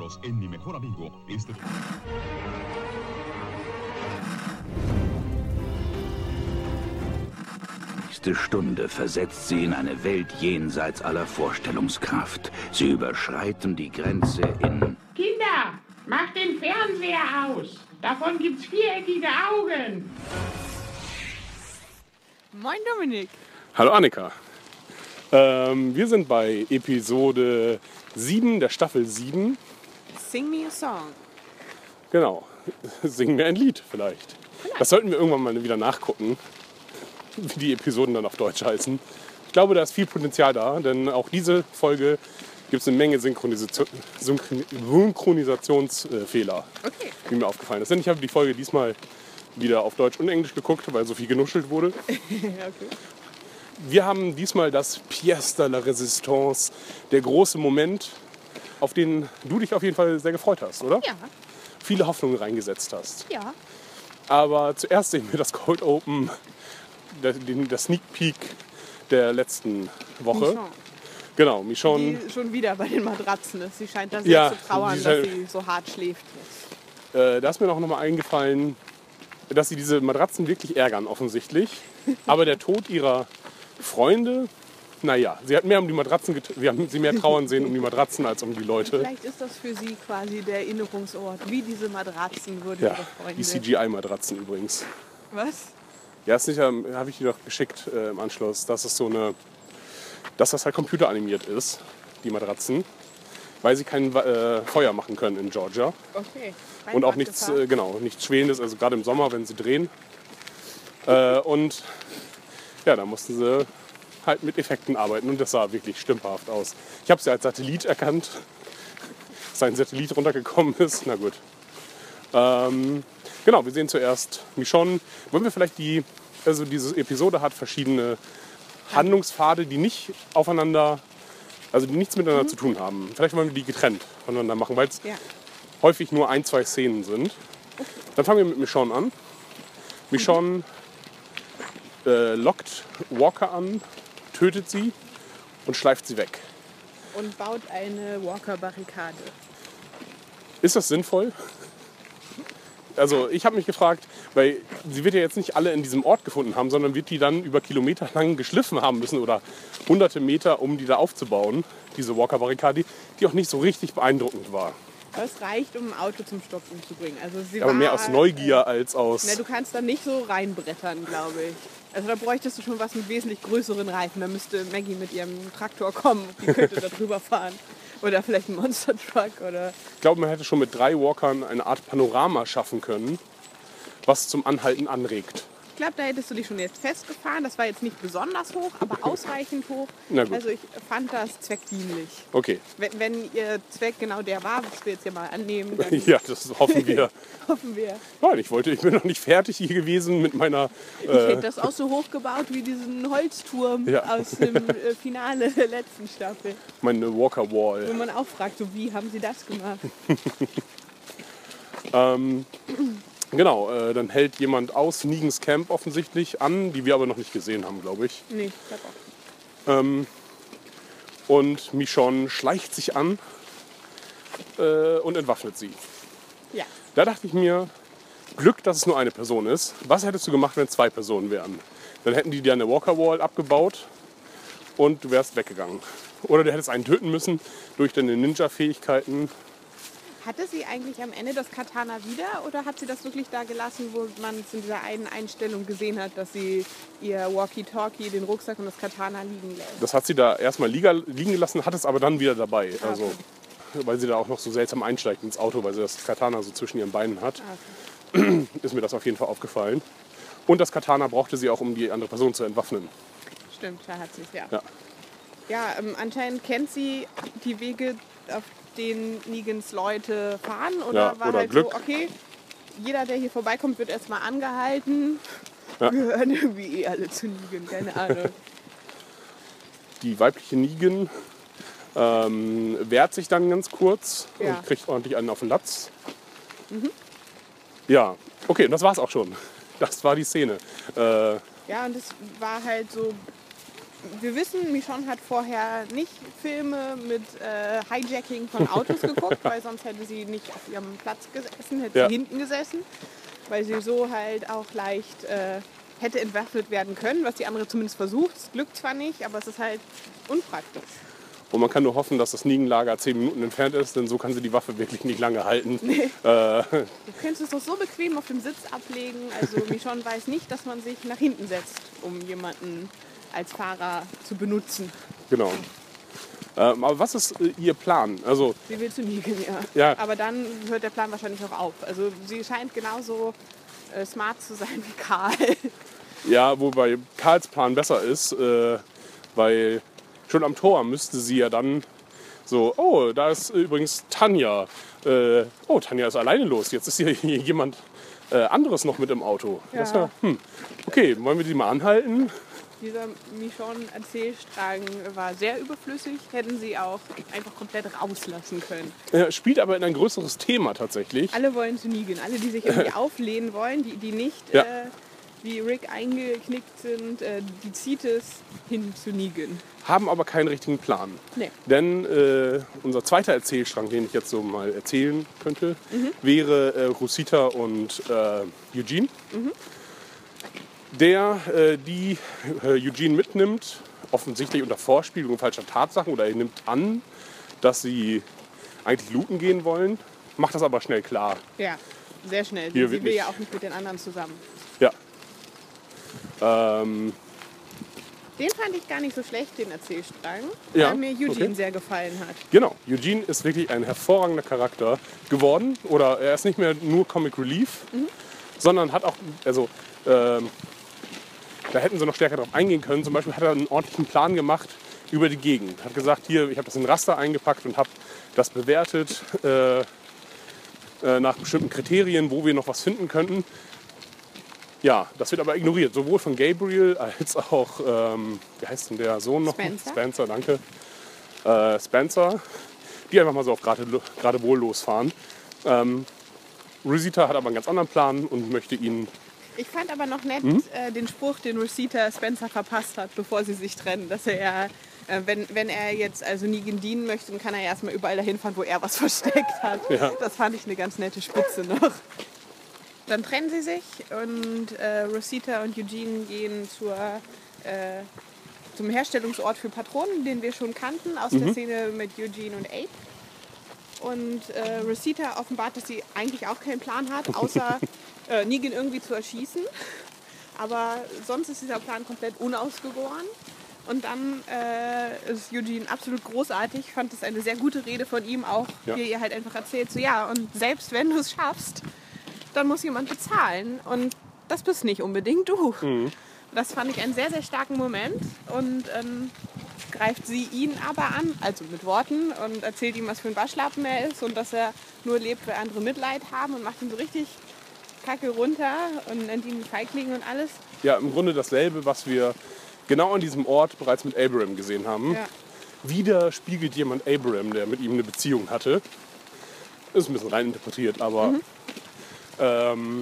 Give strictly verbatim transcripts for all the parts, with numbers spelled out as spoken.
Unidos en Mi Mejor Amigo. Este... Nächste Stunde versetzt sie in eine Welt jenseits aller Vorstellungskraft. Sie überschreiten die Grenze in... Kinder, macht den Fernseher aus. Davon gibt's viereckige Augen. Moin Dominik. Hallo Annika. Ähm, wir sind bei Episode sieben der Staffel sieben. Sing me a song. Genau. Singen wir ein Lied vielleicht. vielleicht. Das sollten wir irgendwann mal wieder nachgucken, wie die Episoden dann auf Deutsch heißen. Ich glaube, da ist viel Potenzial da, denn auch diese Folge gibt es eine Menge Synchronisation, Synchronisationsfehler, okay. die mir aufgefallen ist. Denn ich habe die Folge diesmal wieder auf Deutsch und Englisch geguckt, weil so viel genuschelt wurde. okay. Wir haben diesmal das Pièce de la Résistance, der große Moment, auf den du dich auf jeden Fall sehr gefreut hast, oder? Ja. Viele Hoffnungen reingesetzt hast. Ja. Aber zuerst sehen wir das Cold Open, der, der Sneak Peek der letzten Woche. Michonne. Genau, Michonne. Die schon wieder bei den Matratzen ist. Sie scheint da sehr ja, zu trauern, dass sie so hart schläft. Äh, da ist mir auch noch mal eingefallen, dass sie diese Matratzen wirklich ärgern, offensichtlich. Aber der Tod ihrer Freunde, naja, sie hat mehr um die Matratzen, get- wir haben sie mehr trauern sehen um die Matratzen als um die Leute. Vielleicht ist das für sie quasi der Erinnerungsort, wie diese Matratzen wurden Ja, ihre Freunde. die C G I-Matratzen übrigens. Was? Ja, ist sicher, habe ich dir doch geschickt äh, im Anschluss, dass es so eine, dass das halt computeranimiert ist, die Matratzen, weil sie kein äh, Feuer machen können in Georgia. Okay. Und auch nichts, äh, genau, nichts Schwelendes, also gerade im Sommer, wenn sie drehen. Äh, und ja, da mussten sie halt mit Effekten arbeiten und das sah wirklich stümperhaft aus. Ich habe sie als Satellit erkannt, dass ein Satellit runtergekommen ist. Na gut. Ähm, genau, wir sehen zuerst Michonne. Wollen wir vielleicht die, also diese Episode hat verschiedene Handlungspfade, die nicht aufeinander, also die nichts miteinander mhm. zu tun haben. Vielleicht wollen wir die getrennt voneinander machen, weil es ja. häufig nur ein, zwei Szenen sind. Okay. Dann fangen wir mit Michonne an. Michonne mhm. äh, lockt Walker an, tötet sie und schleift sie weg. Und baut eine Walker-Barrikade. Ist das sinnvoll? Also ich habe mich gefragt, weil sie wird ja jetzt nicht alle in diesem Ort gefunden haben, sondern wird die dann über Kilometer lang geschliffen haben müssen oder hunderte Meter, um die da aufzubauen, diese Walker-Barrikade, die auch nicht so richtig beeindruckend war. Aber es reicht, um ein Auto zum Stoppen zu bringen. Also sie Aber war, mehr aus Neugier äh, als aus... Na, du kannst da nicht so reinbrettern, glaube ich. Also da bräuchtest du schon was mit wesentlich größeren Reifen. Da müsste Maggie mit ihrem Traktor kommen. Die könnte da drüber fahren. Oder vielleicht ein Monster Truck. Oder ich glaube, man hätte schon mit drei Walkern eine Art Panorama schaffen können, was zum Anhalten anregt. Ich glaube, da hättest du dich schon jetzt festgefahren. Das war jetzt nicht besonders hoch, aber ausreichend hoch. Na gut. Also ich fand das zweckdienlich. Okay. Wenn, wenn ihr Zweck genau der war, was wir jetzt hier mal annehmen, dann ja, das hoffen wir. hoffen wir. Nein, ich wollte, ich bin noch nicht fertig hier gewesen mit meiner... Ich Äh, hätte das auch so hoch gebaut wie diesen Holzturm Ja. aus dem äh, Finale der letzten Staffel. meine Walker Wall. Wo man auch fragt, so, wie haben sie das gemacht? ähm, genau, äh, dann hält jemand aus Negans Camp offensichtlich an, die wir aber noch nicht gesehen haben, glaube ich. Nee, ich glaube auch nicht. Ähm, und Michonne schleicht sich an äh, und entwaffnet sie. Ja. Da dachte ich mir, Glück, dass es nur eine Person ist. Was hättest du gemacht, wenn es zwei Personen wären? Dann hätten die dir eine Walker Wall abgebaut und du wärst weggegangen. Oder du hättest einen töten müssen durch deine Ninja-Fähigkeiten. Hatte sie eigentlich am Ende das Katana wieder oder hat sie das wirklich da gelassen, wo man es in dieser einen Einstellung gesehen hat, dass sie ihr Walkie-Talkie, den Rucksack und das Katana liegen lässt? Das hat sie da erstmal liegen gelassen, hat es aber dann wieder dabei. Ah, Also, okay. weil sie da auch noch so seltsam einsteigt ins Auto, weil sie das Katana so zwischen ihren Beinen hat. Ah, okay. Ist mir das auf jeden Fall aufgefallen. Und das Katana brauchte sie auch, um die andere Person zu entwaffnen. Stimmt, da hat sie es, ja. Ja. Ja, ähm, anscheinend kennt sie die Wege, auf denen Negans Leute fahren. Oder Ja, war oder halt Glück. so, okay, jeder, der hier vorbeikommt, wird erstmal angehalten. Ja. Wir gehören irgendwie eh alle zu Negan, keine Ahnung. Die weibliche Negan ähm, wehrt sich dann ganz kurz Ja. und kriegt ordentlich einen auf den Latz. Mhm. Ja, okay, und das war's auch schon. Das war die Szene. Äh, Ja, und es war halt so wir wissen, Michonne hat vorher nicht Filme mit äh, Hijacking von Autos geguckt, weil sonst hätte sie nicht auf ihrem Platz gesessen, hätte Ja. sie hinten gesessen, weil sie so halt auch leicht äh, hätte entwaffnet werden können, was die andere zumindest versucht. Es glückt zwar nicht, aber es ist halt unpraktisch. Und man kann nur hoffen, dass das Niegenlager zehn Minuten entfernt ist, denn so kann sie die Waffe wirklich nicht lange halten. Nee. Äh, Du könntest es doch so bequem auf dem Sitz ablegen. Also Michonne weiß nicht, dass man sich nach hinten setzt, um jemanden als Fahrer zu benutzen. genau. Ähm, aber was ist äh, ihr Plan? Also, Sie will zu Negan, ja. Ja. Aber dann hört der Plan wahrscheinlich auch auf. Also sie scheint genauso äh, smart zu sein wie Karl. ja, wobei Karls Plan besser ist, äh, weil schon am Tor müsste sie ja dann so, oh, da ist übrigens Tanja. Äh, oh, Tanja ist alleine los. Jetzt ist hier, hier jemand äh, anderes noch mit im Auto. Ja. Das wär, hm, okay, wollen wir die mal anhalten? Dieser Michonne-Erzählstrang war sehr überflüssig. Hätten sie auch einfach komplett rauslassen können. Äh, spielt aber in ein größeres Thema tatsächlich. Alle wollen zu Negan. Alle, die sich irgendwie auflehnen wollen, die, die nicht Ja. äh, wie Rick eingeknickt sind, äh, die zieht es hin zu Negan. Haben aber keinen richtigen Plan. Nee. Denn äh, unser zweiter Erzählstrang, den ich jetzt so mal erzählen könnte, wäre äh, Rosita und äh, Eugene. Der äh, die äh, Eugene mitnimmt, offensichtlich unter Vorspielung falscher Tatsachen, oder er nimmt an, dass sie eigentlich looten gehen wollen, macht das aber schnell klar. Ja, sehr schnell. Hier Sie wird will nicht- ja auch nicht mit den anderen zusammen. Ja. Ähm, Den fand ich gar nicht so schlecht, den Erzählstrang, Ja, weil mir Eugene okay. sehr gefallen hat. Genau, Eugene ist wirklich ein hervorragender Charakter geworden. Oder er ist nicht mehr nur Comic Relief, sondern hat auch, also ähm, da hätten sie noch stärker drauf eingehen können. Zum Beispiel hat er einen ordentlichen Plan gemacht über die Gegend. Hat gesagt, hier, ich habe das in Raster eingepackt und habe das bewertet äh, äh, nach bestimmten Kriterien, wo wir noch was finden könnten. Ja, das wird aber ignoriert, sowohl von Gabriel als auch, ähm, wie heißt denn der Sohn noch? Spencer. Spencer, danke. Äh, Spencer, die einfach mal so auf gerade, gerade wohl losfahren. Ähm, Rosita hat aber einen ganz anderen Plan und möchte ihn, Ich fand aber noch nett Mhm. äh, den Spruch, den Rosita Spencer verpasst hat, bevor sie sich trennen, dass er, äh, wenn, wenn er jetzt also Negan dienen möchte, dann kann er erstmal überall dahin fahren, wo er was versteckt hat. Ja. Das fand ich eine ganz nette Spitze noch. Dann trennen sie sich und äh, Rosita und Eugene gehen zur, äh, zum Herstellungsort für Patronen, den wir schon kannten aus Mhm. der Szene mit Eugene und Abe. Und äh, Rosita offenbart, dass sie eigentlich auch keinen Plan hat, außer äh, Negan irgendwie zu erschießen. Aber sonst ist dieser Plan komplett unausgegoren. Und dann äh, ist Eugene absolut großartig. Ich fand das eine sehr gute Rede von ihm auch, Ja. wie er ihr halt einfach erzählt, so ja, und selbst wenn du es schaffst, dann muss jemand bezahlen. Und das bist nicht unbedingt du. Das fand ich einen sehr, sehr starken Moment. Und ähm, greift sie ihn aber an, also mit Worten, und erzählt ihm, was für ein Waschlappen er ist und dass er nur lebt, weil andere Mitleid haben, und macht ihn so richtig kacke runter und nennt ihn Feigling und alles. ja, im Grunde dasselbe, was wir genau an diesem Ort bereits mit Abraham gesehen haben. Ja. Wieder spiegelt jemand Abraham, der mit ihm eine Beziehung hatte. Ist ein bisschen reininterpretiert, aber ähm,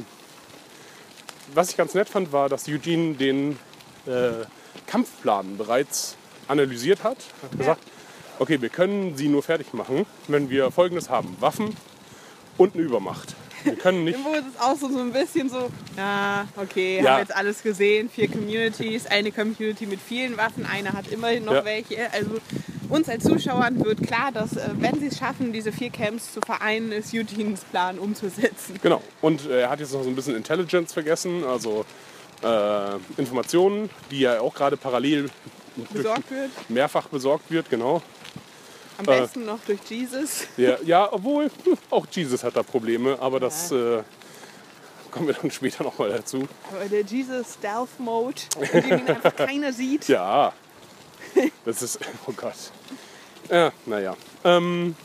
was ich ganz nett fand, war, dass Eugene den äh, Kampfplan bereits analysiert hat. Hat gesagt, okay, wir können sie nur fertig machen, wenn wir Folgendes haben: Waffen und eine Übermacht. Wir können nicht. Wo ist es auch so, so ein bisschen so, ja, okay, Ja. haben jetzt alles gesehen, vier Communities, eine Community mit vielen Waffen, eine hat immerhin noch Ja. welche. Also uns als Zuschauern wird klar, dass äh, wenn sie es schaffen, diese vier Camps zu vereinen, ist Eugenes Plan umzusetzen. Genau. Und äh, er hat jetzt noch so ein bisschen Intelligence vergessen, also äh, Informationen, die ja auch gerade parallel Besorgt wird, mehrfach besorgt wird, genau. am Äh. besten noch durch Jesus. Ja, ja, obwohl hm, auch Jesus hat da Probleme, aber das äh, kommen wir dann später nochmal dazu. Aber der Jesus Stealth Mode, in dem ihn einfach keiner sieht. Ja, das ist, oh Gott. Ja, naja. Ähm,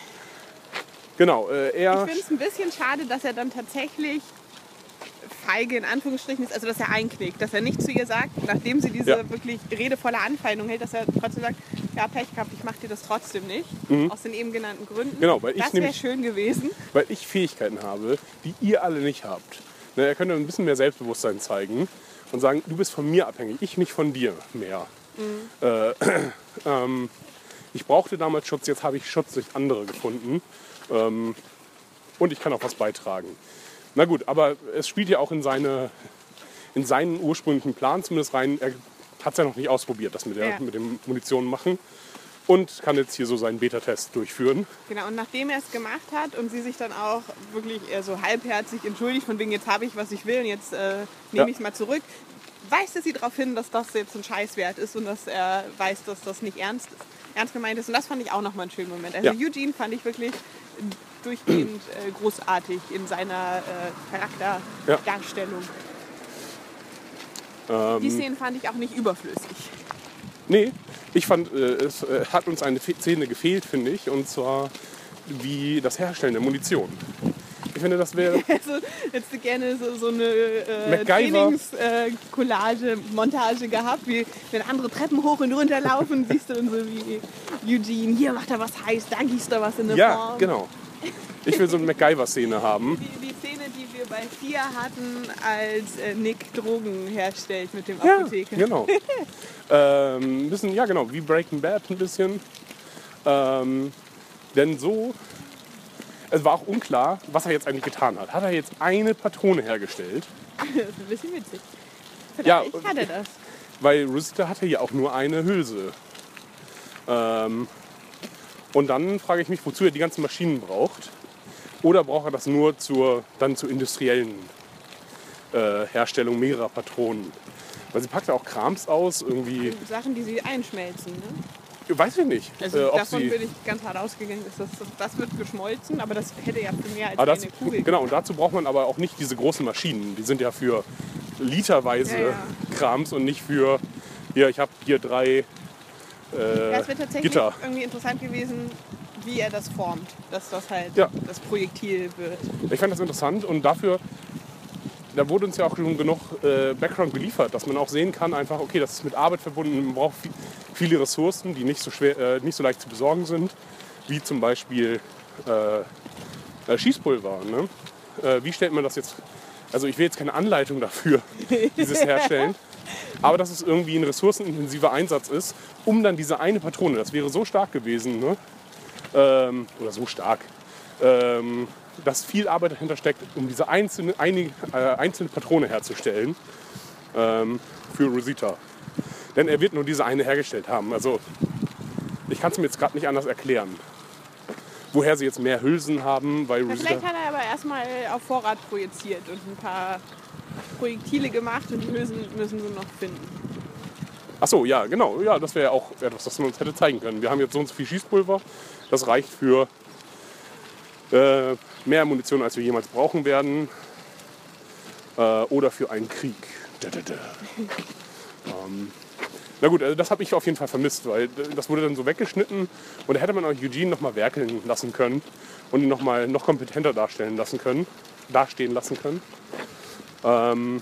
genau, äh, Ich er, finde es ein bisschen schade, dass er dann tatsächlich feige in Anführungsstrichen ist, also dass er einknickt, dass er nicht zu ihr sagt, nachdem sie diese Ja. wirklich redevolle Anfeindung hält, dass er trotzdem sagt, ja, Pech gehabt, ich mach dir das trotzdem nicht, aus den eben genannten Gründen. Mhm. Genau, weil ich das wäre nämlich- schön gewesen. weil ich Fähigkeiten habe, die ihr alle nicht habt. Ne, er könnte ein bisschen mehr Selbstbewusstsein zeigen und sagen, du bist von mir abhängig, ich nicht von dir mehr. Mhm. Äh, ähm, ich brauchte damals Schutz, jetzt habe ich Schutz durch andere gefunden. Ähm, und ich kann auch was beitragen. Na gut, aber es spielt ja auch in, seine, in seinen ursprünglichen Plan zumindest rein. Er hat es ja noch nicht ausprobiert, das mit, der, Ja. mit dem Munition machen. Und kann jetzt hier so seinen Beta-Test durchführen. Genau, und nachdem er es gemacht hat und sie sich dann auch wirklich eher so halbherzig entschuldigt, von wegen jetzt habe ich, was ich will und jetzt äh, nehme Ja. ich es mal zurück, weist er sie darauf hin, dass das jetzt ein Scheißwert ist und dass er weiß, dass das nicht ernst, ernst gemeint ist. Und das fand ich auch nochmal einen schönen Moment. Also Ja. Eugene fand ich wirklich durchgehend äh, großartig in seiner äh, Charakterdarstellung. Ähm, Die Szenen fand ich auch nicht überflüssig. Nee, ich fand, äh, es äh, hat uns eine Fe- Szene gefehlt, finde ich. Und zwar wie das Herstellen der Munition. Ich finde, das wäre... Also hättest du gerne so, so eine äh, MacGyver. Trainings-Collage, Montage gehabt, wie wenn andere Treppen hoch und runter laufen, siehst du dann so wie Eugene, hier macht er was heiß, da gießt er was in eine Ja, Form. genau. Ich will so eine MacGyver-Szene haben. Die, die Szene, die wir bei vier hatten, als äh, Nick Drogen herstellt mit dem Ja, Apotheker. genau. ähm, ein bisschen, ja genau, wie Breaking Bad ein bisschen. Ähm, denn so, es war auch unklar, was er jetzt eigentlich getan hat. Hat er jetzt eine Patrone hergestellt? Das ist ein bisschen witzig. Vielleicht Ja, hat er das. Weil Rosita hatte ja auch nur eine Hülse. Ähm, und dann frage ich mich, wozu er die ganzen Maschinen braucht. Oder braucht er das nur zur, dann zur industriellen äh, Herstellung mehrerer Patronen? Weil sie packt ja auch Krams aus, irgendwie, Sachen, die sie einschmelzen. Ne? weiß ich nicht. Also äh, ob davon sie, bin ich ganz hart ausgegangen. Dass das, das wird geschmolzen, aber das hätte ja für mehr als aber das, eine Kugel. genau, und dazu braucht man aber auch nicht diese großen Maschinen. Die sind ja für literweise Ja, ja. Krams und nicht für, hier, ich habe hier drei äh, Ja, es wäre tatsächlich Gitter. irgendwie interessant gewesen, wie er das formt, dass das halt Ja. das Projektil wird. Ich fand das interessant und dafür, da wurde uns ja auch schon genug äh, Background geliefert, dass man auch sehen kann, einfach, okay, das ist mit Arbeit verbunden, man braucht viel, viele Ressourcen, die nicht so, schwer, äh, nicht so leicht zu besorgen sind, wie zum Beispiel äh, äh, Schießpulver. Ne? Äh, wie stellt man das jetzt, also ich will jetzt keine Anleitung dafür, dieses Herstellen, aber dass es irgendwie ein ressourcenintensiver Einsatz ist, um dann diese eine Patrone, das wäre so stark gewesen, ne? ähm, oder so stark, ähm, dass viel Arbeit dahinter steckt, um diese einzelne, eine, äh, einzelne Patrone herzustellen ähm, für Rosita. Denn er wird nur diese eine hergestellt haben. Also ich kann es mir jetzt gerade nicht anders erklären, woher sie jetzt mehr Hülsen haben, weil Ja, Rosita... vielleicht hat er aber erstmal auf Vorrat projiziert und ein paar Projektile gemacht und die Hülsen müssen sie noch finden. Ach so, ja, genau. Ja, das wäre ja auch etwas, das man uns hätte zeigen können. Wir haben jetzt so und so viel Schießpulver. Das reicht für äh, mehr Munition, als wir jemals brauchen werden. Äh, oder für einen Krieg. Da, da, da. ähm, na gut, also das habe ich auf jeden Fall vermisst, weil das wurde dann so weggeschnitten. Und da hätte man auch Eugene noch mal werkeln lassen können und ihn noch mal noch kompetenter darstellen lassen können, dastehen lassen können. Ähm,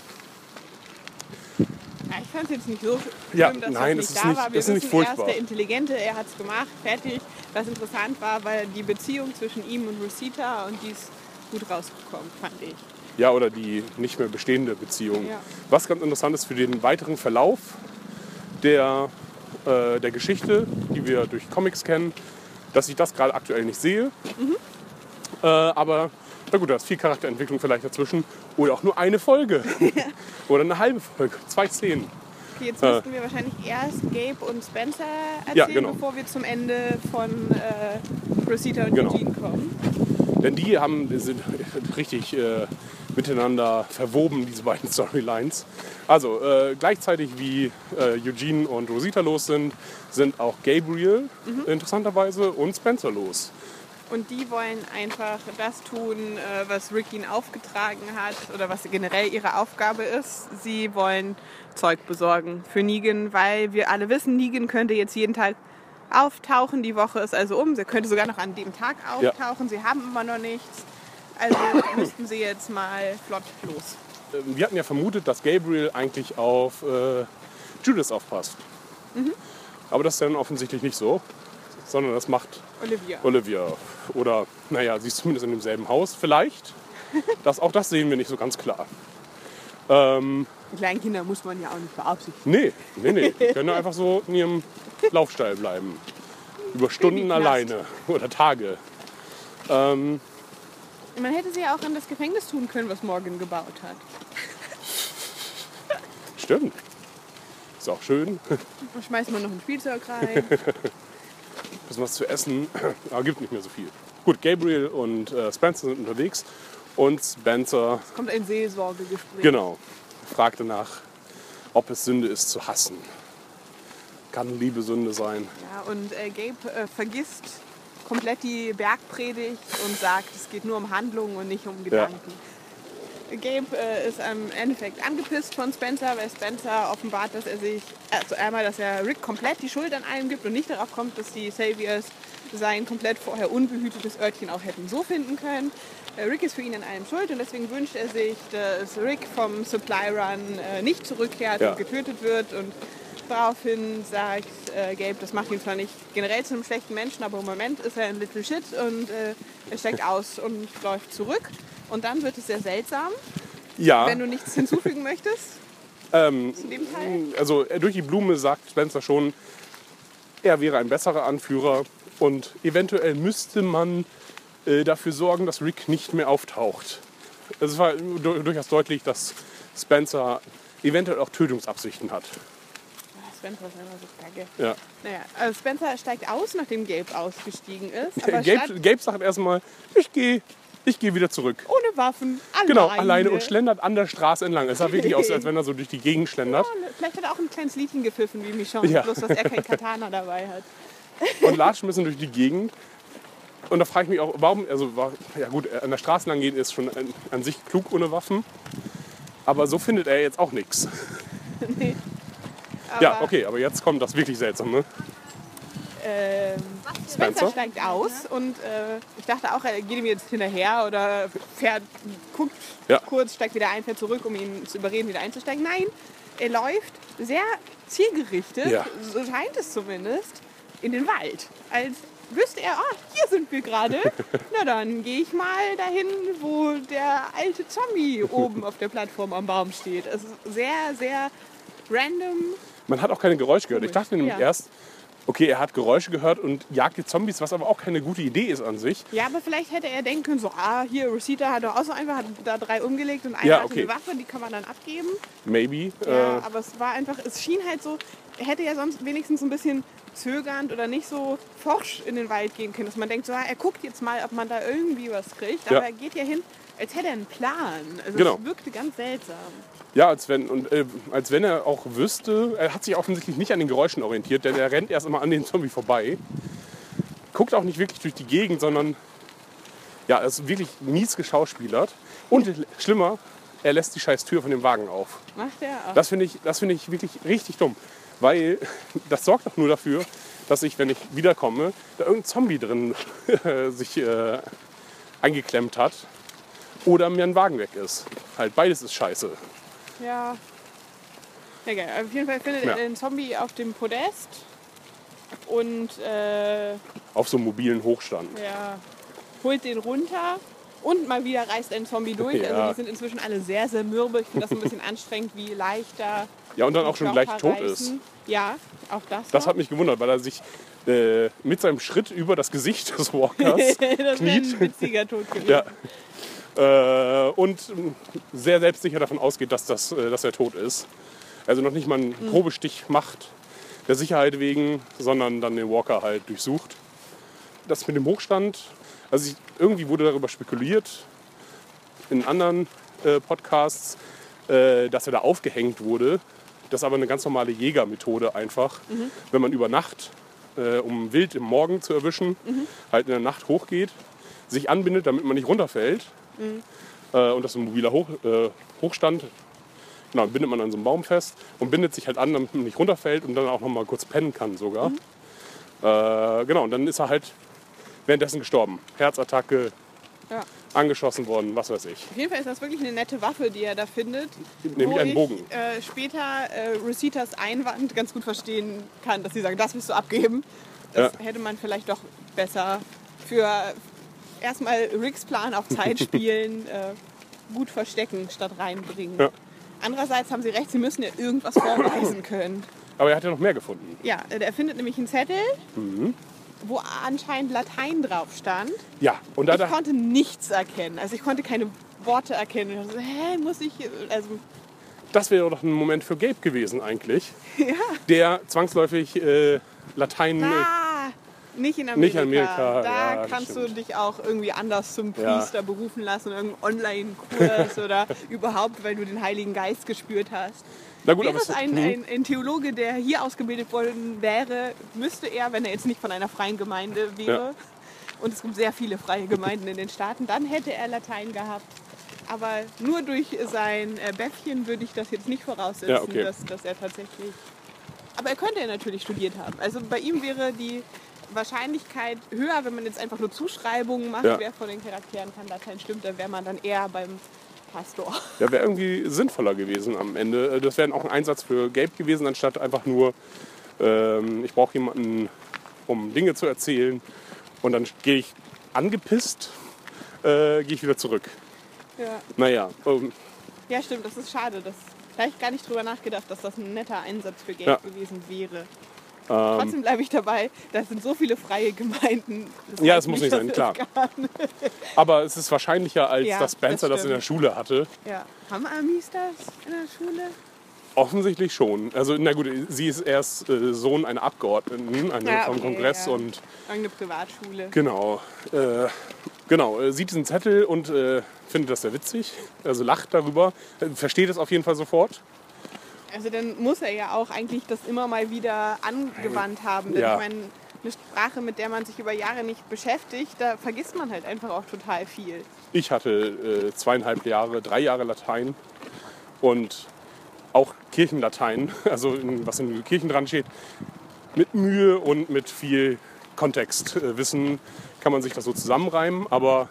Ja, ich fand es jetzt nicht so schlimm, Ja, dass nein, das es nicht ist da nicht- war. Wir es ist nicht wissen furchtbar. erst, der Intelligente, er hat es gemacht, fertig. Was interessant war, weil die Beziehung zwischen ihm und Rosita und die ist gut rausgekommen, fand ich. Ja, oder die nicht mehr bestehende Beziehung. Ja. Was ganz interessant ist für den weiteren Verlauf der, äh, der Geschichte, die wir durch Comics kennen, dass ich das gerade aktuell nicht sehe. Mhm. Äh, aber na gut, da ist viel Charakterentwicklung vielleicht dazwischen. Oder auch nur eine Folge. Oder eine halbe Folge, zwei Szenen. Okay, jetzt Äh. müssten wir wahrscheinlich erst Gabe und Spencer erzählen, Ja, genau. bevor wir zum Ende von äh, Rosita und Genau. Eugene kommen. Denn die haben, sind richtig äh, miteinander verwoben, diese beiden Storylines. Also äh, gleichzeitig wie äh, Eugene und Rosita los sind, sind auch Gabriel interessanterweise und Spencer los. Und die wollen einfach das tun, äh, was Rick ihnen aufgetragen hat oder was generell ihre Aufgabe ist. Sie wollen Zeug besorgen für Negan, weil wir alle wissen, Negan könnte jetzt jeden Tag auftauchen. Die Woche ist also um. Sie könnte sogar noch an dem Tag auftauchen. Sie haben immer noch nichts. Also müssten sie jetzt mal flott los. Ähm, Wir hatten ja vermutet, dass Gabriel eigentlich auf äh, Judas aufpasst. Aber das ist dann offensichtlich nicht so, sondern das macht Olivia. Olivia. Oder, naja, sie ist zumindest in demselben Haus, vielleicht. Das, auch das sehen wir nicht so ganz klar. Ähm, Kleinen Kinder muss man ja auch nicht beabsichtigen. nee, nee, nee. Die können einfach so in ihrem Laufstall bleiben. Über Stunden Babyknast. alleine oder Tage. Ähm, Man hätte sie ja auch in das Gefängnis tun können, was Morgan gebaut hat. stimmt. Ist auch schön. Da schmeißt man noch ein Spielzeug rein. Bisschen was zu essen. Aber gibt nicht mehr so viel. Gut, Gabriel und äh, Spencer sind unterwegs. Und Spencer, Es kommt ein Seelsorgegespräch. genau, fragt danach, ob es Sünde ist zu hassen. Kann Liebe Sünde sein? Ja, und äh, Gabe äh, vergisst komplett die Bergpredigt und sagt, es geht nur um Handlungen und nicht um Gedanken. Gabe äh, ist im Endeffekt angepisst von Spencer, weil Spencer offenbart, dass er sich, also einmal, dass er Rick komplett die Schuld an allem gibt und nicht darauf kommt, dass die Saviors sein komplett vorher unbehütetes Örtchen auch hätten so finden können. Äh, Rick ist für ihn an allem schuld und deswegen wünscht er sich, dass Rick vom Supply Run äh, nicht zurückkehrt Ja. und getötet wird. Und daraufhin sagt äh, Gabe, das macht ihn zwar nicht generell zu einem schlechten Menschen, aber im Moment ist er ein Little Shit und äh, er steigt aus und läuft zurück. Und dann wird es sehr seltsam, Ja. wenn du nichts hinzufügen möchtest Ähm, zu dem Teil. also äh, durch die Blume sagt Spencer schon, er wäre ein besserer Anführer und eventuell müsste man äh, dafür sorgen, dass Rick nicht mehr auftaucht. Es war du- durchaus deutlich, dass Spencer eventuell auch Tötungsabsichten hat. Ah, Spencer ist einfach so kacke. Ja. Naja, also Spencer steigt aus, nachdem Gabe ausgestiegen ist. Aber Gabe, statt Gabe sagt erstmal, ich gehe ich geh wieder zurück. ohne Waffen, alleine. Genau, alleine und schlendert an der Straße entlang. Es sah wirklich aus, als wenn er so durch die Gegend schlendert. Ja, vielleicht hat er auch ein kleines Liedchen gepfiffen wie Michonne, Ja. bloß dass er kein Katana dabei hat. Und latscht ein bisschen durch die Gegend. Und da frage ich mich auch, warum, also war, ja gut, an der Straße lang gehen ist schon an, an sich klug ohne Waffen. Aber so findet er jetzt auch nichts. Nee. Ja, Aber, okay, aber jetzt kommt das wirklich Seltsame. Ähm, Spencer? Spencer steigt aus und äh, ich dachte auch, er geht ihm jetzt hinterher oder fährt, guckt Ja. kurz, steigt wieder ein, fährt zurück, um ihn zu überreden, wieder einzusteigen. Nein, er läuft sehr zielgerichtet, Ja. so scheint es zumindest, in den Wald. Als wüsste er, ah, hier sind wir gerade. Na dann gehe ich mal dahin, wo der alte Zombie oben auf der Plattform am Baum steht. Es ist sehr, sehr random. Man hat auch keine Geräusche gehört. Ich dachte nämlich Ja. erst, okay, er hat Geräusche gehört und jagt die Zombies, was aber auch keine gute Idee ist an sich. Ja, aber vielleicht hätte er denken können, so, ah, hier, Rosita hat doch auch so einfach, hat da drei umgelegt und eine Ja, hatte okay. eine Waffe, die kann man dann abgeben. Maybe. Ja, Äh, aber es war einfach, es schien halt so, er hätte ja sonst wenigstens ein bisschen zögernd oder nicht so forsch in den Wald gehen können, dass man denkt, so, ah, er guckt jetzt mal, ob man da irgendwie was kriegt, aber Ja. er geht ja hin, als hätte er einen Plan. Also Genau. es wirkte ganz seltsam. ja, als wenn, und, äh, als wenn er auch wüsste, er hat sich offensichtlich nicht an den Geräuschen orientiert, denn er rennt erst immer an den Zombie vorbei. Guckt auch nicht wirklich durch die Gegend, sondern ja, er ist wirklich mies geschauspielert. Und schlimmer, er lässt die scheiß Tür von dem Wagen auf. Macht er auch. Das finde ich, das finde ich wirklich richtig dumm. Weil das sorgt doch nur dafür, dass ich, wenn ich wiederkomme, da irgendein Zombie drin sich äh, eingeklemmt hat oder mir ein Wagen weg ist. Halt beides ist scheiße. Ja. Egal, auf jeden Fall findet Ja. er den Zombie auf dem Podest und äh, Auf so einem mobilen Hochstand. ja, holt den runter und mal wieder reißt ein Zombie durch. Ja. Also die sind inzwischen alle sehr, sehr mürbe. Ich finde das ein bisschen anstrengend, wie leicht da Ja, und dann auch die schon gleich Körper tot ist. reißen. Ja, auch das. Das noch. hat mich gewundert, weil er sich äh, mit seinem Schritt über das Gesicht des Walkers das wäre kniet. ein witziger Tod gewesen. Ja. Äh, und sehr selbstsicher davon ausgeht, dass, das, äh, dass er tot ist. Also noch nicht mal einen Probestich macht, der Sicherheit wegen, sondern dann den Walker halt durchsucht. Das mit dem Hochstand, also ich, irgendwie wurde darüber spekuliert in anderen äh, Podcasts, äh, dass er da aufgehängt wurde. Das ist aber eine ganz normale Jägermethode einfach. Wenn man über Nacht, äh, um Wild im Morgen zu erwischen, halt in der Nacht hochgeht, sich anbindet, damit man nicht runterfällt. Äh, und das ist ein mobiler Hoch, äh, Hochstand. Genau, bindet man an so einem Baum fest und bindet sich halt an, damit man nicht runterfällt und dann auch noch mal kurz pennen kann sogar. Äh, genau, und dann ist er halt währenddessen gestorben. Herzattacke, Ja. angeschossen worden, was weiß ich. Auf jeden Fall ist das wirklich eine nette Waffe, die er da findet. Nämlich wo einen ich, Bogen. Äh, später äh, Rositas Einwand ganz gut verstehen kann, dass sie sagen, das willst du abgeben. Das Ja. hätte man vielleicht doch besser für erstmal Ricks Plan auf Zeit spielen, äh, gut verstecken statt reinbringen. Ja. Andererseits haben Sie recht, Sie müssen ja irgendwas vorweisen können. Aber er hat ja noch mehr gefunden. Ja, er findet nämlich einen Zettel, Mhm. wo anscheinend Latein drauf stand. Ja, und da, Ich da konnte nichts erkennen. Also ich konnte keine Worte erkennen. Ich dachte, so, hä, muss ich... Also, das wäre doch ein Moment für Gabe gewesen eigentlich, ja. der zwangsläufig äh, Latein... Na, nicht in Amerika. Nicht in Amerika, Da ja, das kannst stimmt. du dich auch irgendwie anders zum Ja. Priester berufen lassen, irgendeinen Online-Kurs oder überhaupt, weil du den Heiligen Geist gespürt hast. Na gut, Wäre aber es es- ein, mhm. ein, ein Theologe, der hier ausgebildet worden wäre, müsste er, wenn er jetzt nicht von einer freien Gemeinde wäre, Ja. und es gibt sehr viele freie Gemeinden in den Staaten, dann hätte er Latein gehabt. Aber nur durch sein äh, Bäffchen würde ich das jetzt nicht voraussetzen, Ja, okay. dass, dass er tatsächlich... Aber er könnte ja natürlich studiert haben. Also bei ihm wäre die Wahrscheinlichkeit höher, wenn man jetzt einfach nur Zuschreibungen macht, Ja. wer von den Charakteren kann Latein stimmt, dann wäre man dann eher beim Pastor. Ja, wäre irgendwie sinnvoller gewesen am Ende. Das wäre auch ein Einsatz für Gabe gewesen, anstatt einfach nur, ähm, ich brauche jemanden, um Dinge zu erzählen. Und dann gehe ich angepisst, äh, gehe ich wieder zurück. Ja. Naja, ähm, Ja, stimmt, das ist schade. Das, da habe ich gar nicht drüber nachgedacht, dass das ein netter Einsatz für Geld Ja. gewesen wäre. ähm, Trotzdem bleibe ich dabei, das sind so viele freie Gemeinden. Das Ja, heißt es muss nicht sein, dass klar. es kann. aber es ist wahrscheinlicher, als Ja, dass Spencer das das, in der stimmt. Schule hatte. Ja. Haben Amis das in der Schule? Offensichtlich schon. Also, na gut, sie ist erst äh, Sohn einer Abgeordneten eine, Ja, vom okay, Kongress ja. und Irgendeine Privatschule. genau, äh, genau, äh, sieht diesen Zettel und äh, findet das sehr witzig. Also lacht darüber, äh, versteht es auf jeden Fall sofort. Also dann muss er ja auch eigentlich das immer mal wieder angewandt haben. Denn Ja. ich meine, eine Sprache, mit der man sich über Jahre nicht beschäftigt, da vergisst man halt einfach auch total viel. Ich hatte äh, zweieinhalb Jahre, drei Jahre Latein und auch Kirchenlatein, also in, was in den Kirchen dran steht. Mit Mühe und mit viel Kontextwissen kann man sich das so zusammenreimen, aber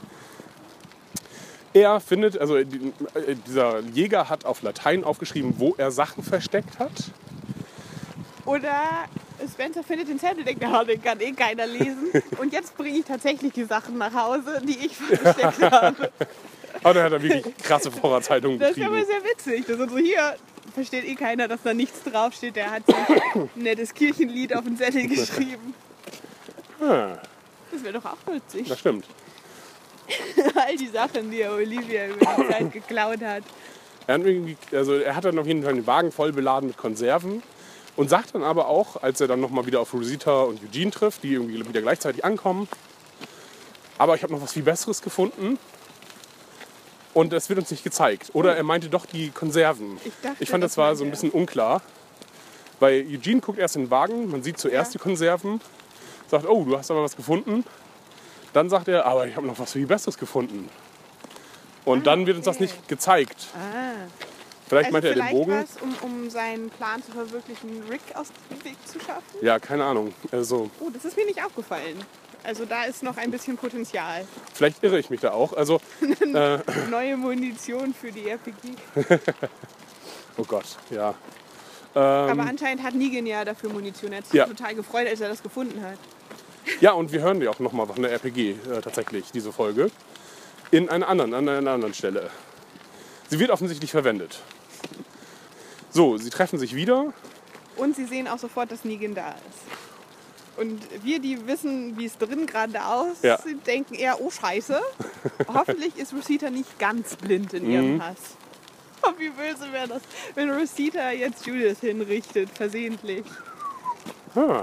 er findet, also die, äh, dieser Jäger hat auf Latein aufgeschrieben, wo er Sachen versteckt hat. Oder Spencer findet den Zettel, denkt, oh, den kann eh keiner lesen. Und jetzt bringe ich tatsächlich die Sachen nach Hause, die ich versteckt habe. Aber dann hat er wirklich krasse Vorratshaltung Das ist aber betrieben. sehr witzig. Das ist so, hier versteht eh keiner, dass da nichts draufsteht. Der hat so ein nettes Kirchenlied auf den Zettel geschrieben. Ah, Das wäre doch auch witzig. das stimmt. All die Sachen, die er Olivia über die Zeit geklaut hat. Er hat, irgendwie, also er hat dann auf jeden Fall den Wagen voll beladen mit Konserven und sagt dann aber auch, als er dann nochmal wieder auf Rosita und Eugene trifft, die irgendwie wieder gleichzeitig ankommen, aber ich habe noch was viel Besseres gefunden und es wird uns nicht gezeigt. Oder er meinte doch die Konserven. Ich dachte, ich fand, das das war meinte so ein er. bisschen unklar, weil Eugene guckt erst in den Wagen, man sieht zuerst Ja. die Konserven, sagt, oh, du hast aber was gefunden. Dann sagt er, aber ich habe noch was viel Besseres gefunden. Und Ah, dann wird uns das okay. nicht gezeigt. Ah. Vielleicht Also meint er den vielleicht Bogen. was, um, um seinen Plan zu verwirklichen, Rick aus dem Weg zu schaffen? Ja, keine Ahnung. Also, Oh, das ist mir nicht aufgefallen. Also da ist noch ein bisschen Potenzial. vielleicht irre ich mich da auch. Also, äh, Neue Munition für die R P G. oh Gott, ja. Aber Ähm, anscheinend hat Negan ja dafür Munition. Er hat sich Ja. total gefreut, als er das gefunden hat. ja, und wir hören die auch nochmal von der R P G äh, tatsächlich, diese Folge. In einer anderen, an einer anderen Stelle. Sie wird offensichtlich verwendet. So, sie treffen sich wieder. Und sie sehen auch sofort, dass Negan da ist. Und wir, die wissen, wie es drin gerade aussieht, Ja. denken eher, oh Scheiße. Hoffentlich ist Rosita nicht ganz blind in Mhm. ihrem Hass. Oh, wie böse wäre das, wenn Rosita jetzt Judith hinrichtet, versehentlich. Ah,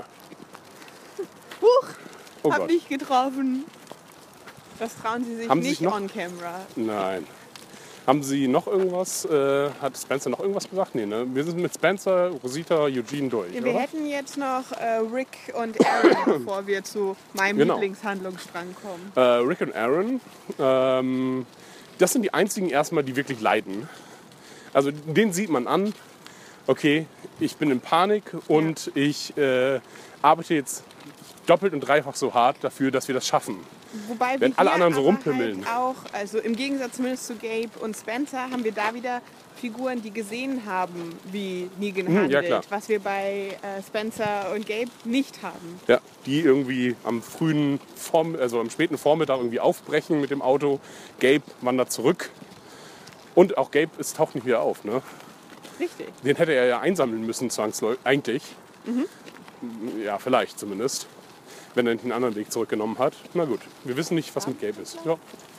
Huch, oh hab Gott. mich getroffen. Das trauen sie sich Haben Sie nicht sich noch- on camera. Nein. Haben Sie noch irgendwas? Äh, hat Spencer noch irgendwas gesagt? Nee, ne? Wir sind mit Spencer, Rosita, Eugene durch, Wir oder? hätten jetzt noch äh, Rick und Aaron, bevor wir zu meinem Genau. Lieblingshandlungsstrang kommen. Äh, Rick und Aaron, ähm, das sind die einzigen erstmal, die wirklich leiden. Also den sieht man an, okay, ich bin in Panik und ich äh, arbeite jetzt doppelt und dreifach so hart dafür, dass wir das schaffen. Wobei Wenn wir alle hier anderen so aber rumpimmeln. Halt auch, also im Gegensatz zumindest zu Gabe und Spencer, haben wir da wieder Figuren, die gesehen haben, wie Negan Hm, ja, handelt. klar. Was wir bei äh, Spencer und Gabe nicht haben. Ja, die irgendwie am frühen, Vorm also am späten Vormittag irgendwie aufbrechen mit dem Auto. Gabe wandert zurück Und auch Gabe ist, taucht nicht wieder auf. Ne? Richtig. Den hätte er ja einsammeln müssen, zwangsläufig. Eigentlich. Mhm. Ja, vielleicht zumindest. Wenn er nicht einen anderen Weg zurückgenommen hat. Na gut, wir wissen nicht, was mit Gabe ist. Ja.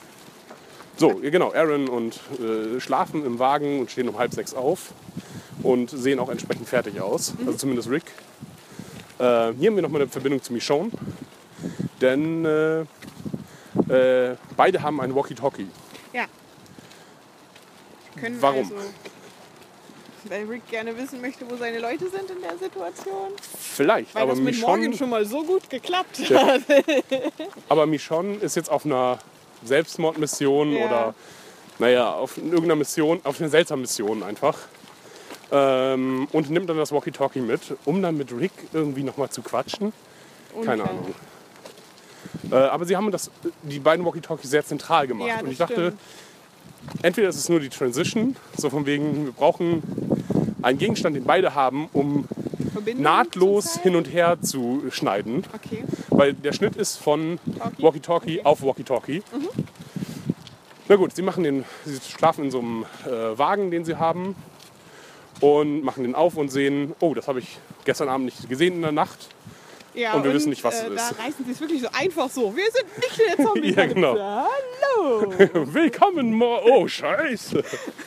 So, genau, Aaron und äh, schlafen im Wagen und stehen um halb sechs auf und sehen auch entsprechend fertig aus. Mhm. Also zumindest Rick. Äh, hier haben wir nochmal eine Verbindung zu Michonne. Denn äh, äh, beide haben ein Walkie-Talkie. Ja. Können Warum? Also, weil Rick gerne wissen möchte, wo seine Leute sind in der Situation. Vielleicht, weil aber das mit Michonne, Morgan schon mal so gut geklappt hat. Ja. Aber Michonne ist jetzt auf einer Selbstmordmission Ja. oder naja, auf irgendeiner Mission, auf einer seltsamen Mission einfach. Ähm, und nimmt dann das Walkie-Talkie mit, um dann mit Rick irgendwie nochmal zu quatschen. Keine Unklar. Ahnung. Äh, aber sie haben das, die beiden Walkie-Talkies sehr zentral gemacht. Ja, und das ich dachte, stimmt. entweder ist es nur die Transition, so von wegen, wir brauchen einen Gegenstand, den beide haben, um Verbindung nahtlos zum Teil? hin und her zu schneiden. Okay. Weil der Schnitt ist von Talkie? Walkie-Talkie Okay. auf Walkie-Talkie. Mhm. Na gut, sie, machen den, sie schlafen in so einem äh, Wagen, den sie haben. Und machen den auf und sehen, oh, das habe ich gestern Abend nicht gesehen in der Nacht. Ja, Und wir wissen nicht, was äh, es ist. Da reißen sie es wirklich so einfach so. Wir sind nicht in der zombie Ja, genau. Hallo! Willkommen, Mo oh, scheiße.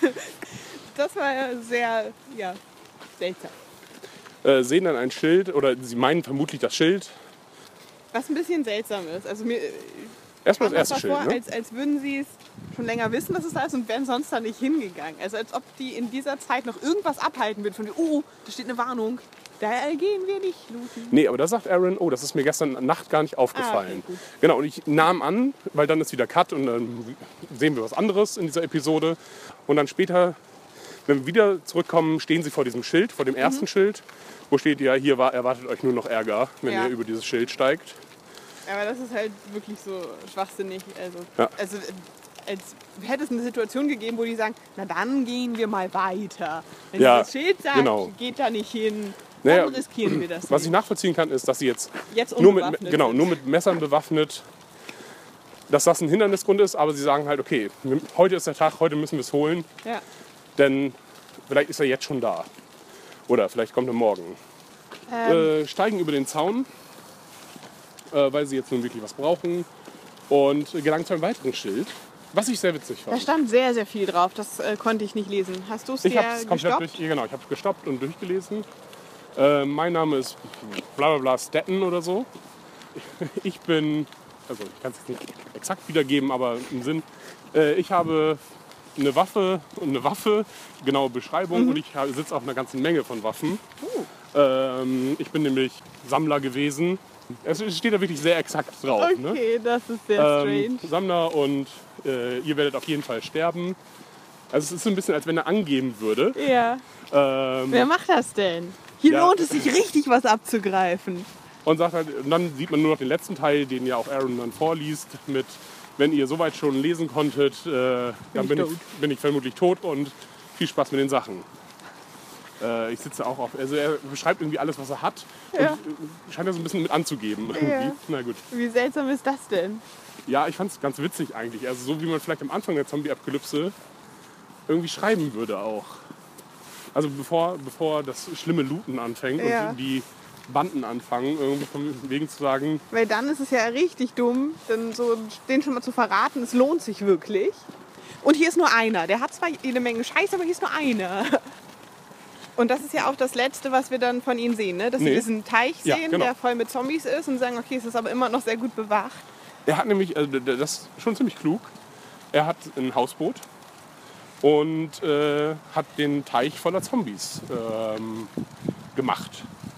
Das war ja sehr, ja, seltsam. Äh, sehen dann ein Schild, oder sie meinen vermutlich das Schild. Was ein bisschen seltsam ist. Also mir Erstmal kam das das erste davor, Schild, ne? als, als würden sie es schon länger wissen, dass es da ist und wären sonst da nicht hingegangen. Also als ob die in dieser Zeit noch irgendwas abhalten würden von, oh, da steht eine Warnung. Da gehen wir nicht, Lucy. Nee, aber da sagt Aaron, oh, das ist mir gestern Nacht gar nicht aufgefallen. Ah, okay, gut. Genau, und ich nahm an, weil dann ist wieder Cut und dann sehen wir was anderes in dieser Episode. Und dann später, wenn wir wieder zurückkommen, stehen sie vor diesem Schild, vor dem ersten Mhm. Schild, wo steht ja, hier war, erwartet euch nur noch Ärger, wenn Ja. ihr über dieses Schild steigt. Aber das ist halt wirklich so schwachsinnig. Also, Ja. also äh, als hätte es eine Situation gegeben, wo die sagen, na dann gehen wir mal weiter. Wenn Ja, das Schild sagt, genau. geht da nicht hin, Naja, dann riskieren wir das Was ich nicht. nachvollziehen kann, ist, dass sie jetzt, Jetzt nur mit, unbewaffnet genau, sind. nur mit Messern bewaffnet, dass das ein Hindernisgrund ist, aber sie sagen halt, okay, wir- heute ist der Tag, heute müssen wir es holen, Ja. denn vielleicht ist er jetzt schon da. Oder vielleicht kommt er morgen. Ähm, Äh, steigen über den Zaun, äh, weil sie jetzt nun wirklich was brauchen, und gelangen zu einem weiteren Schild, was ich sehr witzig da fand. stand sehr, sehr viel drauf. Das äh, konnte ich nicht lesen. Hast du es Ich dir habe es komplett gestoppt? durch, ja, genau, ich habe gestoppt und durchgelesen. Äh, mein Name ist bla bla bla Staten oder so. Ich bin, also ich kann es jetzt nicht exakt wiedergeben, aber im Sinn, äh, ich habe eine Waffe und eine Waffe, genaue Beschreibung, Mhm. und ich sitze auf einer ganzen Menge von Waffen. Uh. Ähm, ich bin nämlich Sammler gewesen. Es steht da wirklich sehr exakt drauf. Ne? Okay, das ist sehr Ähm, strange. Sammler, und äh, ihr werdet auf jeden Fall sterben. Also es ist so ein bisschen, als wenn er angeben würde. Ja. Ähm, Wer macht das denn? Hier Ja. lohnt es sich richtig, was abzugreifen. Und sagt halt, und dann sieht man nur noch den letzten Teil, den ja auch Aaron dann vorliest, mit, wenn ihr soweit schon lesen konntet, äh, dann ich bin ich, tot. bin ich vermutlich tot, und viel Spaß mit den Sachen. Äh, ich sitze auch auf, also er beschreibt irgendwie alles, was er hat, Ja. und äh, scheint das ein bisschen mit anzugeben. Irgendwie. Ja. Na gut. Wie seltsam ist das denn? Ja, ich fand es ganz witzig eigentlich. Also so wie man vielleicht am Anfang der Zombie-Apokalypse irgendwie schreiben würde auch. Also bevor, bevor das schlimme Looten anfängt Ja. und die Banden anfangen, irgendwie von wegen zu sagen, Weil dann ist es ja richtig dumm, dann so den schon mal zu verraten, es lohnt sich wirklich. Und hier ist nur einer. Der hat zwar jede Menge Scheiß, aber hier ist nur einer. Und das ist ja auch das Letzte, was wir dann von ihnen sehen, ne? Dass Nee. sie diesen Teich Ja, sehen, genau. der voll mit Zombies ist und sagen, okay, es ist aber immer noch sehr gut bewacht. er hat nämlich, also das ist schon ziemlich klug, er hat ein Hausboot und äh, hat den Teich voller Zombies ähm, gemacht.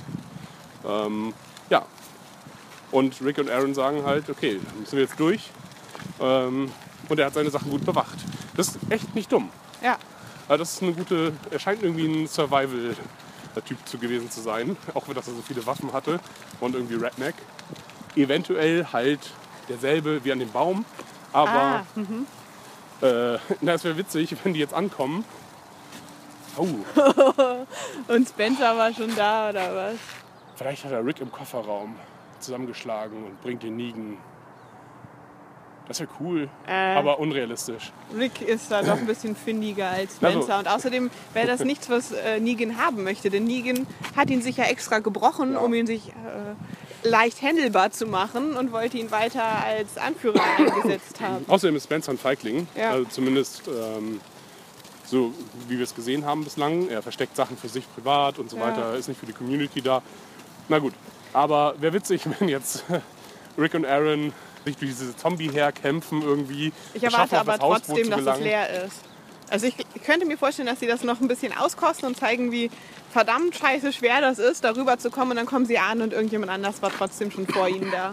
Ähm, ja. Und Rick und Aaron sagen halt, okay, dann müssen wir jetzt durch. Ähm, und er hat seine Sachen gut bewacht. Das ist echt nicht dumm. Ja. Aber das ist eine gute, er scheint irgendwie ein Survival-Typ zu gewesen zu sein. Auch wenn er so viele Waffen hatte und irgendwie Redneck. Eventuell halt derselbe wie an dem Baum. Aber Ah, mhm. äh, na, es wäre witzig, wenn die jetzt ankommen. Oh, Und Spencer war schon da, oder was? vielleicht hat er Rick im Kofferraum zusammengeschlagen und bringt den Negan Das wäre cool, Äh. aber unrealistisch. Rick ist da doch ein bisschen findiger als Spencer. Also- Und außerdem wäre das nichts, was äh, Negan haben möchte. Denn Negan hat ihn sich ja extra gebrochen, Ja. um ihn sich äh, leicht handelbar zu machen und wollte ihn weiter als Anführer eingesetzt haben. Außerdem ist Spencer ein Feigling, Ja. also zumindest ähm, so wie wir es gesehen haben bislang. Er versteckt Sachen für sich privat und so Ja. weiter, ist nicht für die Community da. Na gut, aber wäre witzig, wenn jetzt Rick und Aaron sich durch diese Zombie herkämpfen irgendwie. Ich es erwarte schaffen, auf aber das Hausboot trotzdem, zu dass es gelangen. leer ist. Also ich, ich könnte mir vorstellen, dass sie das noch ein bisschen auskosten und zeigen, wie verdammt scheiße schwer das ist, darüber zu kommen. Und dann kommen sie an und irgendjemand anders war trotzdem schon vor ihnen da.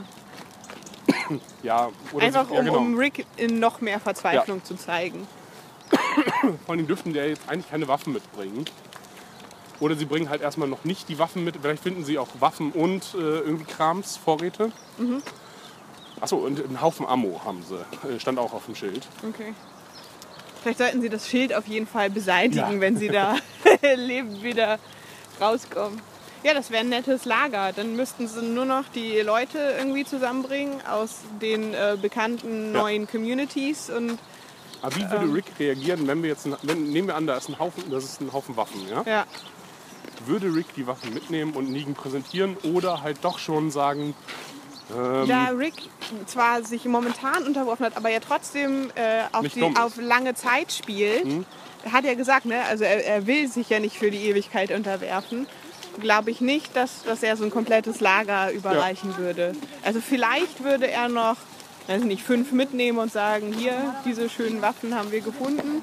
Ja, oder Einfach sie, ja, um, genau. um Rick in noch mehr Verzweiflung zu zeigen. Vor allem dürften der jetzt eigentlich keine Waffen mitbringen. Oder sie bringen halt erstmal noch nicht die Waffen mit. Vielleicht finden sie auch Waffen und äh, irgendwie Krams, Vorräte. Mhm. Achso, und einen Haufen Ammo haben sie. Äh, Stand auch auf dem Schild. Okay. Vielleicht sollten sie das Schild auf jeden Fall beseitigen, Ja. wenn sie da lebend wieder rauskommen. Ja, das wäre ein nettes Lager. Dann müssten sie nur noch die Leute irgendwie zusammenbringen aus den äh, bekannten Ja. neuen Communities. Und Aber wie würde Rick reagieren, wenn wir jetzt, einen- wenn, nehmen wir an, da ist ein Haufen, das ist ein Haufen Waffen, ja? ja, Würde Rick die Waffen mitnehmen und Negan präsentieren oder halt doch schon sagen, ähm, da Rick zwar sich momentan unterworfen hat, aber ja trotzdem äh, auf, Nicht die, dumm ist. auf lange Zeit spielt, hat er gesagt, ne? Also er, er will sich ja nicht für die Ewigkeit unterwerfen. Glaube ich nicht, dass, dass er so ein komplettes Lager überreichen würde. Also vielleicht würde er noch, weiß nicht, fünf mitnehmen und sagen, hier, diese schönen Waffen haben wir gefunden.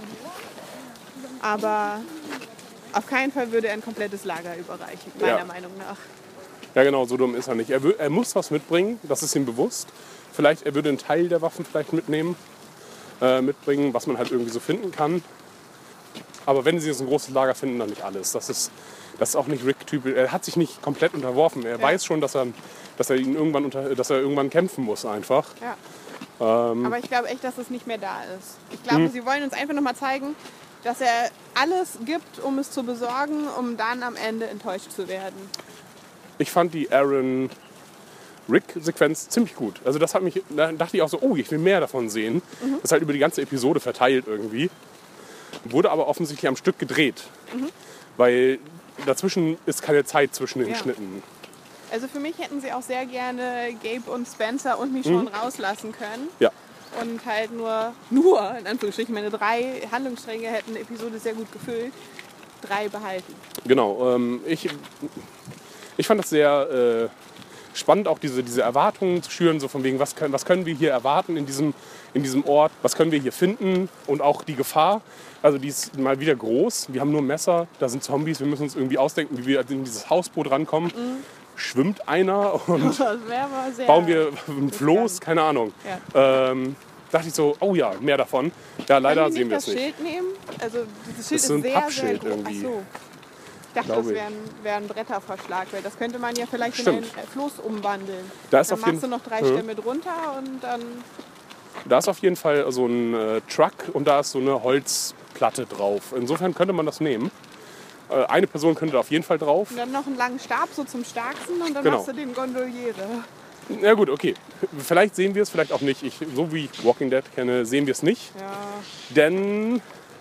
Aber auf keinen Fall würde er ein komplettes Lager überreichen, meiner Ja. Meinung nach. ja genau, so dumm ist er nicht. Er, wü- er muss was mitbringen, das ist ihm bewusst. Vielleicht, er würde einen Teil der Waffen vielleicht mitnehmen, äh, mitbringen, was man halt irgendwie so finden kann. Aber wenn sie jetzt ein großes Lager finden, dann nicht alles. Das ist, das ist auch nicht Rick-Typ. Er hat sich nicht komplett unterworfen. Er Ja. weiß schon, dass er, dass er ihn irgendwann unter, dass er irgendwann kämpfen muss einfach. Ja. Ähm, Aber ich glaube echt, dass es nicht mehr da ist. Ich glaube, sie wollen uns einfach nochmal zeigen, dass er alles gibt, um es zu besorgen, um dann am Ende enttäuscht zu werden. Ich fand die Aaron-Rick-Sequenz ziemlich gut. Also das hat mich, da dachte ich auch so, oh, ich will mehr davon sehen. Mhm. Das ist halt über die ganze Episode verteilt irgendwie. Wurde aber offensichtlich am Stück gedreht. Mhm. Weil dazwischen ist keine Zeit zwischen den Ja. Schnitten. Also für mich hätten sie auch sehr gerne Gabe und Spencer und Michonne rauslassen können. Ja. Und halt nur, nur, in Anführungsstrichen, meine drei Handlungsstränge hätten eine Episode sehr gut gefüllt. Drei behalten. Genau. Ähm, ich, ich fand das sehr äh, spannend, auch diese, diese Erwartungen zu schüren, so von wegen, was können, was können wir hier erwarten in diesem, in diesem Ort, was können wir hier finden und auch die Gefahr. Also die ist mal wieder groß. Wir haben nur Messer, da sind Zombies, wir müssen uns irgendwie ausdenken, wie wir in dieses Hausboot rankommen. Schwimmt einer und Das wäre aber sehr... bauen wir ein Floß, keine Ahnung. Ja. Ähm, dachte ich so, oh ja, mehr davon. Ja, leider Können die sehen wir nicht es das nicht. Schild nehmen? Also dieses Schild ist so ein ist sehr, sehr Pappschild groß. irgendwie. Ach so. Ich dachte, Glaube das ich. wäre ein, wär ein Bretterverschlag, weil das könnte man ja vielleicht Stimmt. in ein äh, Floß umwandeln. Da ist Dann auf jeden- machst du noch drei Ja. Stämme drunter und dann... Da ist auf jeden Fall so ein äh, Truck und da ist so eine Holzplatte drauf. Insofern könnte man das nehmen. Äh, eine Person könnte da auf jeden Fall drauf. Und dann noch einen langen Stab so zum Starksten und dann Genau. machst du den Gondoliere. Ja gut, okay. Vielleicht sehen wir es, vielleicht auch nicht. Ich, so wie ich Walking Dead kenne, sehen wir es nicht. Ja. Denn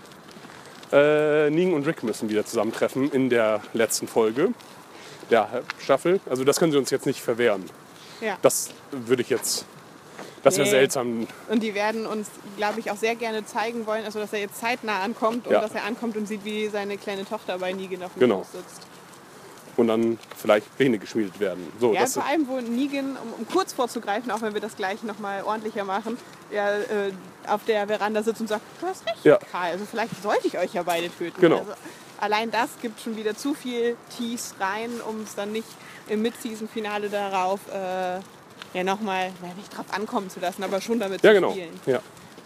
äh, Negan und Rick müssen wieder zusammentreffen in der letzten Folge der Staffel. Also das können sie uns jetzt nicht verwehren. Ja. Das würde ich jetzt... Das wäre Nee. seltsam. Und die werden uns, glaube ich, auch sehr gerne zeigen wollen, also dass er jetzt zeitnah ankommt und Ja. dass er ankommt und sieht, wie seine kleine Tochter bei Negan auf dem Genau. Fuß sitzt. Und dann vielleicht Pläne geschmiedet werden. So, Ja, das, vor allem, wo Negan, um, um kurz vorzugreifen, auch wenn wir das gleich nochmal ordentlicher machen, er äh, auf der Veranda sitzt und sagt, du hast recht, Ja. Karl, also vielleicht sollte ich euch ja beide töten. Genau. Also, allein das gibt schon wieder zu viel Tease rein, um es dann nicht im Mid-Season-Finale darauf äh, ja nochmal, ja, nicht drauf ankommen zu lassen, aber schon damit ja, zu genau. spielen. Ja.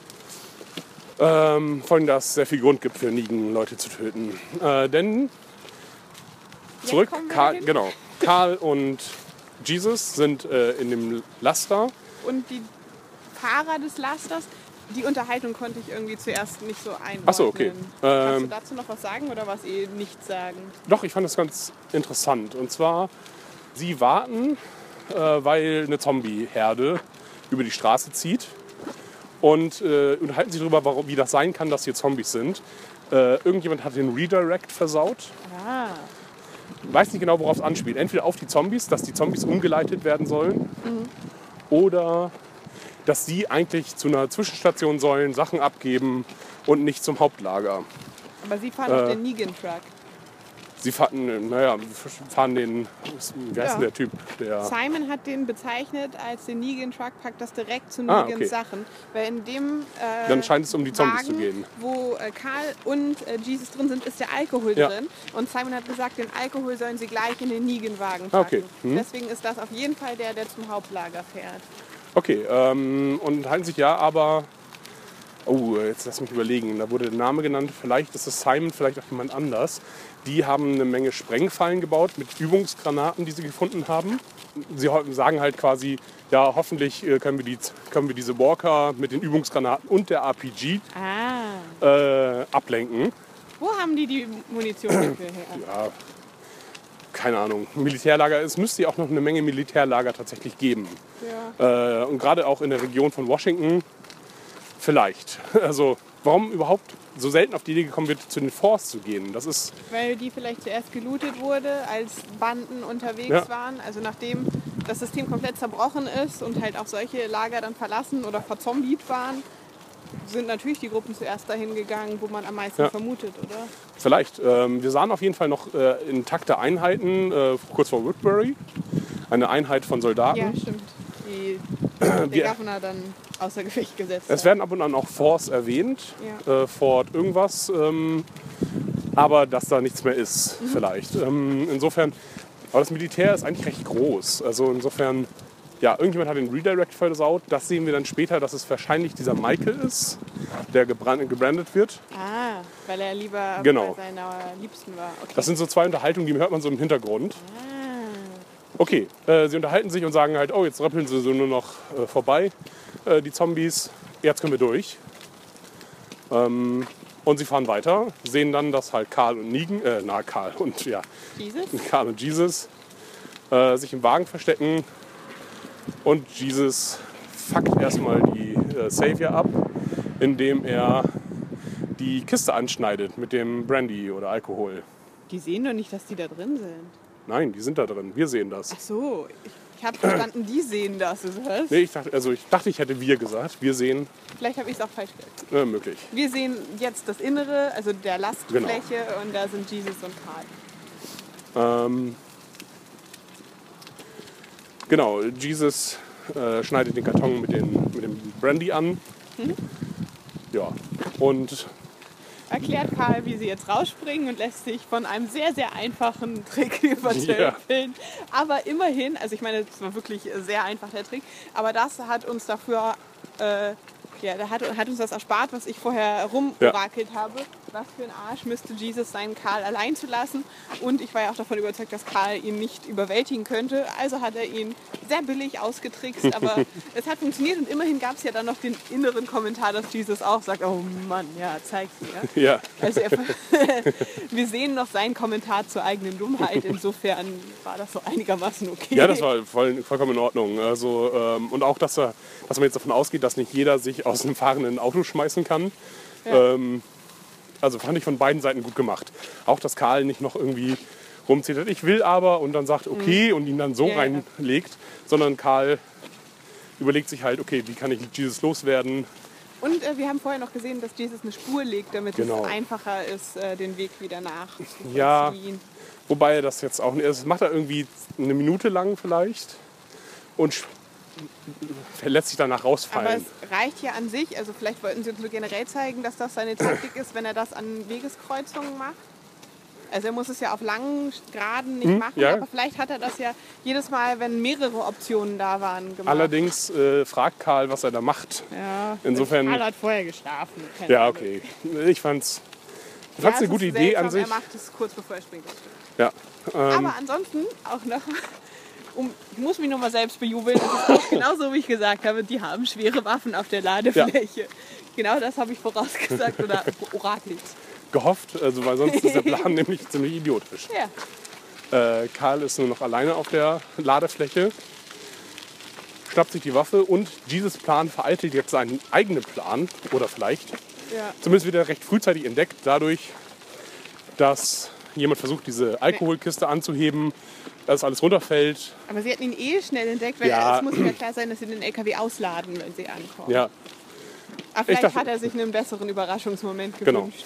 Ähm, vor allem, dass es sehr viel Grund gibt für Negan, Leute zu töten. Äh, denn Jetzt zurück, kommen wir Karl, dahin. genau, Karl und Jesus sind äh, in dem Laster. Und die Fahrer des Lasters, die Unterhaltung konnte ich irgendwie zuerst nicht so einordnen. Ach so, okay. Kannst Ähm, du dazu noch was sagen oder was eh nicht sagen? Doch, ich fand das ganz interessant. Und zwar, sie warten, äh, weil eine Zombie-Herde über die Straße zieht. und äh, unterhalten sich darüber, warum, wie das sein kann, dass hier Zombies sind. Äh, irgendjemand hat den Redirect versaut. Ah. Weiß nicht genau, worauf es anspielt. Entweder auf die Zombies, dass die Zombies umgeleitet werden sollen. Mhm. Oder dass sie eigentlich zu einer Zwischenstation sollen, Sachen abgeben und nicht zum Hauptlager. Aber sie fahren Äh, auf den Negan-Truck. Sie fahren, naja, fahren den, wie heißt Ja. denn der Typ? Der, Simon hat den bezeichnet als den Negan-Truck, packt das direkt zu Ah, Negans okay. Sachen. Weil in dem äh, Dann scheint es um die Zombies Wagen, zu gehen. wo äh, Karl und äh, Jesus drin sind, ist der Alkohol Ja. drin. Und Simon hat gesagt, den Alkohol sollen sie gleich in den Negan-Wagen Ah, packen. okay. Mhm. Deswegen ist das auf jeden Fall der, der zum Hauptlager fährt. Okay, ähm, und halten sich ja aber... Oh, jetzt lass mich überlegen. Da wurde der Name genannt. Vielleicht ist es Simon, vielleicht auch jemand anders. Die haben eine Menge Sprengfallen gebaut mit Übungsgranaten, die sie gefunden haben. Sie ho- sagen halt quasi, ja, hoffentlich äh, können wir, die, können wir diese Walker mit den Übungsgranaten und der R P G Ah. äh, ablenken. Wo haben die die Munition dafür her? Ja, keine Ahnung. Militärlager, es müsste ja auch noch eine Menge Militärlager tatsächlich geben. Ja. Äh, und gerade auch in der Region von Washington vielleicht. Also warum überhaupt so selten auf die Idee gekommen wird, zu den Forts zu gehen. Das ist, Weil die vielleicht zuerst gelootet wurde, als Banden unterwegs Ja. waren. Also nachdem das System komplett zerbrochen ist und halt auch solche Lager dann verlassen oder verzombiet waren, sind natürlich die Gruppen zuerst dahin gegangen, wo man am meisten Ja. vermutet, oder? vielleicht. Ähm, wir sahen auf jeden Fall noch äh, intakte Einheiten äh, kurz vor Woodbury. Eine Einheit von Soldaten. Ja, stimmt. Die der Wir- Governor dann außer Gefecht gesetzt Es hat. werden ab und an auch Forts erwähnt, Ja. äh, Fort irgendwas, ähm, aber dass da nichts mehr ist vielleicht. Ähm, insofern, aber das Militär ist eigentlich recht groß. Also insofern, ja, irgendjemand hat den Redirect versaut. Das sehen wir dann später, dass es wahrscheinlich dieser Michael ist, der gebrannt, gebrandet wird. Ah, weil er lieber Genau. bei seiner Liebsten war. Okay. Das sind so zwei Unterhaltungen, die hört man so im Hintergrund. ah. Okay, äh, sie unterhalten sich und sagen halt, oh, jetzt rappeln sie so nur noch äh, vorbei, äh, die Zombies. Jetzt können wir durch. Ähm, und sie fahren weiter, sehen dann, dass halt Karl und Negan, äh, na Karl und ja, Jesus? Karl und Jesus äh, sich im Wagen verstecken. Und Jesus fuckt erstmal die äh, Savior ab, indem er die Kiste anschneidet mit dem Brandy oder Alkohol. Die sehen doch nicht, dass die da drin sind. Nein, die sind da drin. Wir sehen das. Ach so, ich, ich habe verstanden, die sehen das, ist was? Nee, ich dachte, also ich dachte, ich hätte wir gesagt. Wir sehen, Vielleicht habe ich es auch falsch gesagt. äh, möglich. Wir sehen jetzt das Innere, also der Lastfläche, Genau. und da sind Jesus und Karl. Ähm, genau, Jesus äh, schneidet den Karton mit, den, mit dem Brandy an. Mhm. Ja, und Erklärt Karl, wie sie jetzt rausspringen und lässt sich von einem sehr, sehr einfachen Trick übertölpeln. Aber immerhin, also ich meine, das war wirklich sehr einfach der Trick, aber das hat uns dafür, äh, ja, da hat, hat uns das erspart, was ich vorher rumorakelt habe. Was für ein Arsch müsste Jesus sein, Karl allein zu lassen. Und ich war ja auch davon überzeugt, dass Karl ihn nicht überwältigen könnte. Also hat er ihn sehr billig ausgetrickst, aber es hat funktioniert. Und immerhin gab es ja dann noch den inneren Kommentar, dass Jesus auch sagt, oh Mann, ja, zeig's mir. ja, Also er, wir sehen noch seinen Kommentar zur eigenen Dummheit. Insofern war das so einigermaßen okay. ja, das war voll, vollkommen in Ordnung. Also, ähm, und auch, dass, er, dass man jetzt davon ausgeht, dass nicht jeder sich aus einem fahrenden Auto schmeißen kann. Ja. Ähm, also fand ich von beiden Seiten gut gemacht. Auch, dass Karl nicht noch irgendwie rumzieht, ich will aber und dann sagt, okay, und ihn dann so Ja, ja. reinlegt, sondern Karl überlegt sich halt, okay, wie kann ich Jesus loswerden? Und äh, wir haben vorher noch gesehen, dass Jesus eine Spur legt, damit Genau. es einfacher ist, äh, den Weg wieder nach zu Ja. vollziehen. Wobei er das jetzt auch nicht, das macht er irgendwie eine Minute lang vielleicht und sch- lässt sich danach Aber rausfallen. es reicht ja an sich, also vielleicht wollten sie uns so generell zeigen, dass das seine Taktik ist, wenn er das an Wegeskreuzungen macht. Also er muss es ja auf langen Graden nicht machen, ja. aber vielleicht hat er das ja jedes Mal, wenn mehrere Optionen da waren, gemacht. Allerdings äh, fragt Karl, was er da macht. Ja, Insofern- Karl hat vorher geschlafen. keine Ja, Ahnung. okay. Ich fand's, ich Ja, fand's es eine gute ist Idee seltsam, an sich. Er macht es kurz bevor er springt. Das stimmt. Ja. Ähm, Aber ansonsten auch noch, um, ich muss mich nochmal selbst bejubeln, das ist auch genauso, wie ich gesagt habe, die haben schwere Waffen auf der Ladefläche. Genau das habe ich vorausgesagt oder orakelt. gehofft, also weil sonst ist der Plan nämlich ziemlich idiotisch. Ja. Äh, Karl ist nur noch alleine auf der Ladefläche, schnappt sich die Waffe und Jesus Plan vereitelt jetzt seinen eigenen Plan. Oder vielleicht. Ja. Zumindest wird er recht frühzeitig entdeckt, dadurch, dass jemand versucht, diese Alkoholkiste anzuheben, dass alles runterfällt. Aber sie hatten ihn eh schnell entdeckt, weil Ja. es muss ja klar sein, dass sie den L K W ausladen, wenn sie ankommen. Ja, Aber vielleicht dachte- hat er sich einen besseren Überraschungsmoment Genau. gewünscht.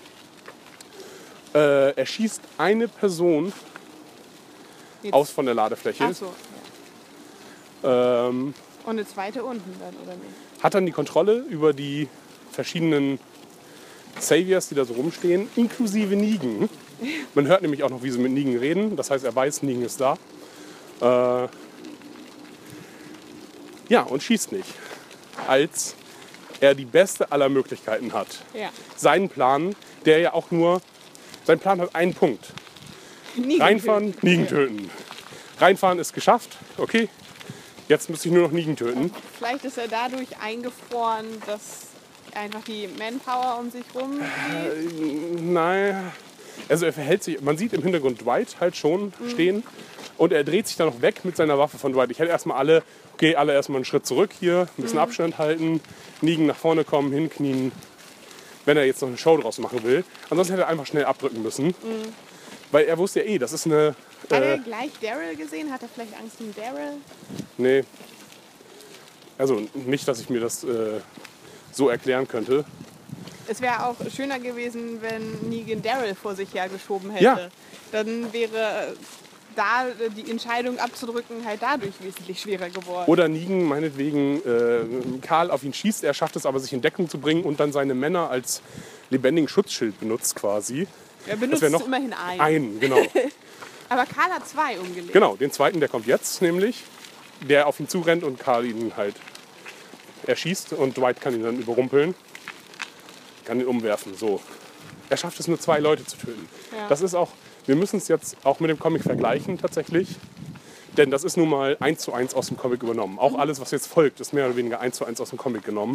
äh, er schießt eine Person Jetzt- aus von der Ladefläche. Ach so. Ja. Ähm, Und eine zweite unten dann, oder nicht? hat dann die Kontrolle über die verschiedenen Saviors, die da so rumstehen, inklusive Negan. Man hört nämlich auch noch, wie sie mit Negan reden. Das heißt, er weiß, Negan ist da. Äh, ja, und schießt nicht. Als er die beste aller Möglichkeiten hat. Ja. Seinen Plan, der ja auch nur... Sein Plan hat einen Punkt. Nie Reinfahren, getötet. Negan töten. Reinfahren ist geschafft. Okay, jetzt müsste ich nur noch Negan töten. Vielleicht ist er dadurch eingefroren, dass einfach die Manpower um sich rum geht. Nein. Also er verhält sich, man sieht im Hintergrund Dwight halt schon stehen und er dreht sich dann noch weg mit seiner Waffe von Dwight. Ich hätte erstmal alle, okay, alle erstmal einen Schritt zurück hier, ein bisschen Abstand halten, Negan nach vorne kommen, hinknien, wenn er jetzt noch eine Show draus machen will. Ansonsten hätte er einfach schnell abdrücken müssen, weil er wusste ja eh, das ist eine, Hat er äh, gleich Daryl gesehen? Hat er vielleicht Angst um Daryl? nee, also nicht, dass ich mir das äh, so erklären könnte. Es wäre auch schöner gewesen, wenn Negan Daryl vor sich hergeschoben hätte. Ja. Dann wäre da die Entscheidung abzudrücken halt dadurch wesentlich schwerer geworden. Oder Negan meinetwegen äh, Karl auf ihn schießt, er schafft es aber, sich in Deckung zu bringen und dann seine Männer als lebendigen Schutzschild benutzt quasi. er benutzt wär noch immerhin einen. Einen, genau. Aber Karl hat zwei umgelegt. Genau, den zweiten, der kommt jetzt nämlich, der auf ihn zurennt und Karl ihn halt erschießt und Dwight kann ihn dann überrumpeln, kann ihn umwerfen. So. Er schafft es nur, zwei Leute zu töten. Ja. Das ist auch, wir müssen es jetzt auch mit dem Comic vergleichen tatsächlich, denn das ist nun mal eins zu eins aus dem Comic übernommen. Auch alles, was jetzt folgt, ist mehr oder weniger eins zu eins aus dem Comic genommen.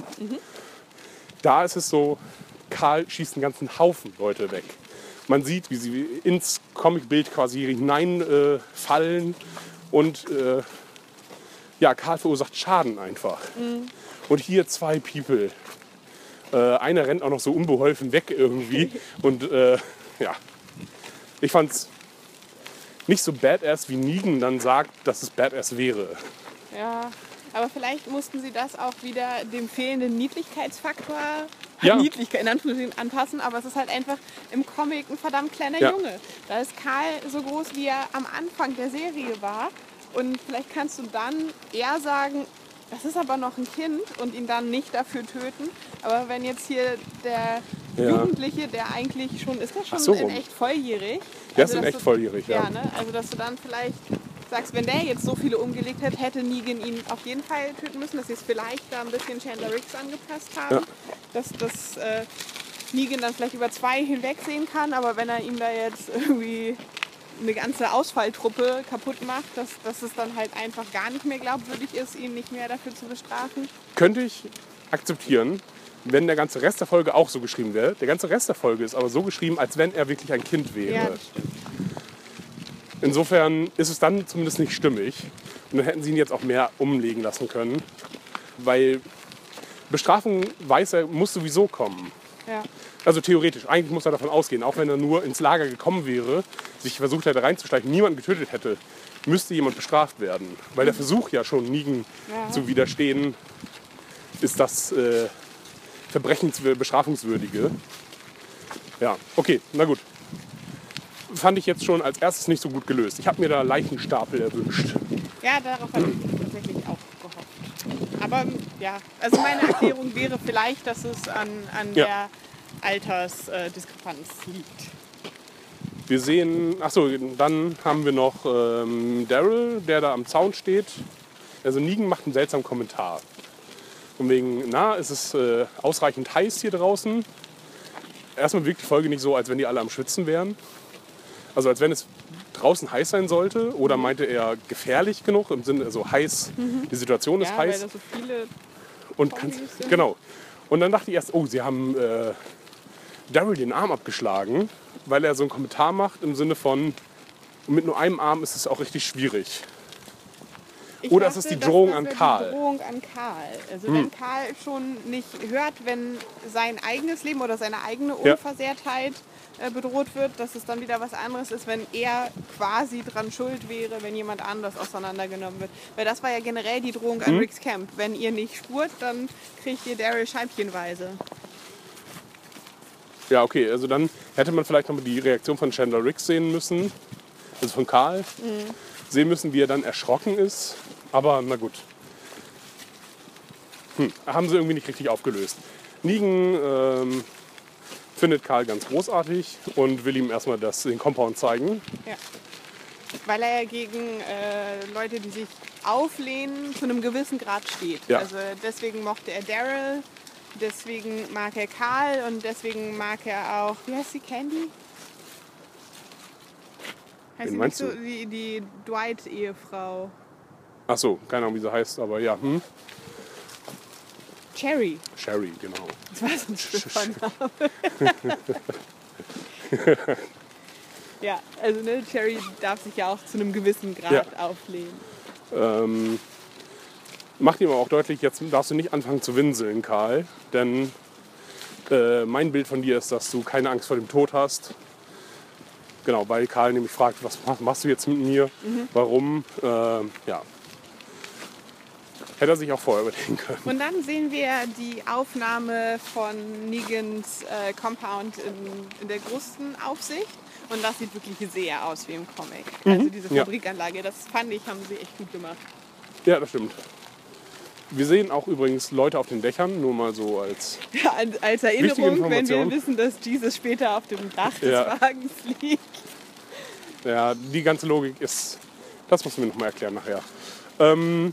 Da ist es so, Karl schießt einen ganzen Haufen Leute weg. Man sieht, wie sie ins Comicbild quasi hineinfallen äh, fallen und äh, ja, Karl verursacht Schaden einfach. Und hier zwei People. Äh, einer rennt auch noch so unbeholfen weg irgendwie. Und äh, ja, ich fand's nicht so badass, wie Negan dann sagt, dass es badass wäre. Ja, aber vielleicht mussten sie das auch wieder dem fehlenden Niedlichkeitsfaktor Ja. Niedlichkeit in Anführungsstrichen anpassen, aber es ist halt einfach im Comic ein verdammt kleiner Ja. Junge. Da ist Karl so groß, wie er am Anfang der Serie war. Und vielleicht kannst du dann eher sagen, das ist aber noch ein Kind und ihn dann nicht dafür töten. Aber wenn jetzt hier der Ja. Jugendliche, der eigentlich schon, ist der schon Ach so in rum. echt volljährig? Der ist Also, in dass echt du- volljährig, ja. Ja, ne? Also dass du dann vielleicht sagst, wenn der jetzt so viele umgelegt hätte, hätte Negan ihn auf jeden Fall töten müssen, dass sie es vielleicht da ein bisschen Chandler Riggs angepasst haben. Ja. Dass, dass äh, Negan dann vielleicht über zwei hinwegsehen kann, aber wenn er ihm da jetzt irgendwie eine ganze Ausfalltruppe kaputt macht, dass, dass es dann halt einfach gar nicht mehr glaubwürdig ist, ihn nicht mehr dafür zu bestrafen. Könnte ich akzeptieren, wenn der ganze Rest der Folge auch so geschrieben wäre. Der ganze Rest der Folge ist aber so geschrieben, als wenn er wirklich ein Kind wäre. Ja, das stimmt. Insofern ist es dann zumindest nicht stimmig. Und dann hätten sie ihn jetzt auch mehr umlegen lassen können. Weil Bestrafung, weiß er, muss sowieso kommen. Ja. Also theoretisch, eigentlich muss er davon ausgehen, auch wenn er nur ins Lager gekommen wäre, sich versucht hätte reinzuschleichen, niemanden getötet hätte, müsste jemand bestraft werden. Weil der Versuch ja schon, Negan Ja. zu widerstehen, ist das äh, verbrechenswür- bestrafungswürdige. Ja, okay, na gut. Fand ich jetzt schon als erstes nicht so gut gelöst. Ich habe mir da Leichenstapel erwünscht. Ja, darauf habe ich tatsächlich auch gehofft. Aber ja, also meine Erklärung wäre vielleicht, dass es an, an Ja. der Altersdiskrepanz liegt. Wir sehen, achso, dann haben wir noch ähm, Daryl, der da am Zaun steht. Also Negan macht einen seltsamen Kommentar. Von wegen, na, ist es äh, ausreichend heiß hier draußen? Erstmal wirkt die Folge nicht so, als wenn die alle am Schwitzen wären. Also als wenn es draußen heiß sein sollte. Oder meinte er gefährlich genug, im Sinne, also heiß, die Situation ist Ja, heiß. weil da so viele Und Zombies kannst, sind. genau. Und dann dachte ich erst, oh, sie haben äh, Daryl den Arm abgeschlagen, weil er so einen Kommentar macht im Sinne von, mit nur einem Arm ist es auch richtig schwierig. Ich Oder ist es dachte, die das- Drohung das an wäre Karl? Die Drohung an Karl. Also wenn Karl schon nicht hört, wenn sein eigenes Leben oder seine eigene Ja. Unversehrtheit äh, bedroht wird, dass es dann wieder was anderes ist, wenn er quasi dran schuld wäre, wenn jemand anders auseinandergenommen wird. Weil das war ja generell die Drohung an Ricks Camp. Wenn ihr nicht spurt, dann kriegt ihr Daryl scheibchenweise. Ja, okay, also dann hätte man vielleicht noch die Reaktion von Chandler Ricks sehen müssen, also von Karl, sehen müssen, wie er dann erschrocken ist. Aber na gut. Hm, haben sie irgendwie nicht richtig aufgelöst. Negan ähm, findet Karl ganz großartig und will ihm erstmal das, den Compound zeigen. Ja. Weil er gegen äh, Leute, die sich auflehnen, zu einem gewissen Grad steht. Ja. Also deswegen mochte er Daryl, deswegen mag er Karl und deswegen mag er auch, wie heißt sie, Candy? Heißt Wen sie nicht meinst so du? die, die Dwight-Ehefrau? Ach so, keine Ahnung, wie sie heißt, aber ja, hm? Cherry. Sherry, genau. Das war so ein Schiffername. Ja, also ne, Cherry darf sich ja auch zu einem gewissen Grad Ja. auflehnen. Ähm, macht ihm aber auch deutlich, jetzt darfst du nicht anfangen zu winseln, Karl. Denn äh, mein Bild von dir ist, dass du keine Angst vor dem Tod hast. Genau, weil Karl nämlich fragt, was mach- machst du jetzt mit mir? Warum? Ähm, ja. Hätte er sich auch vorher überlegen können. Und dann sehen wir die Aufnahme von Negans äh, Compound in, in der größten Aufsicht. Und das sieht wirklich sehr aus wie im Comic. Also diese Ja. Fabrikanlage, das fand ich, haben sie echt gut gemacht. Ja, das stimmt. Wir sehen auch übrigens Leute auf den Dächern, nur mal so als... Ja, als- als Erinnerung, wenn wir Information. wissen, dass Jesus später auf dem Dach des Ja. Wagens liegt. Ja, die ganze Logik ist... Das müssen wir noch mal erklären nachher. Ähm,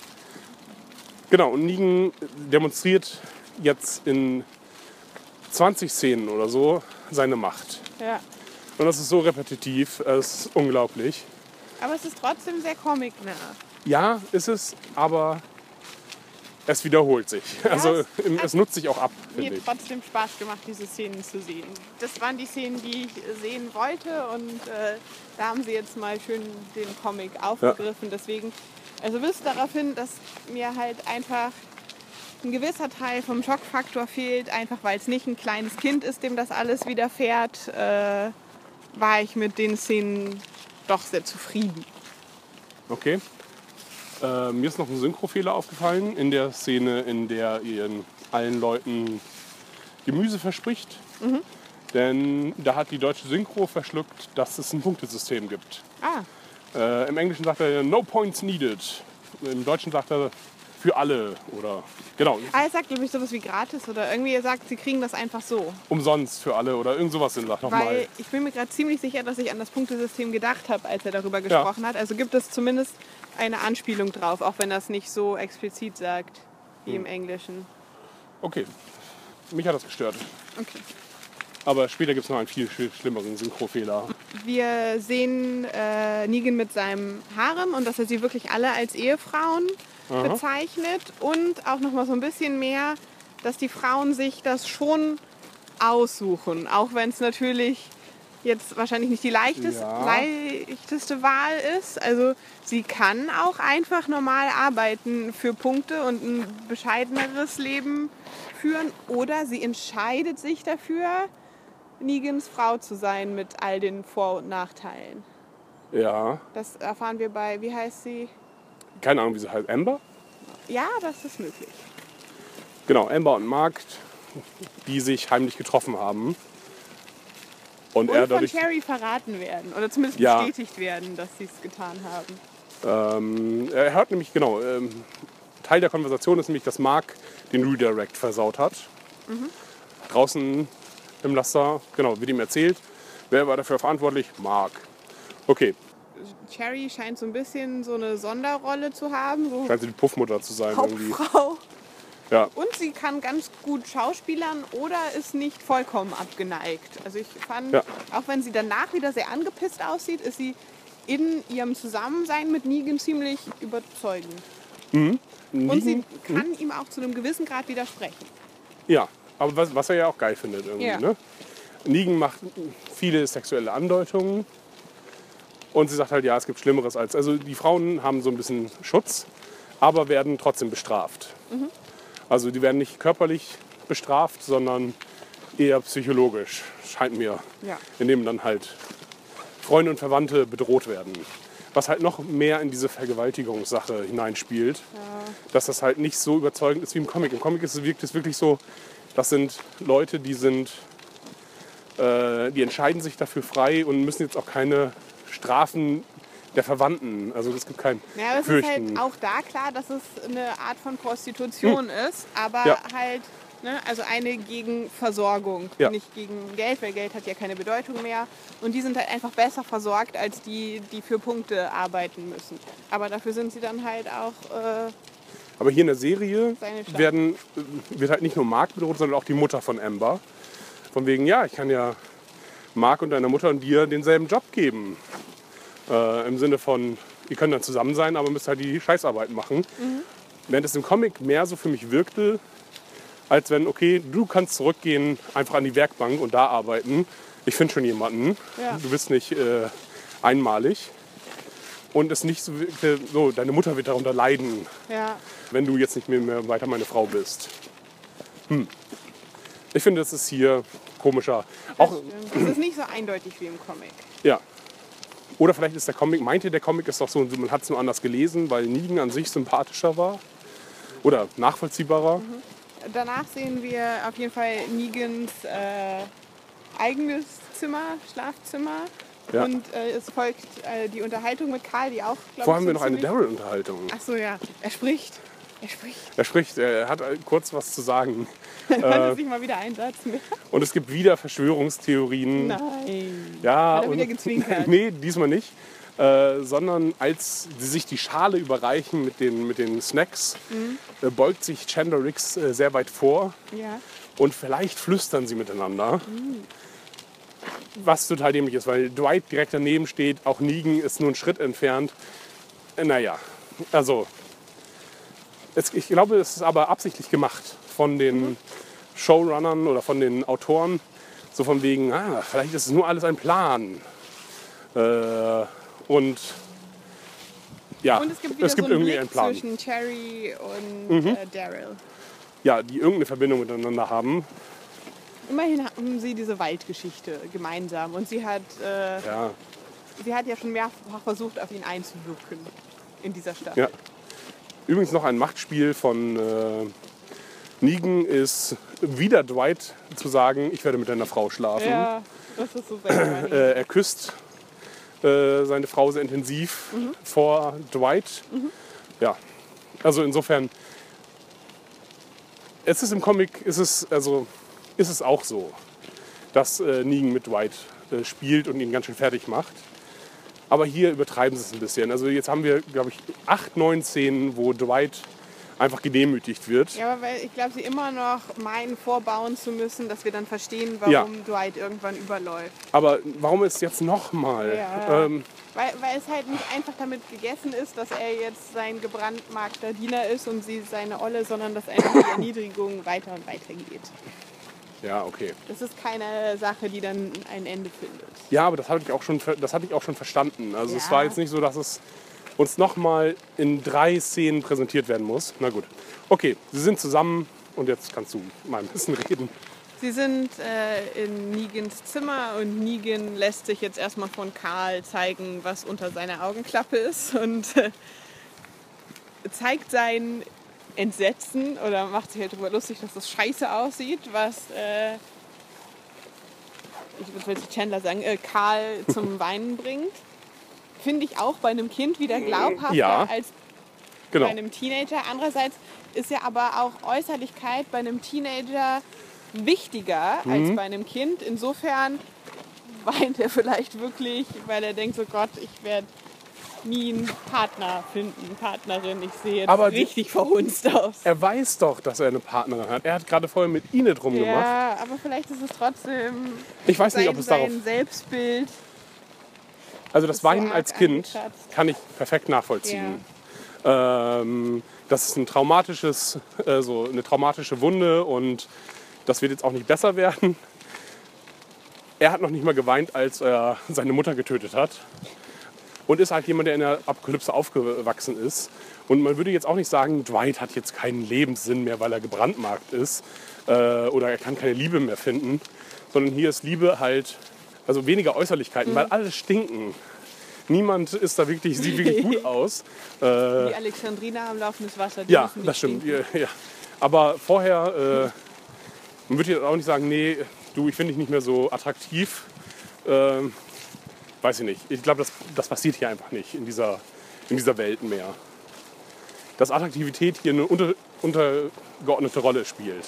genau, und Negan demonstriert jetzt in zwanzig Szenen oder so seine Macht. Ja. Und das ist so repetitiv, es ist unglaublich. Aber es ist trotzdem sehr comicnah. Ja, ist es, aber es wiederholt sich. Also es- es nutzt sich auch ab, Mir finde ich. trotzdem Spaß gemacht, diese Szenen zu sehen. Das waren die Szenen, die ich sehen wollte und äh, da haben sie jetzt mal schön den Comic aufgegriffen. Deswegen, also bis darauf hin, dass mir halt einfach ein gewisser Teil vom Schockfaktor fehlt, einfach weil es nicht ein kleines Kind ist, dem das alles widerfährt, äh, war ich mit den Szenen doch sehr zufrieden. Okay. Äh, mir ist noch ein Synchrofehler aufgefallen in der Szene, in der ihr allen Leuten Gemüse verspricht. Mhm. Denn da hat die deutsche Synchro verschluckt, dass es ein Punktesystem gibt. Ah, Äh, Im Englischen sagt er no points needed. Im Deutschen sagt er für alle oder genau, ah er sagt, glaube ich, sowas wie gratis oder irgendwie, er sagt, sie kriegen das einfach so. umsonst für alle oder irgend sowas in Sache nochmal. Weil ich bin mir gerade ziemlich sicher, dass ich an das Punktesystem gedacht habe, als er darüber gesprochen hat. Also gibt es zumindest eine Anspielung drauf, auch wenn das nicht so explizit sagt wie im Englischen. Okay, mich hat das gestört. Okay. Aber später gibt es noch einen viel, viel schlimmeren Synchrofehler. Wir sehen äh, Negan mit seinem Harem und dass er sie wirklich alle als Ehefrauen bezeichnet und auch noch mal so ein bisschen mehr, dass die Frauen sich das schon aussuchen, auch wenn es natürlich jetzt wahrscheinlich nicht die leichteste, Ja. leichteste Wahl ist. Also sie kann auch einfach normal arbeiten für Punkte und ein bescheideneres Leben führen oder sie entscheidet sich dafür, Negans Frau zu sein mit all den Vor- und Nachteilen. Ja, Das erfahren wir bei, wie heißt sie? keine Ahnung, wie sie heißt. Amber? Ja, das ist möglich. Genau, Amber und Mark, die sich heimlich getroffen haben. Und, Und er von dadurch, Cherry verraten werden oder zumindest Ja. bestätigt werden, dass sie es getan haben. ähm, er hört nämlich, genau, ähm, Teil der Konversation ist nämlich, dass Mark den Redirect versaut hat. Draußen im Laster, genau, wird ihm erzählt, wer war dafür verantwortlich? Mark. Okay, Cherry scheint so ein bisschen so eine Sonderrolle zu haben, so scheint sie die Puffmutter zu sein irgendwie. Hauptfrau. Ja, Und sie kann ganz gut schauspielern oder ist nicht vollkommen abgeneigt. Also ich fand, Ja. auch wenn sie danach wieder sehr angepisst aussieht, ist sie in ihrem Zusammensein mit Negan ziemlich überzeugend. Und sie Negan, kann ihm auch zu einem gewissen Grad widersprechen. ja, aber was, was er ja auch geil findet irgendwie. Ja. Ne? Negan macht viele sexuelle Andeutungen Und sie sagt halt, ja, es gibt Schlimmeres als... Also die Frauen haben so ein bisschen Schutz, aber werden trotzdem bestraft. Mhm. Also die werden nicht körperlich bestraft, sondern eher psychologisch, scheint mir. Ja. Indem dann halt Freunde und Verwandte bedroht werden. Was halt noch mehr in diese Vergewaltigungssache hineinspielt. Ja. Dass das halt nicht so überzeugend ist wie im Comic. Im Comic ist es, wirkt es wirklich so, das sind Leute, die sind, äh, die entscheiden sich dafür frei und müssen jetzt auch keine Strafen der Verwandten. Also es gibt kein Ja, aber es Fürchten. ist halt auch da klar, dass es eine Art von Prostitution hm. ist, aber Ja. halt, ne, also eine gegen Versorgung, Ja. nicht gegen Geld, weil Geld hat ja keine Bedeutung mehr. Und die sind halt einfach besser versorgt als die, die für Punkte arbeiten müssen. Aber dafür sind sie dann halt auch... Äh, Aber hier in der Serie Seine Stadt. werden, wird halt nicht nur Mark bedroht, sondern auch die Mutter von Amber. Von wegen, ja, ich kann ja Mark und deiner Mutter und dir denselben Job geben. Äh, Im Sinne von, ihr könnt dann zusammen sein, aber müsst halt die Scheißarbeit machen. Mhm. Während es im Comic mehr so für mich wirkte, als wenn, okay, du kannst zurückgehen, einfach an die Werkbank und da arbeiten. Ich finde schon jemanden. Ja. Du bist nicht äh, einmalig. Und es nicht so wirkte, so, deine Mutter wird darunter leiden, ja. wenn du jetzt nicht mehr, mehr weiter meine Frau bist. Hm. Ich finde, das ist hier komischer. Auch, Das ist nicht so eindeutig wie im Comic. ja. Oder vielleicht ist der Comic, meint ihr, der Comic ist doch so, man hat es nur anders gelesen, weil Negan an sich sympathischer war? Oder nachvollziehbarer? Mhm. Danach sehen wir auf jeden Fall Negans äh, eigenes Zimmer, Schlafzimmer. Ja. Und äh, es folgt äh, die Unterhaltung mit Karl, die auch, glaube Vorher haben wir so noch eine ziemlich- Daryl-Unterhaltung. Ach so, ja. Er spricht. Er spricht. Er spricht, er hat kurz was zu sagen. Dann Äh, konnte sich mal wieder ein Satz mehr. Und es gibt wieder Verschwörungstheorien. Nein. Ja, Hat er und, wieder gezwinkert? nee, diesmal nicht. Äh, sondern als sie sich die Schale überreichen mit den, mit den Snacks, Mhm. äh, beugt sich Chandler Riggs äh, sehr weit vor Ja. und vielleicht flüstern sie miteinander. Was total dämlich ist, weil Dwight direkt daneben steht, auch Negan ist nur einen Schritt entfernt. Äh, naja, also es, ich glaube, es ist aber absichtlich gemacht von den Mhm. Showrunnern oder von den Autoren. So von wegen, ah, vielleicht ist es nur alles ein Plan. Äh, und ja, Und es gibt wieder es gibt so einen irgendwie Blick einen Plan. zwischen Cherry und äh, Daryl. Ja, die irgendeine Verbindung miteinander haben. Immerhin haben sie diese Waldgeschichte gemeinsam. Und sie hat, äh, Ja, sie hat ja schon mehrfach versucht, auf ihn einzuwirken in dieser Stadt. ja. Übrigens noch ein Machtspiel von äh, Negan ist wieder Dwight zu sagen, ich werde mit deiner Frau schlafen. Ja, das ist so sehr Äh, er küsst äh, seine Frau sehr intensiv Mhm. vor Dwight. Ja, also insofern, es ist im Comic, ist es, also, ist es auch so, dass äh, Negan mit Dwight äh, spielt und ihn ganz schön fertig macht. Aber hier übertreiben sie es ein bisschen. Also jetzt haben wir, glaube ich, acht, neun Szenen, wo Dwight einfach gedemütigt wird. Ja, aber weil ich glaube, sie immer noch meinen, vorbauen zu müssen, dass wir dann verstehen, warum Ja. Dwight irgendwann überläuft. Aber warum ist jetzt nochmal? Ja. Ähm, Weil, weil es halt nicht einfach damit gegessen ist, dass er jetzt sein gebrandmarkter Diener ist und sie seine Olle, sondern dass einfach die Erniedrigung weiter und weiter geht. ja, okay. Das ist keine Sache, die dann ein Ende findet. Ja, aber das hatte ich auch schon, ver- das hatte ich auch schon verstanden. Also es Ja. war jetzt nicht so, dass es uns nochmal in drei Szenen präsentiert werden muss. Na gut. Okay, sie sind zusammen und jetzt kannst du mal ein bisschen reden. Sie sind äh, in Negans Zimmer und Negan lässt sich jetzt erstmal von Karl zeigen, was unter seiner Augenklappe ist und äh, zeigt sein Entsetzen oder macht sich halt darüber lustig, dass das scheiße aussieht, was, äh, ich würde jetzt Chandler sagen, äh, Karl zum Weinen bringt. Finde ich auch bei einem Kind wieder glaubhafter Ja. als Genau. bei einem Teenager. Andererseits ist ja aber auch Äußerlichkeit bei einem Teenager wichtiger Mhm. als bei einem Kind. Insofern weint er vielleicht wirklich, weil er denkt, so Gott, ich werde nie einen Partner finden, Partnerin. Ich sehe jetzt Aber die- richtig verhunzt aus. Er weiß doch, dass er eine Partnerin hat. Er hat gerade vorher mit Enid rumgemacht. Ja, aber vielleicht ist es trotzdem Ich weiß nicht, sein, ob es darauf... sein Selbstbild. Also das ist so Weinen arg als Kind angekratzt. kann ich perfekt nachvollziehen. Ähm, das ist ein traumatisches, äh, so eine traumatische Wunde und das wird jetzt auch nicht besser werden. Er hat noch nicht mal geweint, als er seine Mutter getötet hat. und ist halt jemand, der in der Apokalypse aufgewachsen ist. Und man würde jetzt auch nicht sagen, Dwight hat jetzt keinen Lebenssinn mehr, weil er gebrandmarkt ist äh, oder er kann keine Liebe mehr finden, sondern hier ist Liebe halt, also weniger Äußerlichkeiten, mhm. weil alle stinken. Niemand ist da wirklich, sieht wirklich gut aus. Äh, Die Alexandriner am Laufen des Wassers. Ja, das stimmt. Ja, ja. Aber vorher, äh, man würde jetzt auch nicht sagen, nee, du, ich finde dich nicht mehr so attraktiv. Äh, weiß ich nicht. Ich glaube, das, das passiert hier einfach nicht in dieser, in dieser Welt mehr. Dass Attraktivität hier eine unter, untergeordnete Rolle spielt.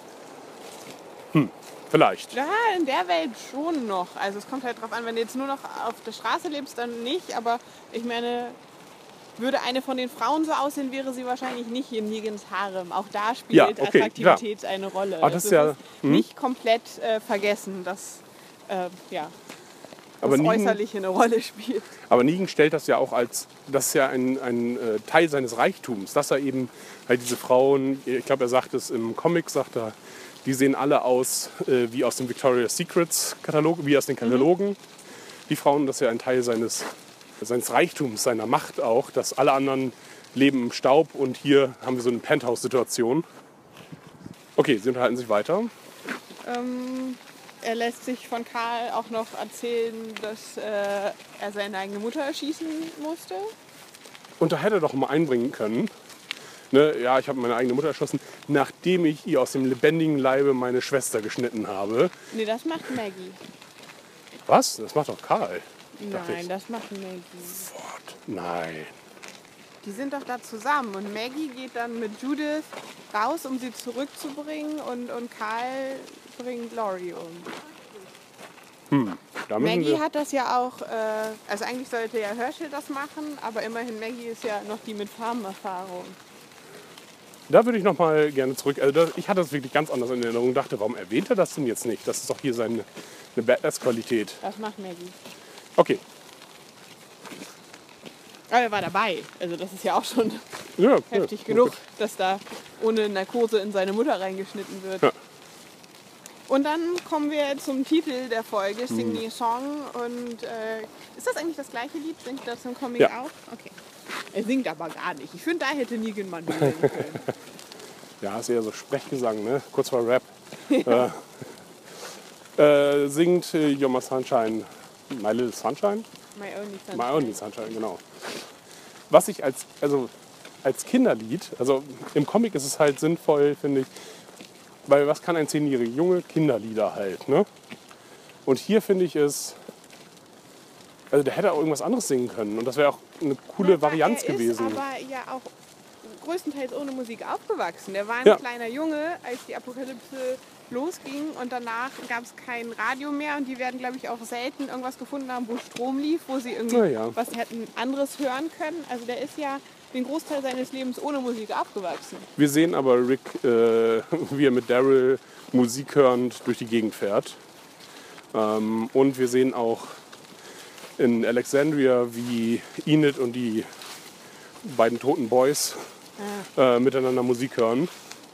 Hm. Vielleicht. Ja, in der Welt schon noch. Also es kommt halt drauf an, wenn du jetzt nur noch auf der Straße lebst, dann nicht. Aber ich meine, würde eine von den Frauen so aussehen, wäre sie wahrscheinlich nicht in Negans Harem. Auch da spielt ja, okay, Attraktivität klar. eine Rolle. Aber das ist ja hm? nicht komplett äh, vergessen, dass äh, ja, das aber Äußerliche eine Rolle spielt. Aber Negan stellt das ja auch als, das ist ja ein, ein äh, Teil seines Reichtums, dass er eben halt diese Frauen, ich glaube, er sagt es im Comic, sagt er, die sehen alle aus äh, wie aus dem Victoria's Secrets Katalog, wie aus den Katalogen. Mhm. Die Frauen, das ist ja ein Teil seines, seines Reichtums, seiner Macht auch, dass alle anderen leben im Staub und hier haben wir so eine Penthouse-Situation. Okay, sie unterhalten sich weiter. Ähm, er lässt sich von Karl auch noch erzählen, dass äh, er seine eigene Mutter erschießen musste. Und da hätte er doch mal einbringen können. Ne, ja, ich habe meine eigene Mutter erschossen, nachdem ich ihr aus dem lebendigen Leibe meine Schwester geschnitten habe. Nee, das macht Maggie. Was? Das macht doch Karl. Nein, das macht Maggie. Fort. Nein. Die sind doch da zusammen und Maggie geht dann mit Judith raus, um sie zurückzubringen und, und Karl bringt Laurie um. Hm, da müssen Maggie wir hat das ja auch, äh, also eigentlich sollte ja Herschel das machen, aber immerhin Maggie ist ja noch die mit Farmerfahrung. Da würde ich noch mal gerne zurück. Also das, ich hatte das wirklich ganz anders in Erinnerung. Dachte, warum erwähnt er das denn jetzt nicht? Das ist doch hier seine eine Badass-Qualität. Das macht Maggie. Okay. Aber er war dabei. Also das ist ja auch schon Ja, heftig ja, genug, gut. dass da ohne Narkose in seine Mutter reingeschnitten wird. Ja. Und dann kommen wir zum Titel der Folge, Sing Me a Song. Und äh, ist das eigentlich das gleiche Lied? Singt das im Comic Ja. auch? Okay. Er singt aber gar nicht. Ich finde, da hätte Negan mal singen können. Ja, ist eher so Sprechgesang, ne? Kurz vor Rap. Ja. Äh, äh, singt äh, You're My Sunshine, My Little Sunshine? My Only Sunshine. My Only Sunshine, genau. Was ich als, also als Kinderlied, also im Comic ist es halt sinnvoll, finde ich, weil was kann ein zehnjähriger Junge? Kinderlieder halt, ne? Und hier finde ich es, also der hätte auch irgendwas anderes singen können und das wäre auch eine coole Ja, Varianz er gewesen. ist aber ja auch größtenteils ohne Musik aufgewachsen. Der war ein Ja. kleiner Junge, als die Apokalypse losging und danach gab es kein Radio mehr und die werden, glaube ich, auch selten irgendwas gefunden haben, wo Strom lief, wo sie irgendwie Na ja. was hätten anderes hören können. Also der ist ja den Großteil seines Lebens ohne Musik aufgewachsen. Wir sehen aber Rick, äh, wie er mit Daryl Musik hörend durch die Gegend fährt. Ähm, und wir sehen auch in Alexandria, wie Enid und die beiden toten Boys äh, miteinander Musik hören.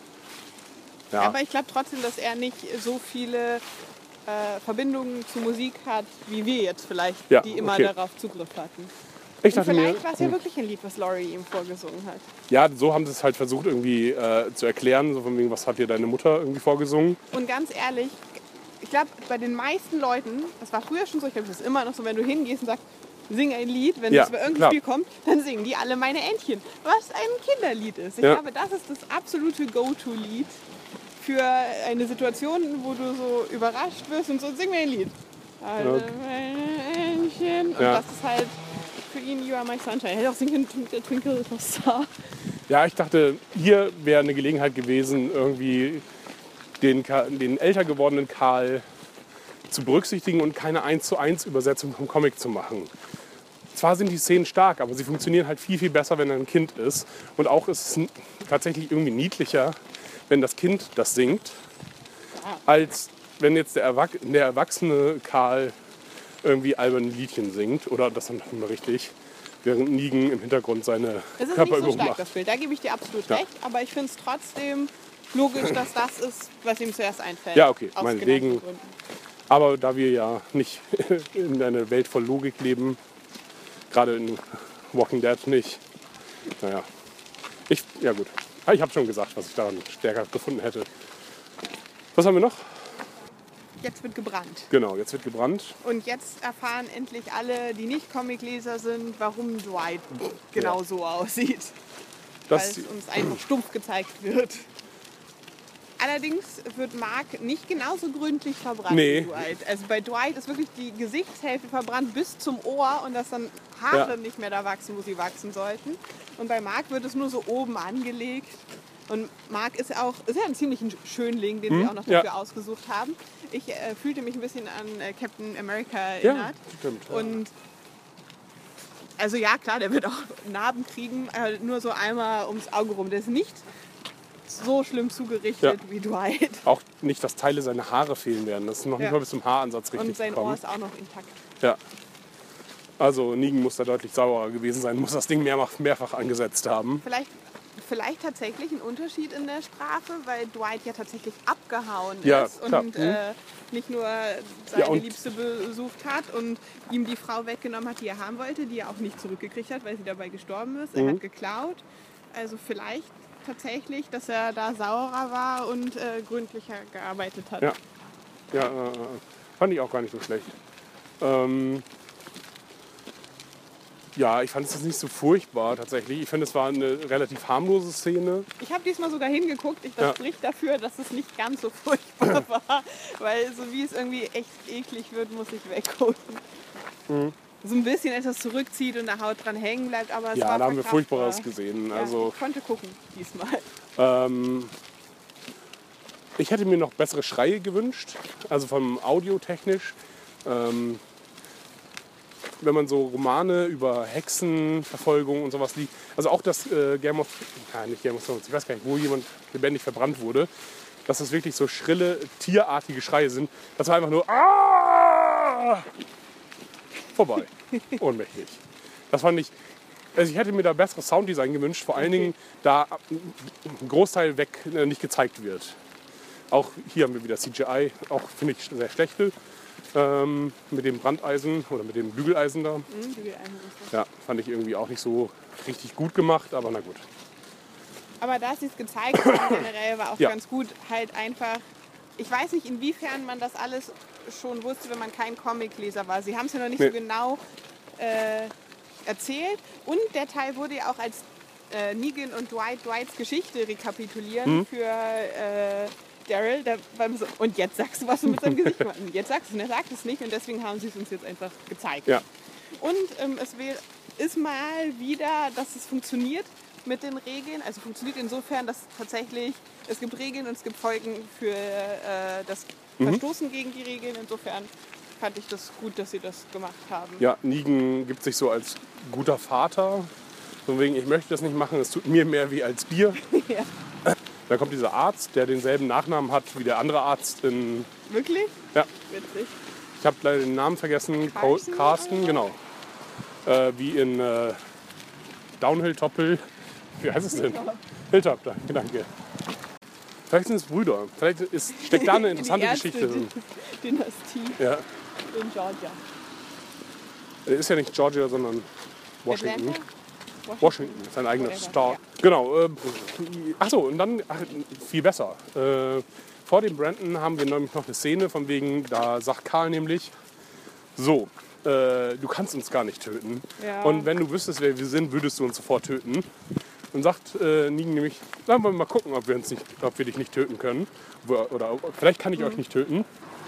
Ja. Aber ich glaube trotzdem, dass er nicht so viele äh, Verbindungen zu Musik hat, wie wir jetzt vielleicht, Ja, die immer okay. darauf Zugriff hatten. Ich Und dachte mir, vielleicht war es ja wirklich ein Lied, was Laurie ihm vorgesungen hat. ja, so haben sie es halt versucht irgendwie äh, zu erklären, so von wegen, was hat dir deine Mutter irgendwie vorgesungen? Und ganz ehrlich, ich glaube, bei den meisten Leuten, das war früher schon so, ich glaube, das ist immer noch so, wenn du hingehst und sagst, sing ein Lied, wenn Ja, es bei irgendeinem klar. Spiel kommt, dann singen die alle meine Entchen, was ein Kinderlied ist. Ich Ja. glaube, das ist das absolute Go-To-Lied für eine Situation, wo du so überrascht wirst und so, sing mir ein Lied. Alle Okay. meine Entchen. Und Ja. das ist halt für ihn You Are My Sunshine. Er hätte auch singen können, Twinkle, Twinkle Little Star. Ja, ich dachte, hier wäre eine Gelegenheit gewesen, irgendwie den, Ka- den älter gewordenen Karl zu berücksichtigen und keine eins zu eins Übersetzung vom Comic zu machen. Zwar sind die Szenen stark, aber sie funktionieren halt viel, viel besser, wenn er ein Kind ist. Und auch ist es n- tatsächlich irgendwie niedlicher, wenn das Kind das singt, als wenn jetzt der, Erwach- der erwachsene Karl irgendwie alberne Liedchen singt. Oder das dann nicht mehr richtig, während Negan im Hintergrund seine Das ist nicht so Körperübung stark, macht. das Bild. Da gebe ich dir absolut Ja. recht. Aber ich finde es trotzdem logisch, dass das ist, was ihm zuerst einfällt. Ja, okay, Aus meinetwegen. genannten Gründen. Aber da wir ja nicht in einer Welt voll Logik leben, Gerade in Walking Dead nicht. Naja. Ich, ja gut. Ich habe schon gesagt, was ich daran stärker gefunden hätte. Was haben wir noch? Jetzt wird gebrannt. Genau, jetzt wird gebrannt. Und jetzt erfahren endlich alle, die nicht Comicleser sind, warum Dwight genau Ja. so aussieht. Das, Weil es uns einfach stumpf gezeigt wird. Allerdings wird Mark nicht genauso gründlich verbrannt Nee. wie Dwight. Also bei Dwight ist wirklich die Gesichtshälfte verbrannt bis zum Ohr und dass dann Haare Ja. nicht mehr da wachsen, wo sie wachsen sollten. Und bei Mark wird es nur so oben angelegt. Und Mark ist auch ist ja ein ziemlicher Schönling, den sie auch noch dafür ja. ausgesucht haben. Ich äh, fühlte mich ein bisschen an äh, Captain America ja, erinnert. stimmt. Ja. Und also ja, klar, der wird auch Narben kriegen, äh, nur so einmal ums Auge rum. Der ist nicht so schlimm zugerichtet Ja. wie Dwight. Auch nicht, dass Teile seiner Haare fehlen werden. Das ist noch nicht Ja. mal bis zum Haaransatz richtig Und sein gekommen. Ohr ist auch noch intakt. Ja. Also Negan muss da deutlich saurer gewesen sein, muss das Ding mehrfach, mehrfach angesetzt haben. Vielleicht, vielleicht tatsächlich ein Unterschied in der Strafe, weil Dwight ja tatsächlich abgehauen Ja, ist klar. und Mhm. äh, nicht nur seine Ja, und- Liebste besucht hat und ihm die Frau weggenommen hat, die er haben wollte, die er auch nicht zurückgekriegt hat, weil sie dabei gestorben ist. Mhm. Er hat geklaut. Also vielleicht tatsächlich, dass er da saurer war und äh, gründlicher gearbeitet hat. Ja. Ja, äh, fand ich auch gar nicht so schlecht. Ähm, ja, ich fand es jetzt nicht so furchtbar tatsächlich. Ich finde, es war eine relativ harmlose Szene. Ich habe diesmal sogar hingeguckt. Ich, das Ja. spricht dafür, dass es nicht ganz so furchtbar war. Weil so wie es irgendwie echt eklig wird, muss ich weggucken. Mhm. So ein bisschen etwas zurückzieht und der Haut dran hängen bleibt, aber es Ja, war da haben wir verkraftbar. Furchtbares gesehen. Ja, Also, ich konnte gucken diesmal. ähm, ich hätte mir noch bessere Schreie gewünscht, also vom Audiotechnisch. Ähm, wenn man so Romane über Hexenverfolgung und sowas liest, also auch das äh, Game of, nein, nicht Game of Thrones, ich weiß gar nicht, wo jemand lebendig verbrannt wurde, dass das wirklich so schrille, tierartige Schreie sind. Das war einfach nur ah! vorbei, ohnmächtig. Das fand ich, also ich hätte mir da besseres Sounddesign gewünscht, vor allen Dingen, da ein Großteil weg äh, nicht gezeigt wird. Auch hier haben wir wieder C G I, auch finde ich sehr schlechte. Ähm, mit dem Brandeisen oder mit dem Bügeleisen da. Mhm, die Eisen ist das. Ja, fand ich irgendwie auch nicht so richtig gut gemacht, aber na gut. Aber da sie es gezeigt haben, generell war auch Ja. ganz gut, halt einfach, ich weiß nicht, inwiefern man das alles schon wusste, wenn man kein Comicleser war. Sie haben es ja noch nicht Nee. so genau äh, erzählt. Und der Teil wurde ja auch als äh, Negan und Dwight Dwights Geschichte rekapitulieren Mhm. für äh, Daryl. Da war so, und jetzt sagst du, was du mit seinem Gesicht machst. Und jetzt sagst du, und er sagt es nicht. Und deswegen haben sie es uns jetzt einfach gezeigt. Ja. Und ähm, es will, ist mal wieder, dass es funktioniert mit den Regeln. Also funktioniert insofern, dass tatsächlich es gibt Regeln und es gibt Folgen für äh, das Mhm. Verstoßen gegen die Regeln. Insofern fand ich das gut, dass sie das gemacht haben. Ja, Negan gibt sich so als guter Vater. Von wegen, ich möchte das nicht machen, es tut mir mehr weh als dir. Ja. Dann kommt dieser Arzt, der denselben Nachnamen hat wie der andere Arzt in. Wirklich? Ja, Witzig. ich habe leider den Namen vergessen. Carson? Carsten, genau. Äh, wie in äh, Downhill Toppel. Wie heißt es denn? Hilltop, danke. Vielleicht sind es Brüder. Vielleicht ist, steckt da eine interessante die Geschichte drin. Ärzte-Dynastie Ja. in Georgia. Ist ja nicht Georgia, sondern Washington. Atlanta? Washington, sein eigener Whatever, Staat. ja. Genau. Äh, achso, und dann ach, viel besser. Äh, vor dem Brandon haben wir nämlich noch eine Szene, von wegen, da sagt Karl nämlich, so, äh, du kannst uns gar nicht töten. Ja. Und wenn du wüsstest, wer wir sind, würdest du uns sofort töten. Und sagt äh, Negan nämlich, dann wollen wir mal gucken, ob wir, uns nicht, ob wir dich nicht töten können. Oder, oder vielleicht kann ich Mhm. euch nicht töten.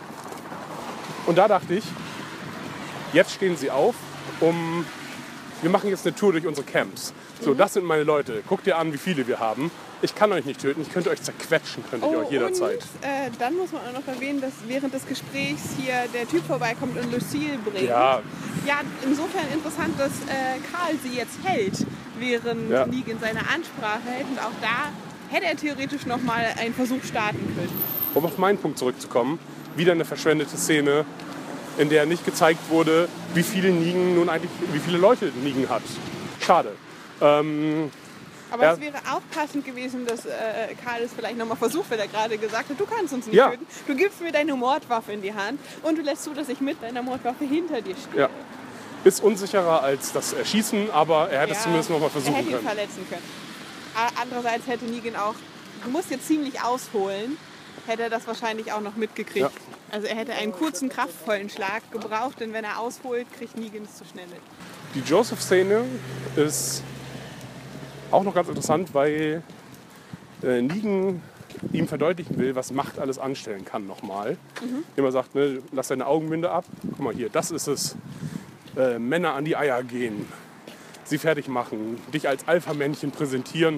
Und da dachte ich, jetzt stehen sie auf, um... Wir machen jetzt eine Tour durch unsere Camps. So, das sind meine Leute. Guckt ihr an, wie viele wir haben. Ich kann euch nicht töten, ich könnte euch zerquetschen, könnte ich euch jederzeit. Und äh, dann muss man auch noch erwähnen, dass während des Gesprächs hier der Typ vorbeikommt und Lucille bringt. Ja. Ja, insofern interessant, dass äh, Karl sie jetzt hält, während Ja. Negan seine Ansprache hält. Und auch da hätte er theoretisch noch mal einen Versuch starten können. Um auf meinen Punkt zurückzukommen, wieder eine verschwendete Szene, in der nicht gezeigt wurde, wie viele Negan nun eigentlich, wie viele Leute Negan hat. Schade. Ähm, Aber Ja. es wäre auch passend gewesen, dass äh, Karl es vielleicht noch mal versucht, weil er gerade gesagt hat, du kannst uns nicht Ja. töten. Du gibst mir deine Mordwaffe in die Hand und du lässt zu, dass ich mit deiner Mordwaffe hinter dir stehe. ja. Ist unsicherer als das Erschießen, aber er hätte Ja, es zumindest noch mal Er versuchen hätte ihn können. verletzen können. A- Andererseits hätte Negan auch, du musst jetzt ziemlich ausholen, hätte er das wahrscheinlich auch noch mitgekriegt. Ja. Also er hätte einen kurzen, kraftvollen Schlag gebraucht, denn wenn er ausholt, kriegt Negan es zu schnell mit. Die Joseph-Szene ist auch noch ganz interessant, weil äh, Negan ihm verdeutlichen will, was Macht alles anstellen kann nochmal. Mhm. Indem er sagt, ne, lass deine Augenbinde ab. Guck mal hier, das ist es. Äh, Männer an die Eier gehen, sie fertig machen, dich als Alpha-Männchen präsentieren.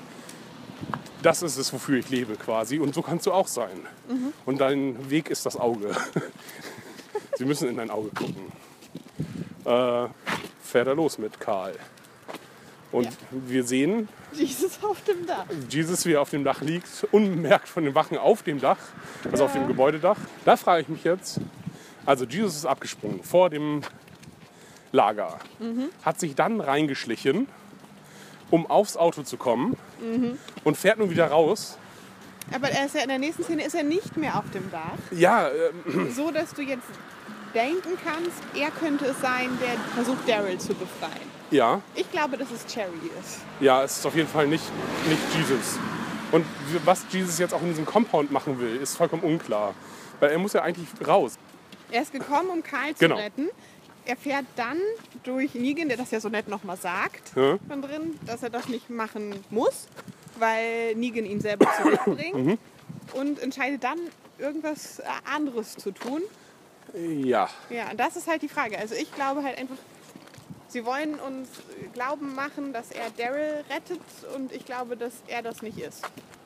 Das ist es, wofür ich lebe quasi. Und so kannst du auch sein. Mhm. Und dein Weg ist das Auge. Sie müssen in dein Auge gucken. Äh, fährt er los mit Karl. Und Ja. wir sehen Jesus auf dem Dach. Jesus, wie er auf dem Dach liegt, unbemerkt von den Wachen auf dem Dach, also Ja. auf dem Gebäudedach. Da frage ich mich jetzt, also Jesus ist abgesprungen vor dem Lager, Mhm. hat sich dann reingeschlichen, um aufs Auto zu kommen Mhm. und fährt nun wieder raus. Aber er ist ja in der nächsten Szene ist er nicht mehr auf dem Dach. Ja, äh, So, dass du jetzt denken kannst, er könnte es sein, der versucht, Daryl zu befreien. ja, Ich glaube, dass es Cherry ist. ja, es ist auf jeden Fall nicht, nicht Jesus. Und was Jesus jetzt auch in diesem Compound machen will, ist vollkommen unklar. Weil er muss ja eigentlich raus. Er ist gekommen, um Karl zu Genau. retten. Er fährt dann durch Negan, der das ja so nett nochmal sagt, Ja. von drin, dass er das nicht machen muss, weil Negan ihn selber zurückbringt. Mhm. Und entscheidet dann, irgendwas äh, anderes zu tun. Ja, Ja, und das ist halt die Frage. Also ich glaube halt einfach, sie wollen uns glauben machen, dass er Daryl rettet und ich glaube, dass er das nicht ist.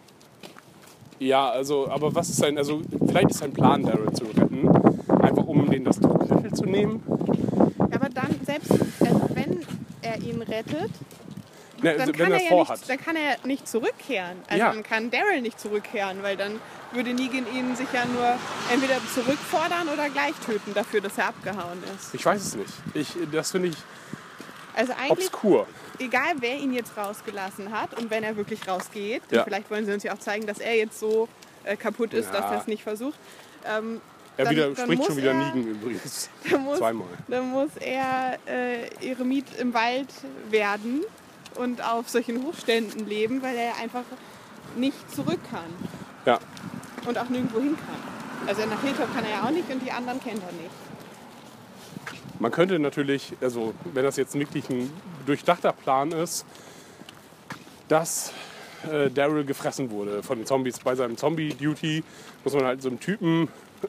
ja, also, aber was ist sein, also vielleicht ist sein Plan, Daryl zu retten, einfach um denen das Druckmittel zu nehmen. Aber dann, selbst also wenn er ihn rettet, Ne, dann also, kann, wenn er er es ja vorhat. nicht, dann kann er nicht zurückkehren. Also Ja. dann kann Daryl nicht zurückkehren, weil dann würde Negan ihn sich ja nur entweder zurückfordern oder gleich töten dafür, dass er abgehauen ist. Ich weiß es nicht. Ich, das finde ich Also eigentlich, obskur. egal wer ihn jetzt rausgelassen hat und wenn er wirklich rausgeht, Ja. und vielleicht wollen sie uns ja auch zeigen, dass er jetzt so äh, kaputt ist, Ja. dass er es nicht versucht, ähm, Er dann- wieder, dann spricht muss schon wieder er- Negan übrigens. dann muss, Zweimal. dann muss er äh, Eremit im Wald werden und auf solchen Hochständen leben, weil er einfach nicht zurück kann Ja. und auch nirgendwo hin kann. Also nach Hilltop kann er ja auch nicht und die anderen kennt er nicht. Man könnte natürlich, also wenn das jetzt wirklich ein durchdachter Plan ist, dass äh, Daryl gefressen wurde von den Zombies. Bei seinem Zombie-Duty muss man halt so einem Typen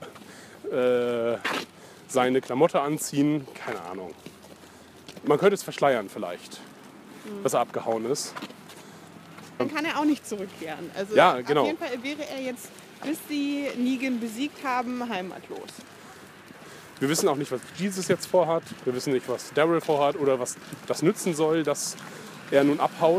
äh, seine Klamotte anziehen. Keine Ahnung. Man könnte es verschleiern vielleicht, dass er abgehauen ist. Dann kann er auch nicht zurückkehren. Also Ja, genau. auf jeden Fall wäre er jetzt, bis sie Negan besiegt haben, heimatlos. Wir wissen auch nicht, was Jesus jetzt vorhat. Wir wissen nicht, was Daryl vorhat oder was das nützen soll, dass er nun abhaut.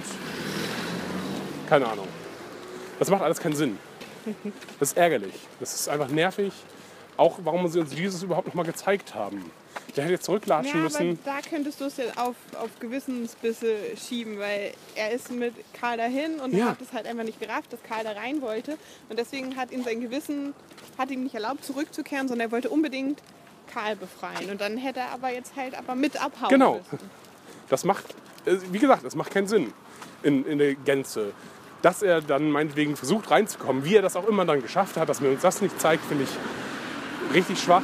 Keine Ahnung. Das macht alles keinen Sinn. Das ist ärgerlich. Das ist einfach nervig. Auch warum sie uns Jesus überhaupt noch mal gezeigt haben. Der hätte jetzt zurücklatschen Ja, aber müssen. da könntest du es ja auf, auf Gewissensbisse schieben, weil er ist mit Karl dahin und Ja. hat es halt einfach nicht gerafft, dass Karl da rein wollte. Und deswegen hat ihm sein Gewissen hat ihm nicht erlaubt, zurückzukehren, sondern er wollte unbedingt Karl befreien. Und dann hätte er aber jetzt halt aber mit abhauen Genau. müssen. Das macht, äh, wie gesagt, das macht keinen Sinn in, in der Gänze. Dass er dann meinetwegen versucht reinzukommen, wie er das auch immer dann geschafft hat, dass man uns das nicht zeigt, finde ich richtig schwach.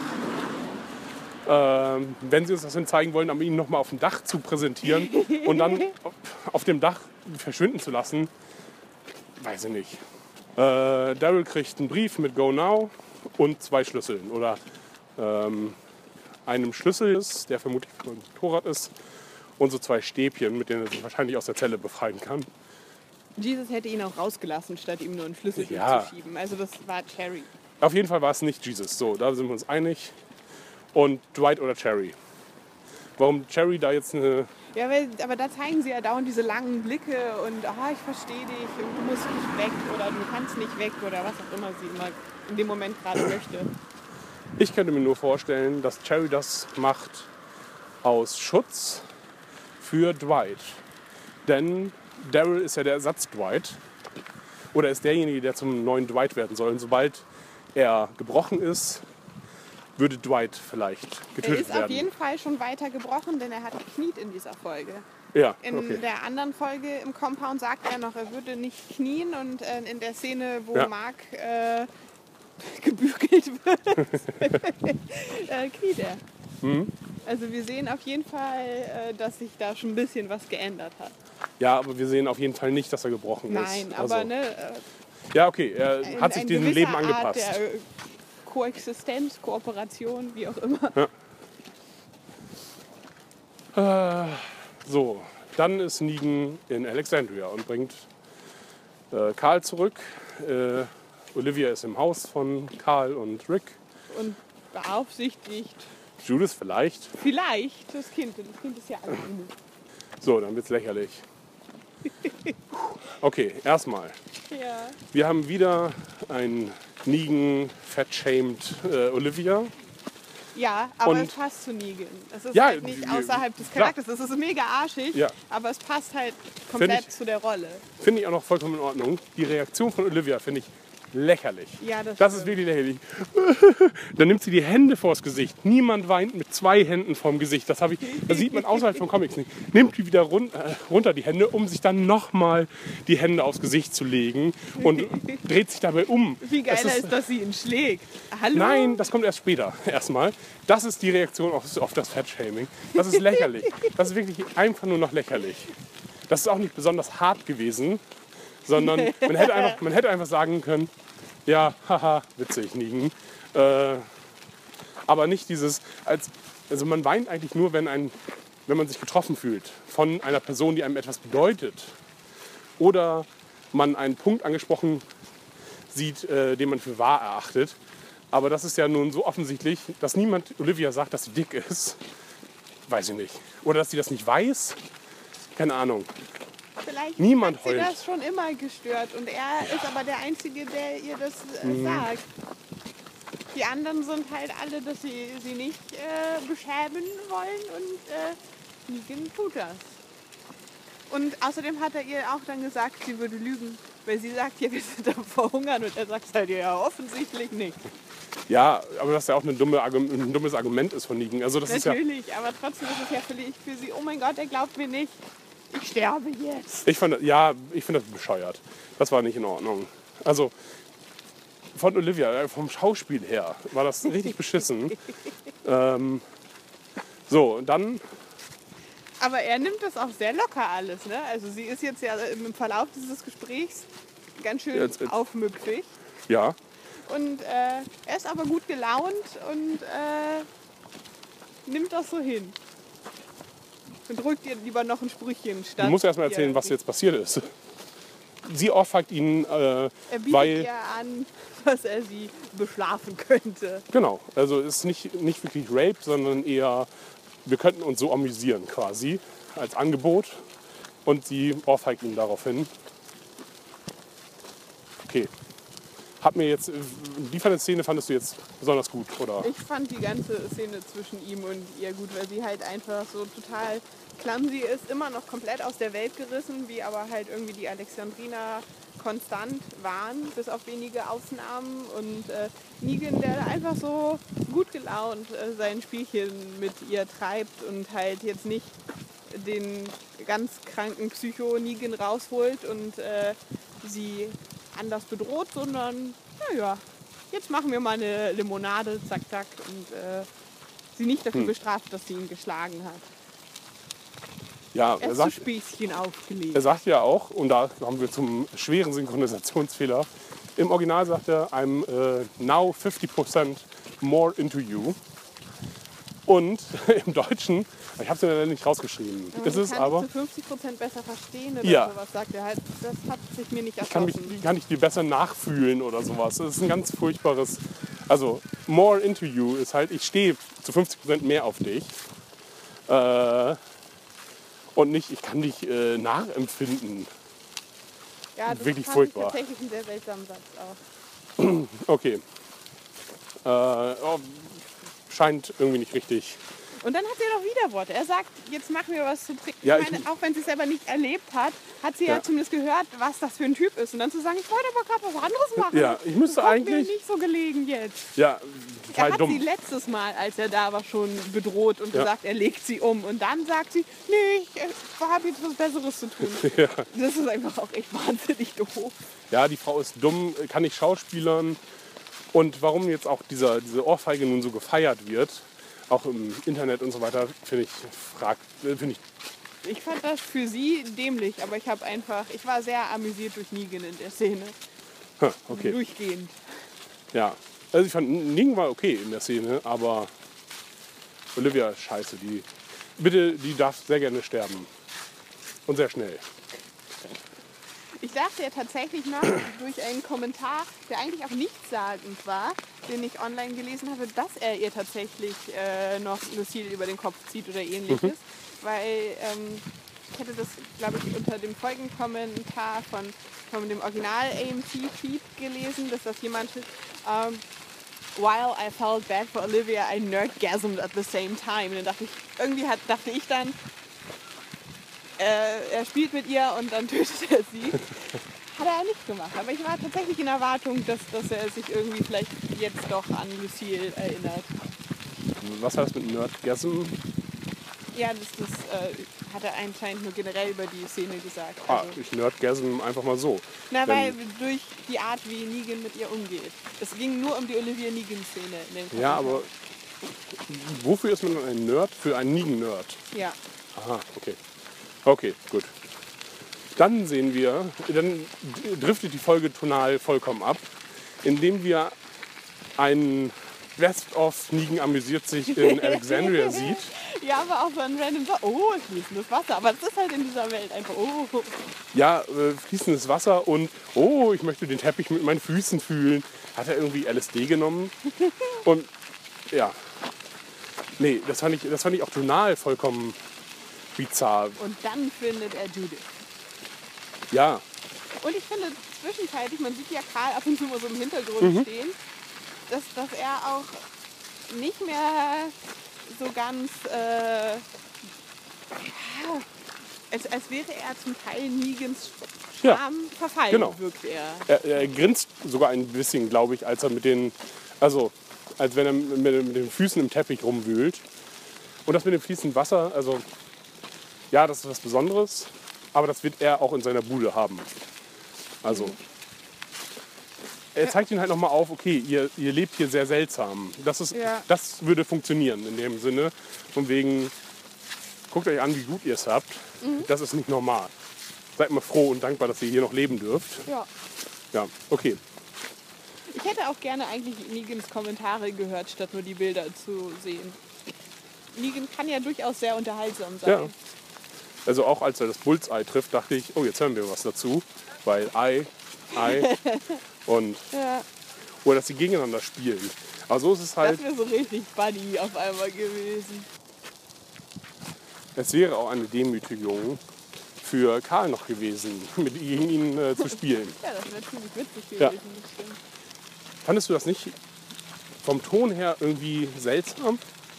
Ähm, wenn sie uns das denn zeigen wollen, um ihn nochmal auf dem Dach zu präsentieren und dann auf, auf dem Dach verschwinden zu lassen, weiß ich nicht. Äh, Daryl kriegt einen Brief mit Go Now und zwei Schlüsseln. Oder ähm, einem Schlüssel, ist, der vermutlich ein Motorrad ist, und so zwei Stäbchen, mit denen er sich wahrscheinlich aus der Zelle befreien kann. Jesus hätte ihn auch rausgelassen, statt ihm nur einen Schlüssel Ja. durchzuschieben. Also das war Cherry. Auf jeden Fall war es nicht Jesus. So, da sind wir uns einig. Und Dwight oder Cherry. Warum Cherry da jetzt eine... Ja, weil, aber da zeigen sie ja dauernd diese langen Blicke und ah, ich verstehe dich und du musst nicht weg oder du kannst nicht weg oder was auch immer sie immer in dem Moment gerade möchte. Ich könnte mir nur vorstellen, dass Cherry das macht aus Schutz für Dwight. Denn Daryl ist ja der Ersatz Dwight. Oder ist derjenige, der zum neuen Dwight werden soll. Und sobald er gebrochen ist, würde Dwight vielleicht Er getötet ist werden. auf jeden Fall schon weiter gebrochen, denn er hat gekniet in dieser Folge. Ja, In okay. der anderen Folge im Compound sagt er noch, er würde nicht knien und äh, in der Szene, wo Ja. Mark äh, gebügelt wird, äh, kniet er. Mhm. Also wir sehen auf jeden Fall, äh, dass sich da schon ein bisschen was geändert hat. Ja, aber wir sehen auf jeden Fall nicht, dass er gebrochen Nein, ist. aber Also, ne, äh, ja, okay, er in, hat sich in diesem gewisser Leben Art angepasst. der äh, Koexistenz, Kooperation, wie auch immer. Äh, so, dann ist Negan in Alexandria und bringt äh, Carl zurück. Äh, Olivia ist im Haus von Carl und Rick. Und beaufsichtigt Judith vielleicht. vielleicht das Kind, denn das Kind ist ja alleine. So, dann wird's lächerlich. Okay, erstmal. Ja. Wir haben wieder ein Negan fat-shamed äh, Olivia. Ja, aber Und- es passt zu Negan. Es ist Ja, halt nicht die- außerhalb des klar. Charakters. Es ist mega arschig, Ja. aber es passt halt komplett ich- zu der Rolle. Finde ich auch noch vollkommen in Ordnung. Die Reaktion von Olivia finde ich lächerlich. Ja, das, Das ist stimmt. wirklich lächerlich. Dann nimmt sie die Hände vors Gesicht. Niemand weint mit zwei Händen vorm Gesicht. Das, habe ich, das sieht man außerhalb von Comics nicht. Nimmt die wieder run äh, runter, die Hände, um sich dann nochmal die Hände aufs Gesicht zu legen und dreht sich dabei um. Wie geil Das ist, dass sie ihn schlägt. Hallo? Nein, das kommt erst später. Erstmal. Das ist die Reaktion auf, auf das Fat-Shaming. Das ist lächerlich. Das ist wirklich einfach nur noch lächerlich. Das ist auch nicht besonders hart gewesen, sondern man hätte einfach, man hätte einfach sagen können, ja, haha, witzig, Negan. Äh, aber nicht dieses, als, also man weint eigentlich nur, wenn, ein, wenn man sich getroffen fühlt von einer Person, die einem etwas bedeutet. Oder man einen Punkt angesprochen sieht, äh, den man für wahr erachtet. Aber das ist ja nun so offensichtlich, dass niemand Olivia sagt, dass sie dick ist. Weiß ich nicht. Oder dass sie das nicht weiß. Keine Ahnung. Vielleicht Niemand hat sie heult. das schon immer gestört und er ist aber der Einzige, der ihr das äh, Mhm. sagt. Die anderen sind halt alle, dass sie sie nicht äh, beschämen wollen und äh, Negan tut das. Und außerdem hat er ihr auch dann gesagt, sie würde lügen, weil sie sagt, ja, wir sind am Verhungern und er sagt halt, ja, offensichtlich nicht. Ja, aber das ja auch eine dumme, Argu- ein dummes Argument ist von Negan. Also das ist ja, Natürlich, aber trotzdem ist es ja für, die- für sie, oh mein Gott, er glaubt mir nicht. Ich sterbe jetzt. ich fand, ja, ich finde das bescheuert. Das war nicht in Ordnung. Also von Olivia, äh, vom Schauspiel her, war das richtig beschissen. ähm, so, und dann, Aber er nimmt das auch sehr locker alles, ne? Also sie ist jetzt ja im Verlauf dieses Gesprächs ganz schön Jetzt- jetzt- aufmüpfig. ja, Und äh, er ist aber gut gelaunt und äh, nimmt das so hin. Und drückt ihr lieber noch ein Sprüchchen statt. du musst erst mal erzählen, ihr- was jetzt passiert ist. Sie ohrfeigt ihn, äh, Er bietet weil... ihr an, dass er sie beschlafen könnte. Genau, also es ist nicht, nicht wirklich Rape, sondern eher, wir könnten uns so amüsieren quasi, als Angebot. Und sie ohrfeigt ihn daraufhin. Okay. Hat mir jetzt, die von der Szene fandest du jetzt besonders gut, oder? Ich fand die ganze Szene zwischen ihm und ihr gut, weil sie halt einfach so total clumsy ist, immer noch komplett aus der Welt gerissen, wie aber halt irgendwie die Alexandriner konstant waren, bis auf wenige Ausnahmen. Und äh, Negan, der einfach so gut gelaunt äh, sein Spielchen mit ihr treibt und halt jetzt nicht den ganz kranken Psycho-Negan rausholt und äh, sie anders bedroht, sondern naja, jetzt machen wir mal eine Limonade, zack, zack, und äh, sie nicht dafür Hm. bestraft, dass sie ihn geschlagen hat. Ja, Er er ist zu sagt, Späßchen aufgelegt. er sagt ja auch, und da kommen wir zum schweren Synchronisationsfehler, im Original sagt er, I'm äh, now fifty percent more into you. Und im Deutschen, ich habe es ja leider nicht rausgeschrieben, Aber ist ich es kann aber... zu fünfzig Prozent besser verstehen oder Ja. sowas, sagt er halt. Das hat sich mir nicht kann, mich, erschlossen. kann ich dir besser nachfühlen oder sowas. Das ist ein ganz furchtbares... Also, more into you ist halt, ich stehe zu fünfzig Prozent mehr auf dich. Äh, und nicht, ich kann dich äh, nachempfinden. Ja, das wirklich fand furchtbar. ich tatsächlich einen sehr seltsamen Satz auch. Okay. Äh, oh, scheint irgendwie nicht richtig Und dann hat sie noch Widerworte. Er sagt, jetzt machen wir was zu trinken. Ja, ich meine, ich- auch wenn sie es selber nicht erlebt hat, hat sie ja, Ja. zumindest gehört, was das für ein Typ ist. Und dann zu sagen, ich wollte aber gerade was anderes machen. Ja, ich müsste Kommt eigentlich- mir nicht so gelegen jetzt. Ja, Er total hat sie dumm. letztes Mal, als er da war, schon bedroht und Ja. gesagt, er legt sie um. Und dann sagt sie, nee, ich äh, habe jetzt was Besseres zu tun. Ja. Das ist einfach auch echt wahnsinnig doof. Ja, die Frau ist dumm, kann nicht schauspielern. Und warum jetzt auch dieser, diese Ohrfeige nun so gefeiert wird, auch im Internet und so weiter, finde ich, frag, äh, finde ich, Ich fand das für sie dämlich, aber ich habe einfach, ich war sehr amüsiert durch Negan in der Szene. huh, okay. Durchgehend. Ja, also ich fand, Ning war okay in der Szene, aber Olivia ist scheiße. Die, bitte, die darf sehr gerne sterben. Und sehr schnell. Ich dachte ja tatsächlich noch durch einen Kommentar, der eigentlich auch nichtssagend war, den ich online gelesen habe, dass er ihr tatsächlich äh, noch Lucille über den Kopf zieht oder ähnliches. Mhm. Weil ähm, ich hätte das, glaube ich, unter dem Folgenkommentar von, von dem Original-A M C-Feed gelesen, dass das jemand ähm, While I felt bad for Olivia, I nerdgasmed at the same time. Und dann dachte ich, irgendwie hat, dachte ich dann, äh, er spielt mit ihr und dann tötet er sie. Hat er nicht gemacht. Aber ich war tatsächlich in Erwartung, dass, dass er sich irgendwie vielleicht jetzt doch an Lucille erinnert. Was heißt mit Nerdgasm? Ja, das, das äh, hat er anscheinend nur generell über die Szene gesagt. Ah, Also, ich Nerdgasm einfach mal so. na, wenn- weil durch die Art, wie Negan mit ihr umgeht. Es ging nur um die Olivia Negan-Szene in dem Ja, Kommentar. aber wofür ist man dann ein Nerd? Für einen Negan-Nerd. Ja. Aha, okay. Okay, gut. Dann sehen wir, dann driftet die Folge tonal vollkommen ab, indem wir einen Best-of Negan amüsiert sich in Alexandria sieht. Ja, aber auch so ein random so, oh, fließendes Wasser. Aber das ist halt in dieser Welt einfach, oh. Ja, äh, fließendes Wasser und oh, ich möchte den Teppich mit meinen Füßen fühlen. Hat er irgendwie L S D genommen? Und ja, nee, das fand ich, das fand ich auch tonal vollkommen bizarr. Und dann findet er Judith. Ja, Und ich finde zwischenzeitlich, man sieht ja Karl ab und zu mal so im Hintergrund Mhm. stehen, dass, dass er auch nicht mehr so ganz, äh, ja, als, als wäre er zum Teil Negans Ja, Charme verfallen, genau. wirkt er. er, er grinst sogar ein bisschen, glaube ich, als er mit den, also als wenn er mit, mit den Füßen im Teppich rumwühlt. Und das mit dem fließenden Wasser, also ja, das ist was Besonderes, aber das wird er auch in seiner Bude haben. Also er zeigt ihn halt nochmal auf, okay, ihr, ihr lebt hier sehr seltsam. Das, ist, Ja. das würde funktionieren in dem Sinne. Von wegen, guckt euch an, wie gut ihr es habt. Das ist nicht normal. Seid mal froh und dankbar, dass ihr hier noch leben dürft. Ja. Ja, okay. Ich hätte auch gerne eigentlich Negans Kommentare gehört, statt nur die Bilder zu sehen. Negan kann ja durchaus sehr unterhaltsam sein. Ja. Also auch als er das Bullseye trifft, dachte ich, oh, jetzt hören wir was dazu. Weil Ei, Ei und Ja, oder dass sie gegeneinander spielen. Aber so ist es halt, das wäre so richtig Buddy auf einmal gewesen. es wäre auch eine Demütigung für Karl noch gewesen, mit gegen ihn äh, zu spielen. Ja, das wäre ziemlich witzig Ja. gewesen. Das stimmt. Fandest du das nicht vom Ton her irgendwie seltsam?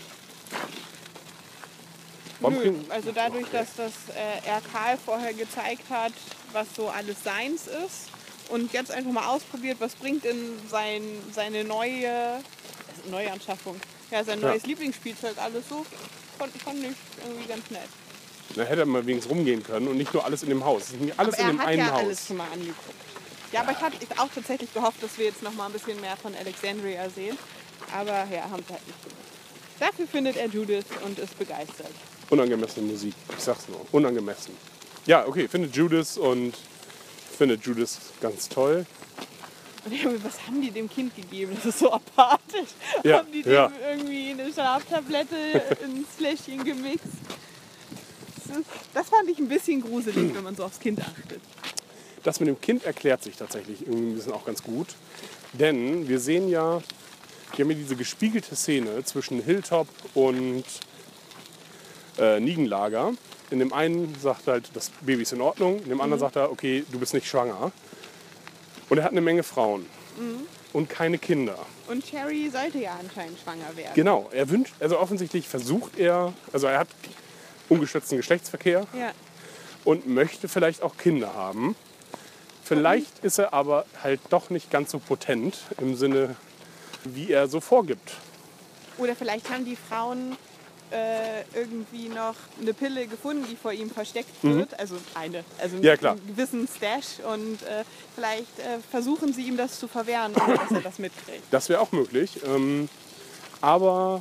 Warum Nö, kriegen- also dadurch, dass das, äh, er Karl vorher gezeigt hat, was so alles seins ist und jetzt einfach mal ausprobiert, was bringt in sein, seine neue also Neuanschaffung, ja, sein Ja. neues Lieblingsspielzeug alles so, fand, fand ich irgendwie ganz nett. Da hätte er mal wenigstens rumgehen können und nicht nur alles in dem Haus. Es ist nicht alles Aber in er dem hat einen ja Haus. alles schon mal angeguckt. Ja, aber ich hatte auch tatsächlich gehofft, dass wir jetzt noch mal ein bisschen mehr von Alexandria sehen. Aber ja, haben sie halt nicht gemacht. Dafür findet er Judith und ist begeistert. Unangemessene Musik, ich sag's nur, unangemessen. Ja, okay, findet Judith und findet Judith ganz toll. Und ich habe, was haben die dem Kind gegeben? Das ist so apathisch. Ja, Haben die dem ja. irgendwie eine Schlaftablette ins Fläschchen gemixt? Das, ist, das fand ich ein bisschen gruselig, wenn man so aufs Kind achtet. Das mit dem Kind erklärt sich tatsächlich irgendwie ein bisschen auch ganz gut. Denn wir sehen ja, wir haben hier diese gespiegelte Szene zwischen Hilltop und äh, Negan-Lager. In dem einen sagt er halt, das Baby ist in Ordnung. In dem anderen sagt er, okay, du bist nicht schwanger. Und er hat eine Menge Frauen. und keine Kinder. Und Cherry sollte ja anscheinend schwanger werden. Genau, er wünscht, also offensichtlich versucht er, also er hat ungeschützten Geschlechtsverkehr Ja. und möchte vielleicht auch Kinder haben. Vielleicht ist er aber halt doch nicht ganz so potent im Sinne, wie er so vorgibt. Oder vielleicht haben die Frauen äh, irgendwie noch eine Pille gefunden, die vor ihm versteckt wird. Also eine, also Ja, klar. einen gewissen Stash. Und äh, vielleicht äh, versuchen sie ihm das zu verwehren, ohne dass er das mitkriegt. Das wäre auch möglich. Ähm, aber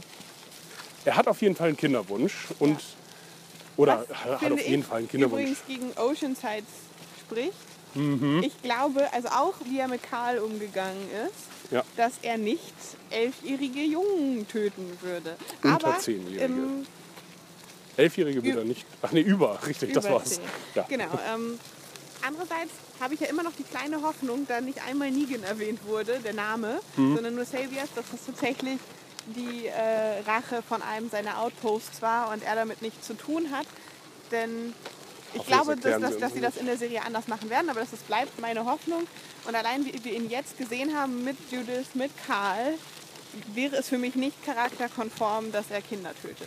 er hat auf jeden Fall einen Kinderwunsch. Und, oder Was, hat finde auf jeden ich, Fall einen Kinderwunsch. übrigens gegen Oceanside spricht. Mhm. Ich glaube, also auch wie er mit Karl umgegangen ist, Ja. dass er nicht elfjährige Jungen töten würde. Unter Aber Zehnjährige. im Elfjährige wird Ü- er nicht. Ach nee, über, richtig, das Über war's. zehn. Ja. Genau. Ähm, andererseits habe ich ja immer noch die kleine Hoffnung, da nicht einmal Negan erwähnt wurde, der Name, Mhm. sondern nur Saviors, dass das tatsächlich die äh, Rache von einem seiner Outposts war und er damit nichts zu tun hat. Denn ich Hoffe, das glaube, dass, erklären dass, sie dass uns sie das in der Serie anders machen werden, aber das ist, bleibt meine Hoffnung. Und allein wie wir ihn jetzt gesehen haben mit Judith, mit Karl, wäre es für mich nicht charakterkonform, dass er Kinder tötet.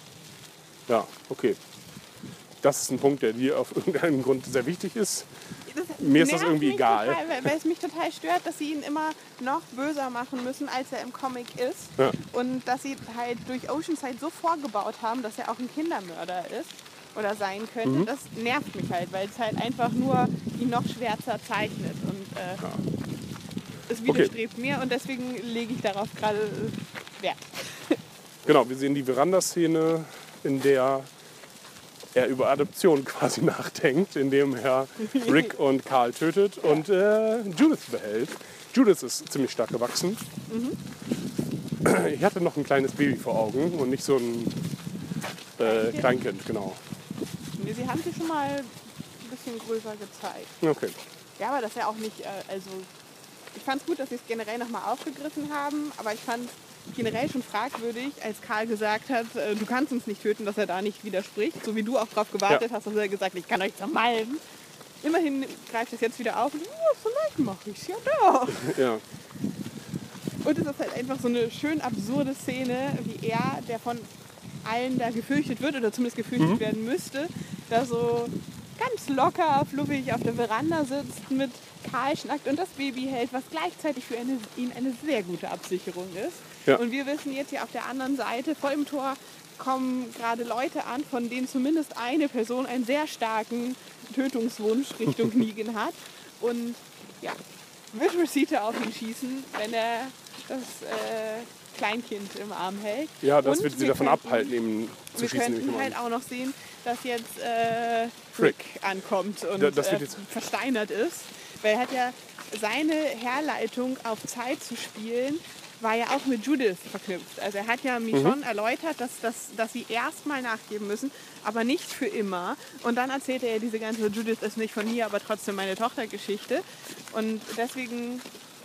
Ja, okay. Das ist ein Punkt, der dir auf irgendeinen Grund sehr wichtig ist. Das Mir ist das nervt irgendwie mich egal. Total, weil, weil es mich total stört, dass sie ihn immer noch böser machen müssen, als er im Comic ist. Ja. Und dass sie halt durch Oceanside so vorgebaut haben, dass er auch ein Kindermörder ist oder sein könnte. Mhm. Das nervt mich halt, weil es halt einfach nur ihn noch schwärzer zeichnet. Und äh, Ja. es widerstrebt mir und deswegen lege ich darauf gerade äh, Wert. Genau, wir sehen die Verandaszene, in der er über Adoption quasi nachdenkt, indem er Rick und Karl tötet und äh, Judith behält. Judith ist ziemlich stark gewachsen. Ich hatte noch ein kleines Baby vor Augen und nicht so ein äh, Kleinkind, genau. Nee, sie haben sie schon mal ein bisschen größer gezeigt. Okay. Ja, aber das ist ja auch nicht, äh, also ich fand es gut, dass sie es generell nochmal aufgegriffen haben, aber ich fand generell schon fragwürdig, als Karl gesagt hat, äh, du kannst uns nicht töten, dass er da nicht widerspricht, so wie du auch darauf gewartet Ja. hast, dass er gesagt hat, ich kann euch zermalmen. Immerhin greift es jetzt wieder auf und oh, vielleicht mache ich es ja doch. Ja. Und es ist halt einfach so eine schön absurde Szene, wie er, der von allen da gefürchtet wird oder zumindest gefürchtet Mhm. werden müsste, da so ganz locker, fluffig auf der Veranda sitzt, mit Karl schnackt und das Baby hält, was gleichzeitig für eine, ihn eine sehr gute Absicherung ist. Ja. Und wir wissen jetzt hier auf der anderen Seite, vor dem Tor kommen gerade Leute an, von denen zumindest eine Person einen sehr starken Tötungswunsch Richtung Negan hat. Und ja, wird Rosita auf ihn schießen, wenn er das äh, Kleinkind im Arm hält. Ja, das Und wird sie wir davon könnten- abhalten, ihm zu Wir schießen. nämlich könnten immer halt an. auch noch sehen, dass jetzt äh, Frick. Frick ankommt und Da- das wird äh, jetzt- versteinert ist. Weil er hat ja seine Herleitung auf Zeit zu spielen, war ja auch mit Judith verknüpft. Also er hat ja Mhm. Michonne erläutert, dass, dass, dass sie erstmal nachgeben müssen, aber nicht für immer. Und dann erzählt er ja diese ganze Judith ist nicht von mir, aber trotzdem meine Tochter-Geschichte. Und deswegen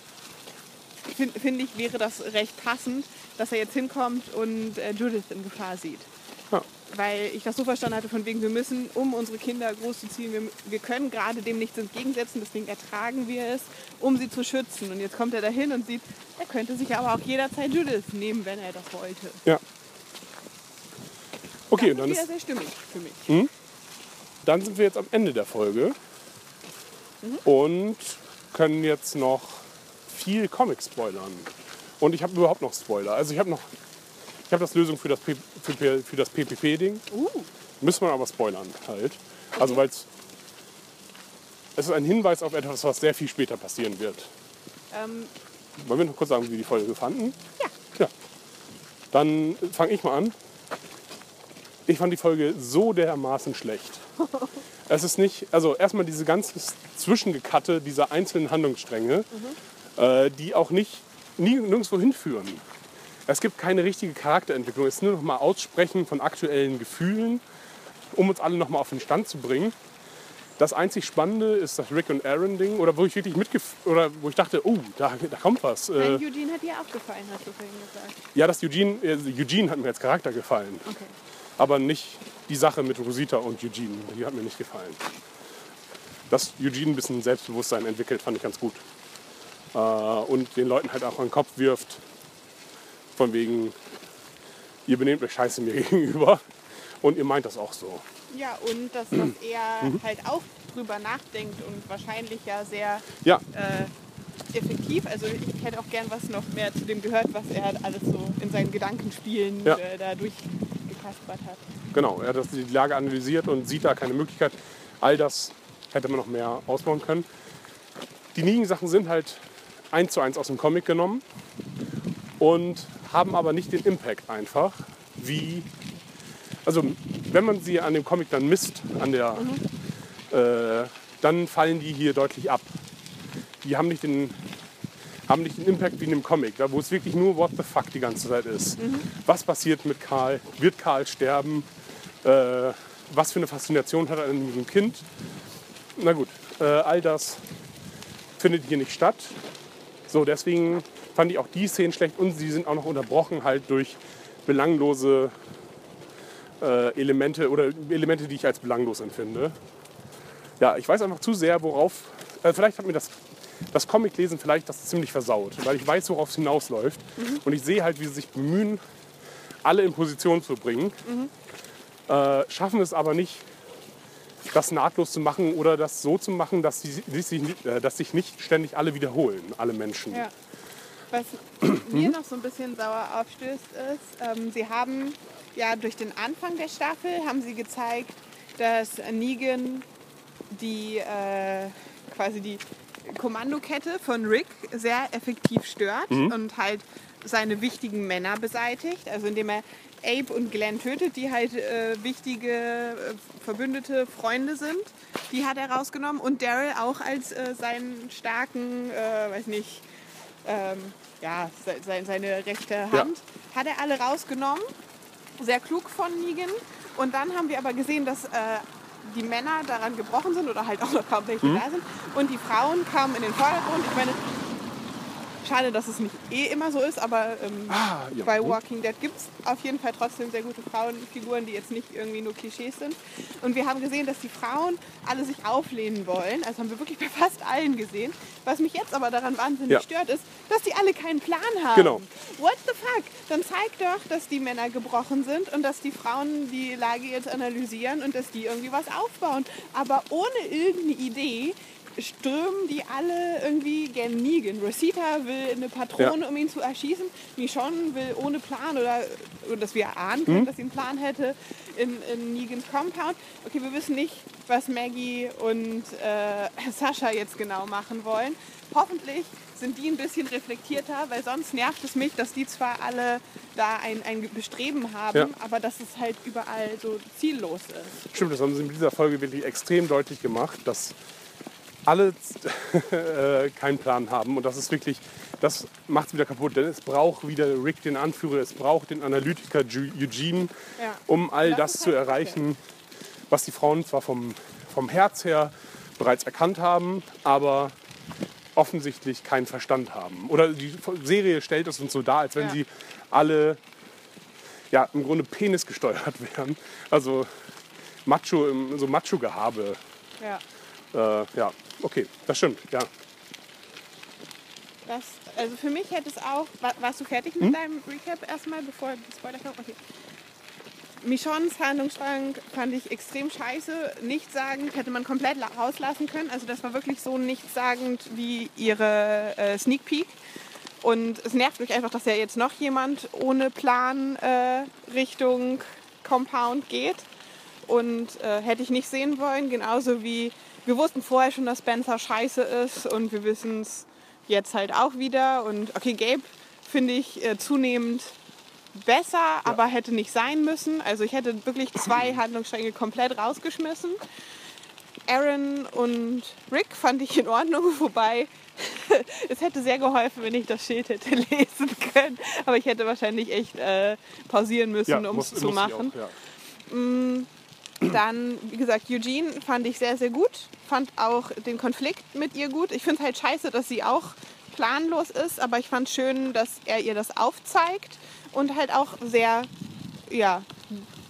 finde find ich, wäre das recht passend, dass er jetzt hinkommt und äh, Judith in Gefahr sieht. Ja. Weil ich das so verstanden hatte, von wegen, wir müssen, um unsere Kinder großzuziehen, wir, wir können gerade dem nichts entgegensetzen, deswegen ertragen wir es, um sie zu schützen. Und jetzt kommt er dahin und sieht, er könnte sich aber auch jederzeit Judith nehmen, wenn er das wollte. Ja. Okay, das und dann, ist wieder ist, sehr stimmig für mich. dann sind wir jetzt am Ende der Folge und können jetzt noch viel Comic spoilern. Und ich habe überhaupt noch Spoiler. Also ich habe noch, ich habe das Lösung für das, P- für, P- für das P P P-Ding. Uh, Müssen wir aber spoilern halt. Also weil es ist ein Hinweis auf etwas, was sehr viel später passieren wird. ähm, Wollen wir noch kurz sagen, wie wir die Folge fanden? ja, Ja. Dann fange ich mal an. Ich fand die Folge so dermaßen schlecht. Es ist nicht, also erstmal diese ganze Zwischengekatte dieser einzelnen Handlungsstränge, äh, die auch nicht nie, nirgendwo hinführen. Es gibt keine richtige Charakterentwicklung. Es ist nur noch mal Aussprechen von aktuellen Gefühlen, um uns alle noch mal auf den Stand zu bringen. Das einzig Spannende ist das Rick und Aaron Ding, oder wo ich wirklich mitgef oder wo ich dachte, oh, da, da kommt was. Äh, Nein, Eugene hat dir auch gefallen, hast du vorhin gesagt. ja, das Eugene, äh, Eugene hat mir als Charakter gefallen, Okay. aber nicht die Sache mit Rosita und Eugene. Die hat mir nicht gefallen. Dass Eugene ein bisschen Selbstbewusstsein entwickelt, fand ich ganz gut. Äh, und den Leuten halt auch an den Kopf wirft, von wegen, ihr benehmt euch scheiße mir gegenüber und ihr meint das auch so. Ja, und dass, dass er halt auch drüber nachdenkt und wahrscheinlich ja sehr Ja, äh, effektiv. Also ich hätte auch gern was noch mehr zu dem gehört, was er halt alles so in seinen Gedankenspielen Ja. äh, da durchgekaspert hat. genau. Er hat das- die Lage analysiert und sieht da keine Möglichkeit. All das hätte man noch mehr ausbauen können. Die Negan-Sachen sind halt eins zu eins aus dem Comic genommen und haben aber nicht den Impact einfach, wie... Also wenn man sie an dem Comic dann misst, an der, äh, dann fallen die hier deutlich ab. Die haben nicht den, haben nicht den Impact wie in dem Comic, da, wo es wirklich nur what the fuck die ganze Zeit ist. Was passiert mit Karl? Wird Karl sterben? Äh, was für eine Faszination hat er an diesem Kind? Na gut, äh, all das findet hier nicht statt. So, deswegen fand ich auch die Szenen schlecht und sie sind auch noch unterbrochen halt durch belanglose äh, Elemente oder Elemente, die ich als belanglos empfinde. Ja, ich weiß einfach zu sehr, worauf, äh, vielleicht hat mir das, das Comic-Lesen vielleicht das ziemlich versaut, weil ich weiß, worauf es hinausläuft und ich sehe halt, wie sie sich bemühen, alle in Position zu bringen, äh, schaffen es aber nicht, das nahtlos zu machen oder das so zu machen, dass, die, die sich, nicht- äh, dass sich nicht ständig alle wiederholen, alle Menschen. Ja. Was mir noch so ein bisschen sauer aufstößt, ist, ähm, sie haben ja durch den Anfang der Staffel haben sie gezeigt, dass Negan die äh, quasi die Kommandokette von Rick sehr effektiv stört und halt seine wichtigen Männer beseitigt, also indem er Abe und Glenn tötet, die halt äh, wichtige äh, verbündete Freunde sind. Die hat er rausgenommen und Daryl auch als äh, seinen starken, äh, weiß nicht, ähm, ja, se se seine rechte Hand, hat er alle rausgenommen. Sehr klug von Negan. Und dann haben wir aber gesehen, dass äh, die Männer daran gebrochen sind oder halt auch noch kaum welche da sind. Und die Frauen kamen in den Vordergrund. Ich meine, schade, dass es nicht eh immer so ist, aber ähm, Ah, ja. bei Mhm. Walking Dead gibt es auf jeden Fall trotzdem sehr gute Frauenfiguren, die jetzt nicht irgendwie nur Klischees sind. Und wir haben gesehen, dass die Frauen alle sich auflehnen wollen. Also haben wir wirklich bei fast allen gesehen. Was mich jetzt aber daran wahnsinnig Ja. stört, ist, dass die alle keinen Plan haben. Genau. What the fuck? Dann zeig doch, dass die Männer gebrochen sind und dass die Frauen die Lage jetzt analysieren und dass die irgendwie was aufbauen. Aber ohne irgendeine Idee strömen die alle irgendwie gen Negan. Rosita will eine Patrone, Ja. um ihn zu erschießen. Michonne will ohne Plan oder, oder dass wir ahnen können, Mhm. dass sie einen Plan hätte in, in Negans Compound. Okay, wir wissen nicht, was Maggie und äh, Sascha jetzt genau machen wollen. Hoffentlich sind die ein bisschen reflektierter, weil sonst nervt es mich, dass die zwar alle da ein, ein Bestreben haben, Ja. aber dass es halt überall so ziellos ist. Stimmt, das haben sie in dieser Folge wirklich extrem deutlich gemacht, dass alle äh, keinen Plan haben. Und das ist wirklich, das macht es wieder kaputt. Denn es braucht wieder Rick, den Anführer, es braucht den Analytiker Ju- Eugene, Ja. um all Das das, ist zu halt erreichen, was die Frauen zwar vom, vom Herz her bereits erkannt haben, aber offensichtlich keinen Verstand haben. Oder die Serie stellt es uns so dar, als wenn Ja. sie alle ja, im Grunde Penis gesteuert wären. Also Macho, im- so Macho-Gehabe. Ja. Äh, ja, okay, das stimmt, ja. Das, also für mich hätte es auch... War, warst du fertig mit deinem Recap erstmal, bevor die Spoiler kommen? Okay. Michonnes Handlungsstrang fand ich extrem scheiße. Nichtssagend hätte man komplett la- rauslassen können. Also das war wirklich so nichtssagend wie ihre äh, Sneak Peek. Und es nervt mich einfach, dass ja jetzt noch jemand ohne Plan äh, Richtung Compound geht. Und äh, hätte ich nicht sehen wollen. Genauso wie wir wussten vorher schon, dass Spencer scheiße ist. Und wir wissen es jetzt halt auch wieder. Und okay, Gabe finde ich äh, zunehmend besser, aber hätte nicht sein müssen. Also ich hätte wirklich zwei Handlungsstränge komplett rausgeschmissen. Aaron und Rick fand ich in Ordnung, wobei es hätte sehr geholfen, wenn ich das Schild hätte lesen können. Aber ich hätte wahrscheinlich echt äh, pausieren müssen, um es muss- zu muss ich machen. auch, ja. Dann, wie gesagt, Eugene fand ich sehr, sehr gut. Fand auch den Konflikt mit ihr gut. Ich finde halt scheiße, dass sie auch planlos ist, aber ich fand schön, dass er ihr das aufzeigt und halt auch sehr, ja,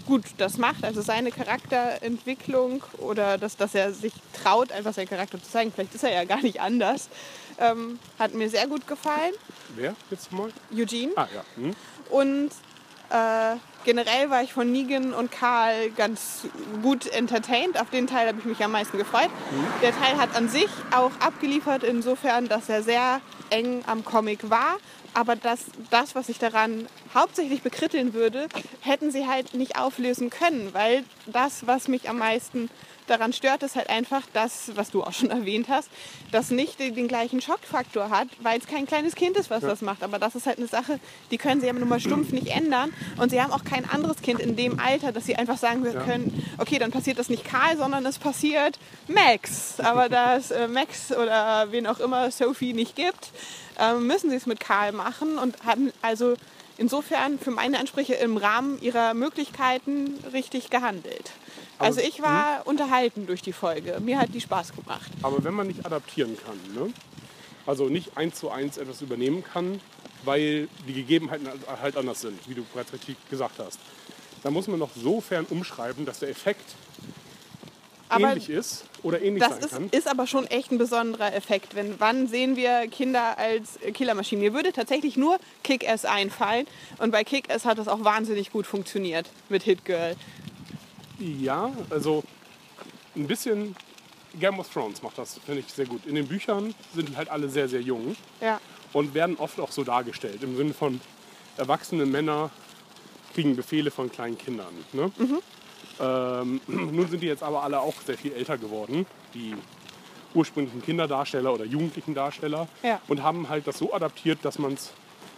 gut das macht. Also seine Charakterentwicklung oder das, dass er sich traut, einfach seinen Charakter zu zeigen. Vielleicht ist er ja gar nicht anders. Ähm, hat mir sehr gut gefallen. Wer jetzt mal? Eugene. Ah, ja. Hm. Und äh, generell war ich von Negan und Carl ganz gut entertained. Auf den Teil habe ich mich am meisten gefreut. Mhm. Der Teil hat an sich auch abgeliefert, insofern, dass er sehr eng am Comic war. Aber das, das, was ich daran hauptsächlich bekritteln würde, hätten sie halt nicht auflösen können. Weil das, was mich am meisten daran stört, ist halt einfach das, was du auch schon erwähnt hast, dass nicht den gleichen Schockfaktor hat, weil es kein kleines Kind ist, was ja. das macht. Aber das ist halt eine Sache, die können sie aber nur mal stumpf nicht ändern. Und sie haben auch kein anderes Kind in dem Alter, dass sie einfach sagen ja. können, okay, dann passiert das nicht Karl, sondern es passiert Max. Aber da es äh, Max oder wen auch immer Sophie nicht gibt, äh, müssen sie es mit Karl machen und haben also insofern für meine Ansprüche im Rahmen ihrer Möglichkeiten richtig gehandelt. Also ich war hm? unterhalten durch die Folge. Mir hat die Spaß gemacht. Aber wenn man nicht adaptieren kann, ne? Also nicht eins zu eins etwas übernehmen kann, weil die Gegebenheiten halt anders sind, wie du bereits richtig gesagt hast, dann muss man noch sofern umschreiben, dass der Effekt aber ähnlich ist oder ähnlich sein ist, kann. Das ist aber schon echt ein besonderer Effekt. Wenn, wann sehen wir Kinder als Killermaschinen? Mir würde tatsächlich nur Kick-Ass einfallen. Und bei Kick-Ass hat das auch wahnsinnig gut funktioniert mit Hit Girl. Ja, also ein bisschen Game of Thrones macht das, finde ich, sehr gut. In den Büchern sind die halt alle sehr, sehr jung ja. und werden oft auch so dargestellt. Im Sinne von erwachsene Männer kriegen Befehle von kleinen Kindern. Ne? Mhm. Ähm, nun sind die jetzt aber alle auch sehr viel älter geworden, die ursprünglichen Kinderdarsteller oder jugendlichen Darsteller, ja. und haben halt das so adaptiert, dass man's,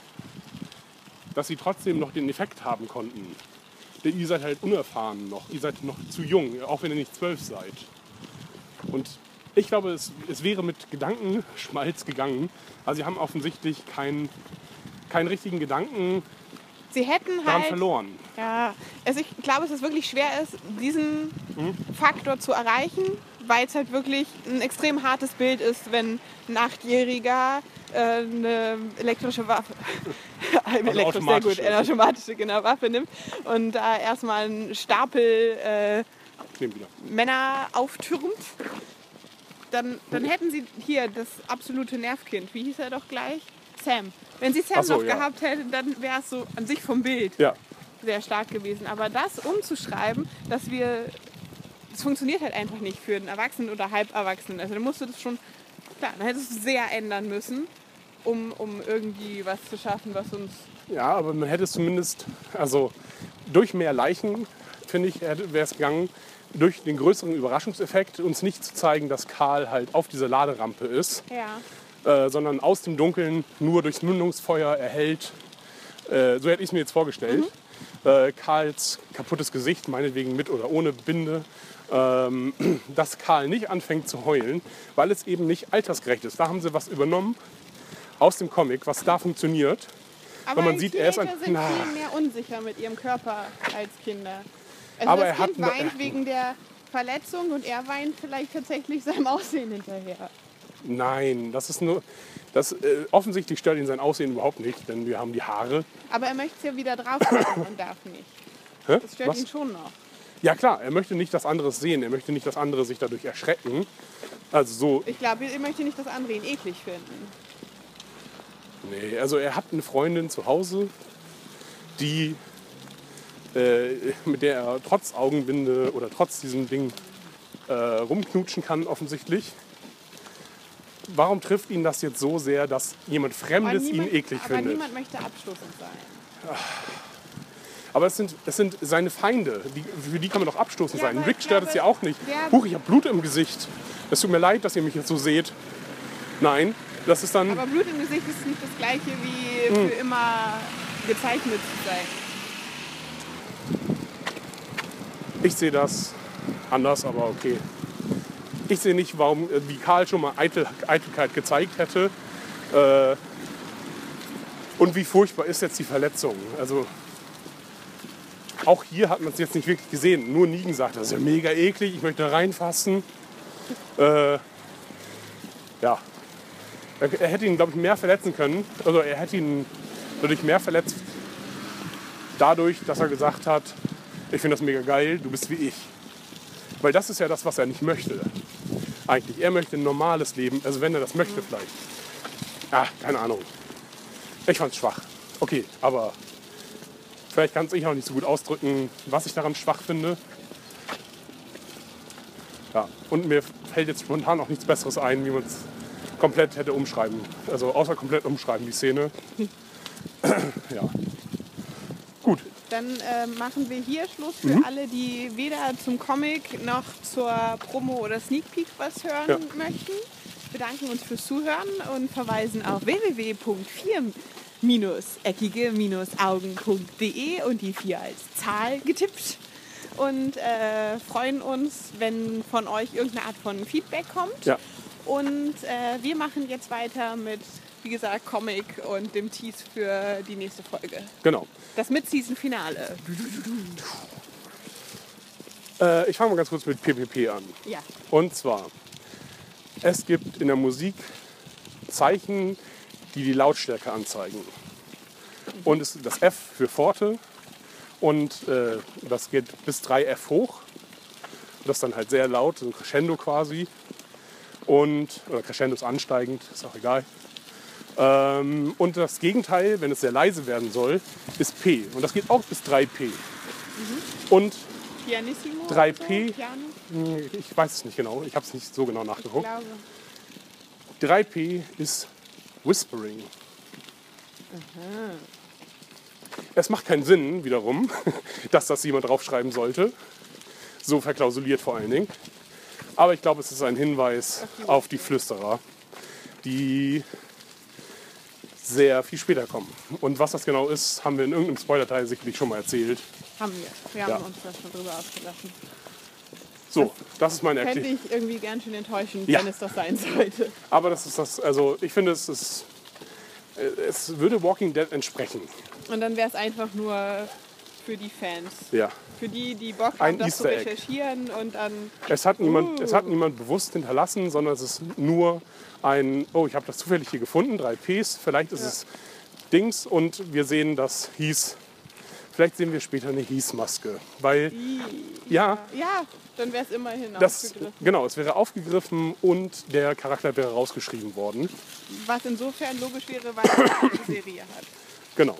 dass sie trotzdem noch den Effekt haben konnten. Denn ihr seid halt unerfahren noch, ihr seid noch zu jung, auch wenn ihr nicht zwölf seid. Und ich glaube, es, es wäre mit Gedankenschmalz gegangen. Also sie haben offensichtlich keinen, keinen richtigen Gedanken sie hätten daran halt, verloren. Ja, also ich glaube, dass es wirklich schwer ist, diesen hm? Faktor zu erreichen, weil es halt wirklich ein extrem hartes Bild ist, wenn ein Achtjähriger äh, eine elektrische Waffe, eine also elektrisch, sehr gut, eine automatische genau, Waffe nimmt und da äh, erstmal einen Stapel äh, Männer auftürmt. Dann, dann hätten sie hier das absolute Nervkind. Wie hieß er doch gleich? Sam. Wenn sie Sam so, noch ja. gehabt hätten, dann wäre es so an sich vom Bild ja. sehr stark gewesen. Aber das umzuschreiben, dass wir... Das funktioniert halt einfach nicht für einen Erwachsenen oder Halberwachsenen. Also dann musst du das schon... Klar, dann hättest du sehr ändern müssen, um, um irgendwie was zu schaffen, was uns... Ja, aber man hätte es zumindest... Also durch mehr Leichen, finde ich, wäre es gegangen, durch den größeren Überraschungseffekt uns nicht zu zeigen, dass Karl halt auf dieser Laderampe ist. Ja. Äh, sondern aus dem Dunkeln nur durchs Mündungsfeuer erhellt. Äh, so hätte ich es mir jetzt vorgestellt. Mhm. Äh, Karls kaputtes Gesicht, meinetwegen mit oder ohne Binde, ähm, dass Karl nicht anfängt zu heulen, weil es eben nicht altersgerecht ist. Da haben sie was übernommen aus dem Comic, was da funktioniert. Aber weil man sieht, er ist ein, sind na, viel mehr unsicher mit ihrem Körper als Kinder. Also aber das er Kind hat weint wegen der Verletzung und er weint vielleicht tatsächlich seinem Aussehen hinterher. Nein, das ist nur... Das, äh, offensichtlich stört ihn sein Aussehen überhaupt nicht, denn wir haben die Haare. Aber er möchte es ja wieder drauf haben und darf nicht. Hä? Das stört Was? ihn schon noch. Ja klar, er möchte nicht, dass andere sehen. Er möchte nicht, dass andere sich dadurch erschrecken. Also so... Ich glaube, er möchte nicht, dass andere ihn eklig finden. Nee, also er hat eine Freundin zu Hause, die, äh, mit der er trotz Augenbinde oder trotz diesem Ding äh, rumknutschen kann offensichtlich. Warum trifft ihn das jetzt so sehr, dass jemand Fremdes niemand, ihn eklig aber findet? Aber niemand möchte abstoßend sein. Aber es sind, es sind seine Feinde. Die, für die kann man doch abstoßend Ja, sein. aber Rick ich stört glaube, es ja auch nicht. der- Huch, ich habe Blut im Gesicht. Es tut mir leid, dass ihr mich jetzt so seht. Nein, das ist dann... Aber Blut im Gesicht ist nicht das Gleiche wie Hm. für immer gezeichnet zu sein. Ich sehe das anders, aber okay. Ich sehe nicht, warum, wie Karl schon mal Eitel, Eitelkeit gezeigt hätte. Äh, und wie furchtbar ist jetzt die Verletzung. Also auch hier hat man es jetzt nicht wirklich gesehen. Nur Negan sagt, das ist ja mega eklig, ich möchte da reinfassen. Äh, ja. Er, er hätte ihn, glaube ich, mehr verletzen können. Also er hätte ihn dadurch mehr verletzt, dadurch, dass er gesagt hat, Ich finde das mega geil, du bist wie ich. Weil das ist ja das, was er nicht möchte. Eigentlich, er möchte ein normales Leben, also wenn er das möchte vielleicht. Ah, keine Ahnung. Ich fand's schwach. Okay, aber vielleicht kann ich auch nicht so gut ausdrücken, was ich daran schwach finde. Ja, und mir fällt jetzt spontan auch nichts Besseres ein, wie man es komplett hätte umschreiben. Also außer komplett umschreiben, die Szene. Ja. Gut. Dann äh, machen wir hier Schluss für mhm. alle, die weder zum Comic noch zur Promo oder Sneak Peek was hören Ja. möchten. Wir bedanken uns fürs Zuhören und verweisen auf w w w punkt vier eckige augen punkt d e und die vier als Zahl getippt. Und äh, freuen uns, wenn von euch irgendeine Art von Feedback kommt. Ja. Und äh, wir machen jetzt weiter mit, wie gesagt, Comic und dem Tease für die nächste Folge. Genau. Das Mid-Season-Finale. Äh, ich fange mal ganz kurz mit P P P an. Ja. Und zwar, es gibt in der Musik Zeichen, die die Lautstärke anzeigen. Und es, das F für Forte. Und äh, das geht bis drei F hoch. Das ist dann halt sehr laut, so ein Crescendo quasi. Und, oder Crescendo ist ansteigend, ist auch egal. Ähm, und das Gegenteil, wenn es sehr leise werden soll, ist P. Und das geht auch bis drei P. Mhm. Und Pianissimo? drei P, So, Piano? ich weiß es nicht genau, ich habe es nicht so genau nachgeguckt. Ich glaube. drei P ist Whispering. Aha. Es macht keinen Sinn, wiederum, dass das jemand draufschreiben sollte. So verklausuliert vor allen Dingen. Aber ich glaube, es ist ein Hinweis auf die Flüsterer, die sehr viel später kommen. Und was das genau ist, haben wir in irgendeinem Spoilerteil sicherlich schon mal erzählt. Haben wir. Wir haben Ja. uns da schon drüber ausgelassen. So, das ist meine Fände Erklärung. ich irgendwie ganz schön enttäuschend, Ja. wenn es das sein sollte. Aber das ist das, also ich finde, es ist, es würde Walking Dead entsprechen. Und dann wäre es einfach nur für die Fans. Ja. Für die, die Bock haben, Ein das zu Easter Egg. recherchieren und dann... Es hat, niemand, Uh. es hat niemand bewusst hinterlassen, sondern es ist nur ein, oh, ich habe das zufällig hier gefunden, drei Ps, vielleicht ist Ja. es Dings und wir sehen das Hieß. Vielleicht sehen wir später eine Hieß-Maske, weil, ja, Ja, dann wäre es immerhin das, aufgegriffen. genau, es wäre aufgegriffen und der Charakter wäre rausgeschrieben worden. Was insofern logisch wäre, weil er eine Serie hat. Genau.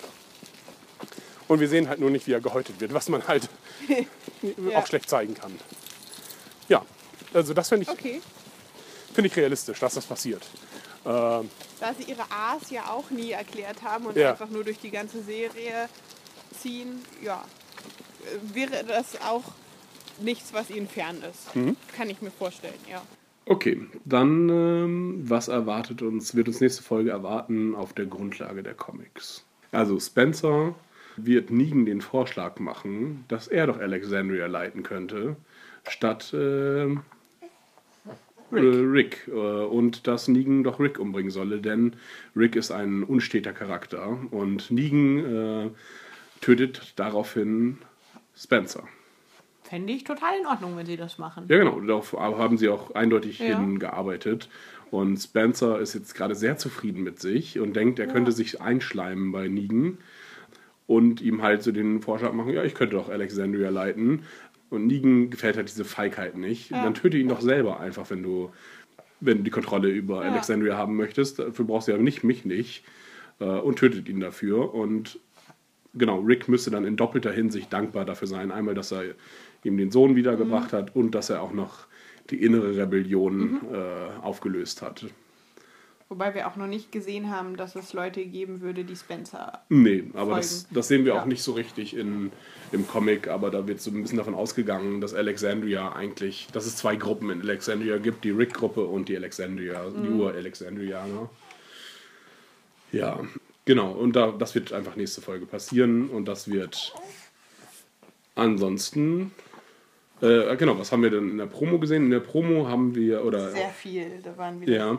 Und wir sehen halt nur nicht, wie er gehäutet wird, was man halt Ja. auch schlecht zeigen kann. Ja, also das finde ich, Okay. find ich realistisch, dass das passiert. Ähm, Da sie ihre A's ja auch nie erklärt haben und Ja. einfach nur durch die ganze Serie ziehen, ja, äh, wäre das auch nichts, was ihnen fern ist. Mhm. Kann ich mir vorstellen, ja. Okay, dann ähm, was erwartet uns, wird uns nächste Folge erwarten auf der Grundlage der Comics. Also Spencer wird Negan den Vorschlag machen, dass er doch Alexandria leiten könnte, statt äh, Rick. Rick. Und dass Negan doch Rick umbringen solle, denn Rick ist ein unsteter Charakter und Negan äh, tötet daraufhin Spencer. Fände ich total in Ordnung, wenn sie das machen. Ja, genau. Darauf haben sie auch eindeutig Ja. hingearbeitet. Und Spencer ist jetzt gerade sehr zufrieden mit sich und denkt, er könnte sich einschleimen bei Negan und ihm halt so den Vorschlag machen, ja, ich könnte doch Alexandria leiten. Und Negan gefällt halt diese Feigheit nicht. Ja. Dann töte ihn doch selber einfach, wenn du, wenn du die Kontrolle über Ja. Alexandria haben möchtest. Dafür brauchst du ja nicht mich nicht. Äh, Und tötet ihn dafür. Und genau, Rick müsste dann in doppelter Hinsicht dankbar dafür sein. Einmal, dass er ihm den Sohn wiedergebracht Mhm. hat und dass er auch noch die innere Rebellion mhm. äh, aufgelöst hat. Wobei wir auch noch nicht gesehen haben, dass es Leute geben würde, die Spencer... Nee, aber das, folgen. das sehen wir Ja. auch nicht so richtig in, im Comic, aber da wird so ein bisschen davon ausgegangen, dass Alexandria eigentlich, dass es zwei Gruppen in Alexandria gibt, die Rick-Gruppe und die Alexandria, die Mhm. Ur-Alexandrianer. Ja, genau, und da, das wird einfach nächste Folge passieren und das wird ansonsten... Äh, genau, was haben wir denn in der Promo gesehen? In der Promo haben wir, oder... Sehr viel, da waren wieder... Ja.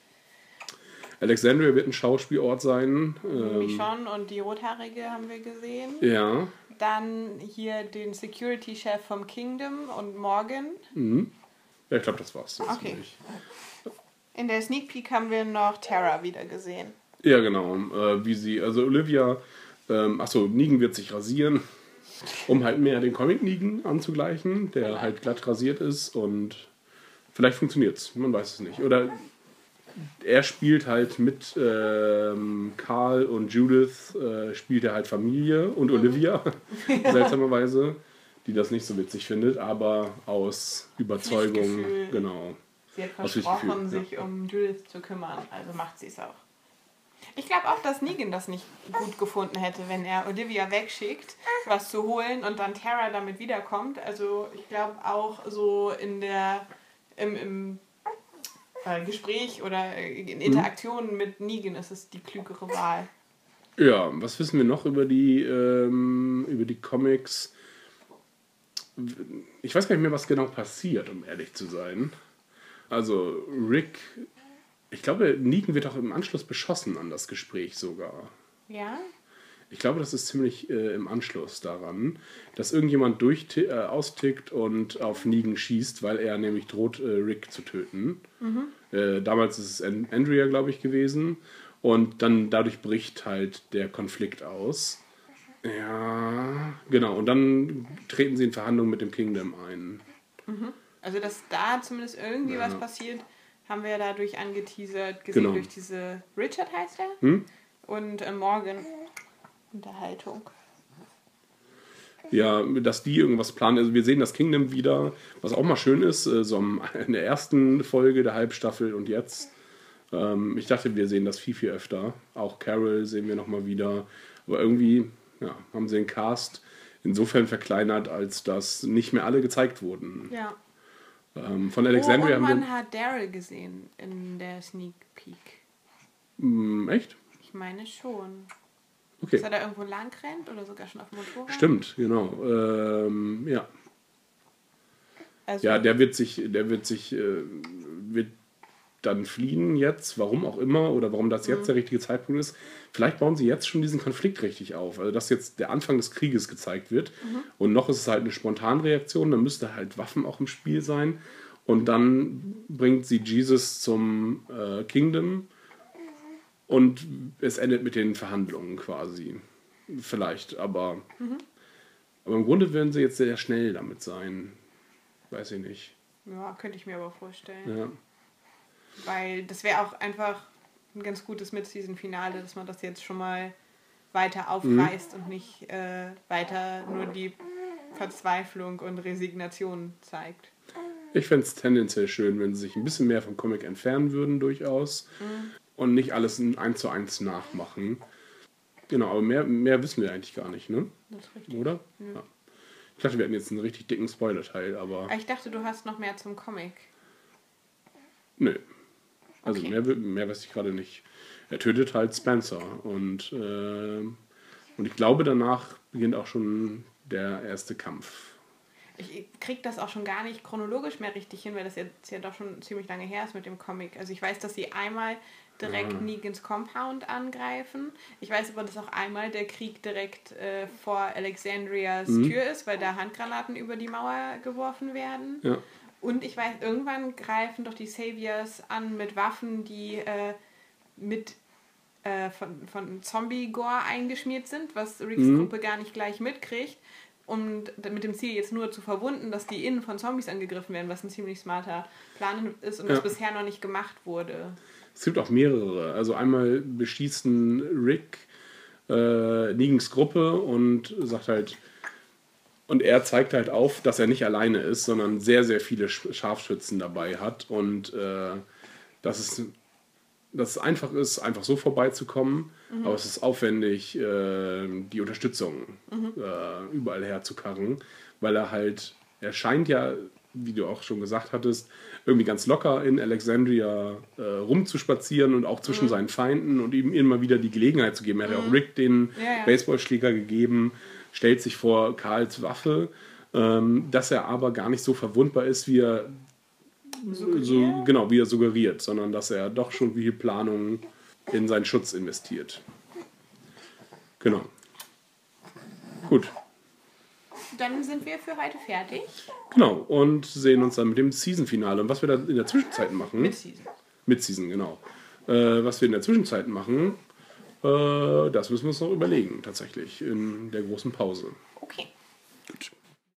Alexandria wird ein Schauspielort sein. Ähm, Michonne und die Rothaarige haben wir gesehen. ja. Dann hier den Security-Chef vom Kingdom und Morgan. Mhm. Ja, ich glaube, das war's. Das Okay. ich. In der Sneak Peek haben wir noch Tara wieder gesehen. Ja, genau. Äh, wie sie, also Olivia, ähm, achso, Negan wird sich rasieren. Um halt mehr den Comic-Negan anzugleichen, der halt glatt rasiert ist und vielleicht funktioniert's, man weiß es nicht. Oder er spielt halt mit ähm, Carl und Judith, äh, spielt er halt Familie und Olivia, seltsamerweise, die das nicht so witzig findet, aber aus Überzeugung, Pflichtgefühl. genau. Sie hat Aus versprochen, Pflichtgefühl, sich um Judith zu kümmern, also macht sie es auch. Ich glaube auch, dass Negan das nicht gut gefunden hätte, wenn er Olivia wegschickt, was zu holen und dann Tara damit wiederkommt. Also ich glaube auch so in der im, im äh, Gespräch oder in Interaktionen mit Negan ist es die klügere Wahl. Ja, was wissen wir noch über die, ähm, über die Comics? Ich weiß gar nicht mehr, was genau passiert, um ehrlich zu sein. Also Rick, ich glaube, Negan wird auch im Anschluss beschossen an das Gespräch sogar. Ja? Ich glaube, das ist ziemlich äh, im Anschluss daran, dass irgendjemand durch, äh, austickt und auf Negan schießt, weil er nämlich droht, äh, Rick zu töten. Mhm. Äh, damals ist es An- Andrea, glaube ich, gewesen. Und dann dadurch bricht halt der Konflikt aus. Ja, genau. Und dann treten sie in Verhandlungen mit dem Kingdom ein. Mhm. Also dass da zumindest irgendwie Ja. was passiert, haben wir ja dadurch angeteasert, gesehen Genau. durch diese Richard heißt er Hm? und äh, Morgan Unterhaltung. Ja, dass die irgendwas planen. Also wir sehen das Kingdom wieder, was auch mal schön ist, äh, so am- in der ersten Folge der Halbstaffel und jetzt. Ähm, ich dachte, wir sehen das viel, viel öfter. Auch Carol sehen wir nochmal wieder. Aber irgendwie ja, haben sie den Cast insofern verkleinert, als dass nicht mehr alle gezeigt wurden. Ja. Ähm, von Oh, Alexandria und haben man hat Daryl gesehen in der Sneak Peek. wir... Hm, echt? Ich meine schon. Okay. Dass er da irgendwo lang rennt oder sogar schon auf dem Motorrad? Stimmt, genau. Ähm, ja. Also, Ja, der wird sich, der wird sich, äh, wird dann fliehen jetzt, warum auch immer, oder warum das jetzt der richtige Zeitpunkt ist. Vielleicht bauen sie jetzt schon diesen Konflikt richtig auf. Also, dass jetzt der Anfang des Krieges gezeigt wird. Und noch ist es halt eine Spontanreaktion, dann müsste halt Waffen auch im Spiel sein. Und dann bringt sie Jesus zum äh, Kingdom. Und es endet mit den Verhandlungen quasi. Vielleicht, aber, aber im Grunde werden sie jetzt sehr schnell damit sein. Weiß ich nicht. ja, könnte ich mir aber vorstellen. Ja. Weil das wäre auch einfach ein ganz gutes Mid-Season-Finale, dass man das jetzt schon mal weiter aufreißt und nicht äh, weiter nur die Verzweiflung und Resignation zeigt. Ich fände es tendenziell schön, wenn sie sich ein bisschen mehr vom Comic entfernen würden, durchaus. Und nicht alles in eins zu eins nachmachen. Genau, aber mehr, mehr wissen wir eigentlich gar nicht, ne? Das ist richtig. Oder? Ja. Ich dachte, wir hätten jetzt einen richtig dicken Spoiler-Teil, aber Aber ich dachte, du hast noch mehr zum Comic. nö. Also Okay. mehr, mehr weiß ich gerade nicht. Er tötet halt Spencer und, äh, und ich glaube, danach beginnt auch schon der erste Kampf. Ich krieg das auch schon gar nicht chronologisch mehr richtig hin, weil das jetzt ja doch schon ziemlich lange her ist mit dem Comic. Also ich weiß, dass sie einmal direkt Ja. Negans Compound angreifen. Ich weiß aber, dass auch einmal der Krieg direkt äh, vor Alexandrias Mhm. Tür ist, weil da Handgranaten über die Mauer geworfen werden. Ja. Und ich weiß, irgendwann greifen doch die Saviors an mit Waffen, die äh, mit äh, von, von Zombie-Gore eingeschmiert sind, was Ricks Mhm. Gruppe gar nicht gleich mitkriegt. Und mit dem Ziel jetzt nur zu verwunden, dass die innen von Zombies angegriffen werden, was ein ziemlich smarter Plan ist und Ja. das bisher noch nicht gemacht wurde. Es gibt auch mehrere. Also einmal beschießen Rick äh, Negans Gruppe und sagt halt, und er zeigt halt auf, dass er nicht alleine ist, sondern sehr, sehr viele Sch- Scharfschützen dabei hat und äh, dass, es, dass es einfach ist, einfach so vorbeizukommen, aber es ist aufwendig, äh, die Unterstützung äh, überall herzukarren, weil er halt, er scheint ja, wie du auch schon gesagt hattest, irgendwie ganz locker in Alexandria äh, rumzuspazieren und auch zwischen seinen Feinden und ihm immer wieder die Gelegenheit zu geben. Er hat ja auch Rick den Ja, ja. Baseballschläger gegeben, stellt sich vor Karls Waffe, ähm, dass er aber gar nicht so verwundbar ist, wie er so, genau, wie er suggeriert, sondern dass er doch schon viel Planung in seinen Schutz investiert. Genau. Gut. Dann sind wir für heute fertig. Genau. Und sehen uns dann mit dem Season-Finale. Und was wir da in der Zwischenzeit machen. Mit Season. Mit Season, genau. Äh, was wir in der Zwischenzeit machen, äh, das müssen wir uns noch überlegen, tatsächlich, in der großen Pause. Okay.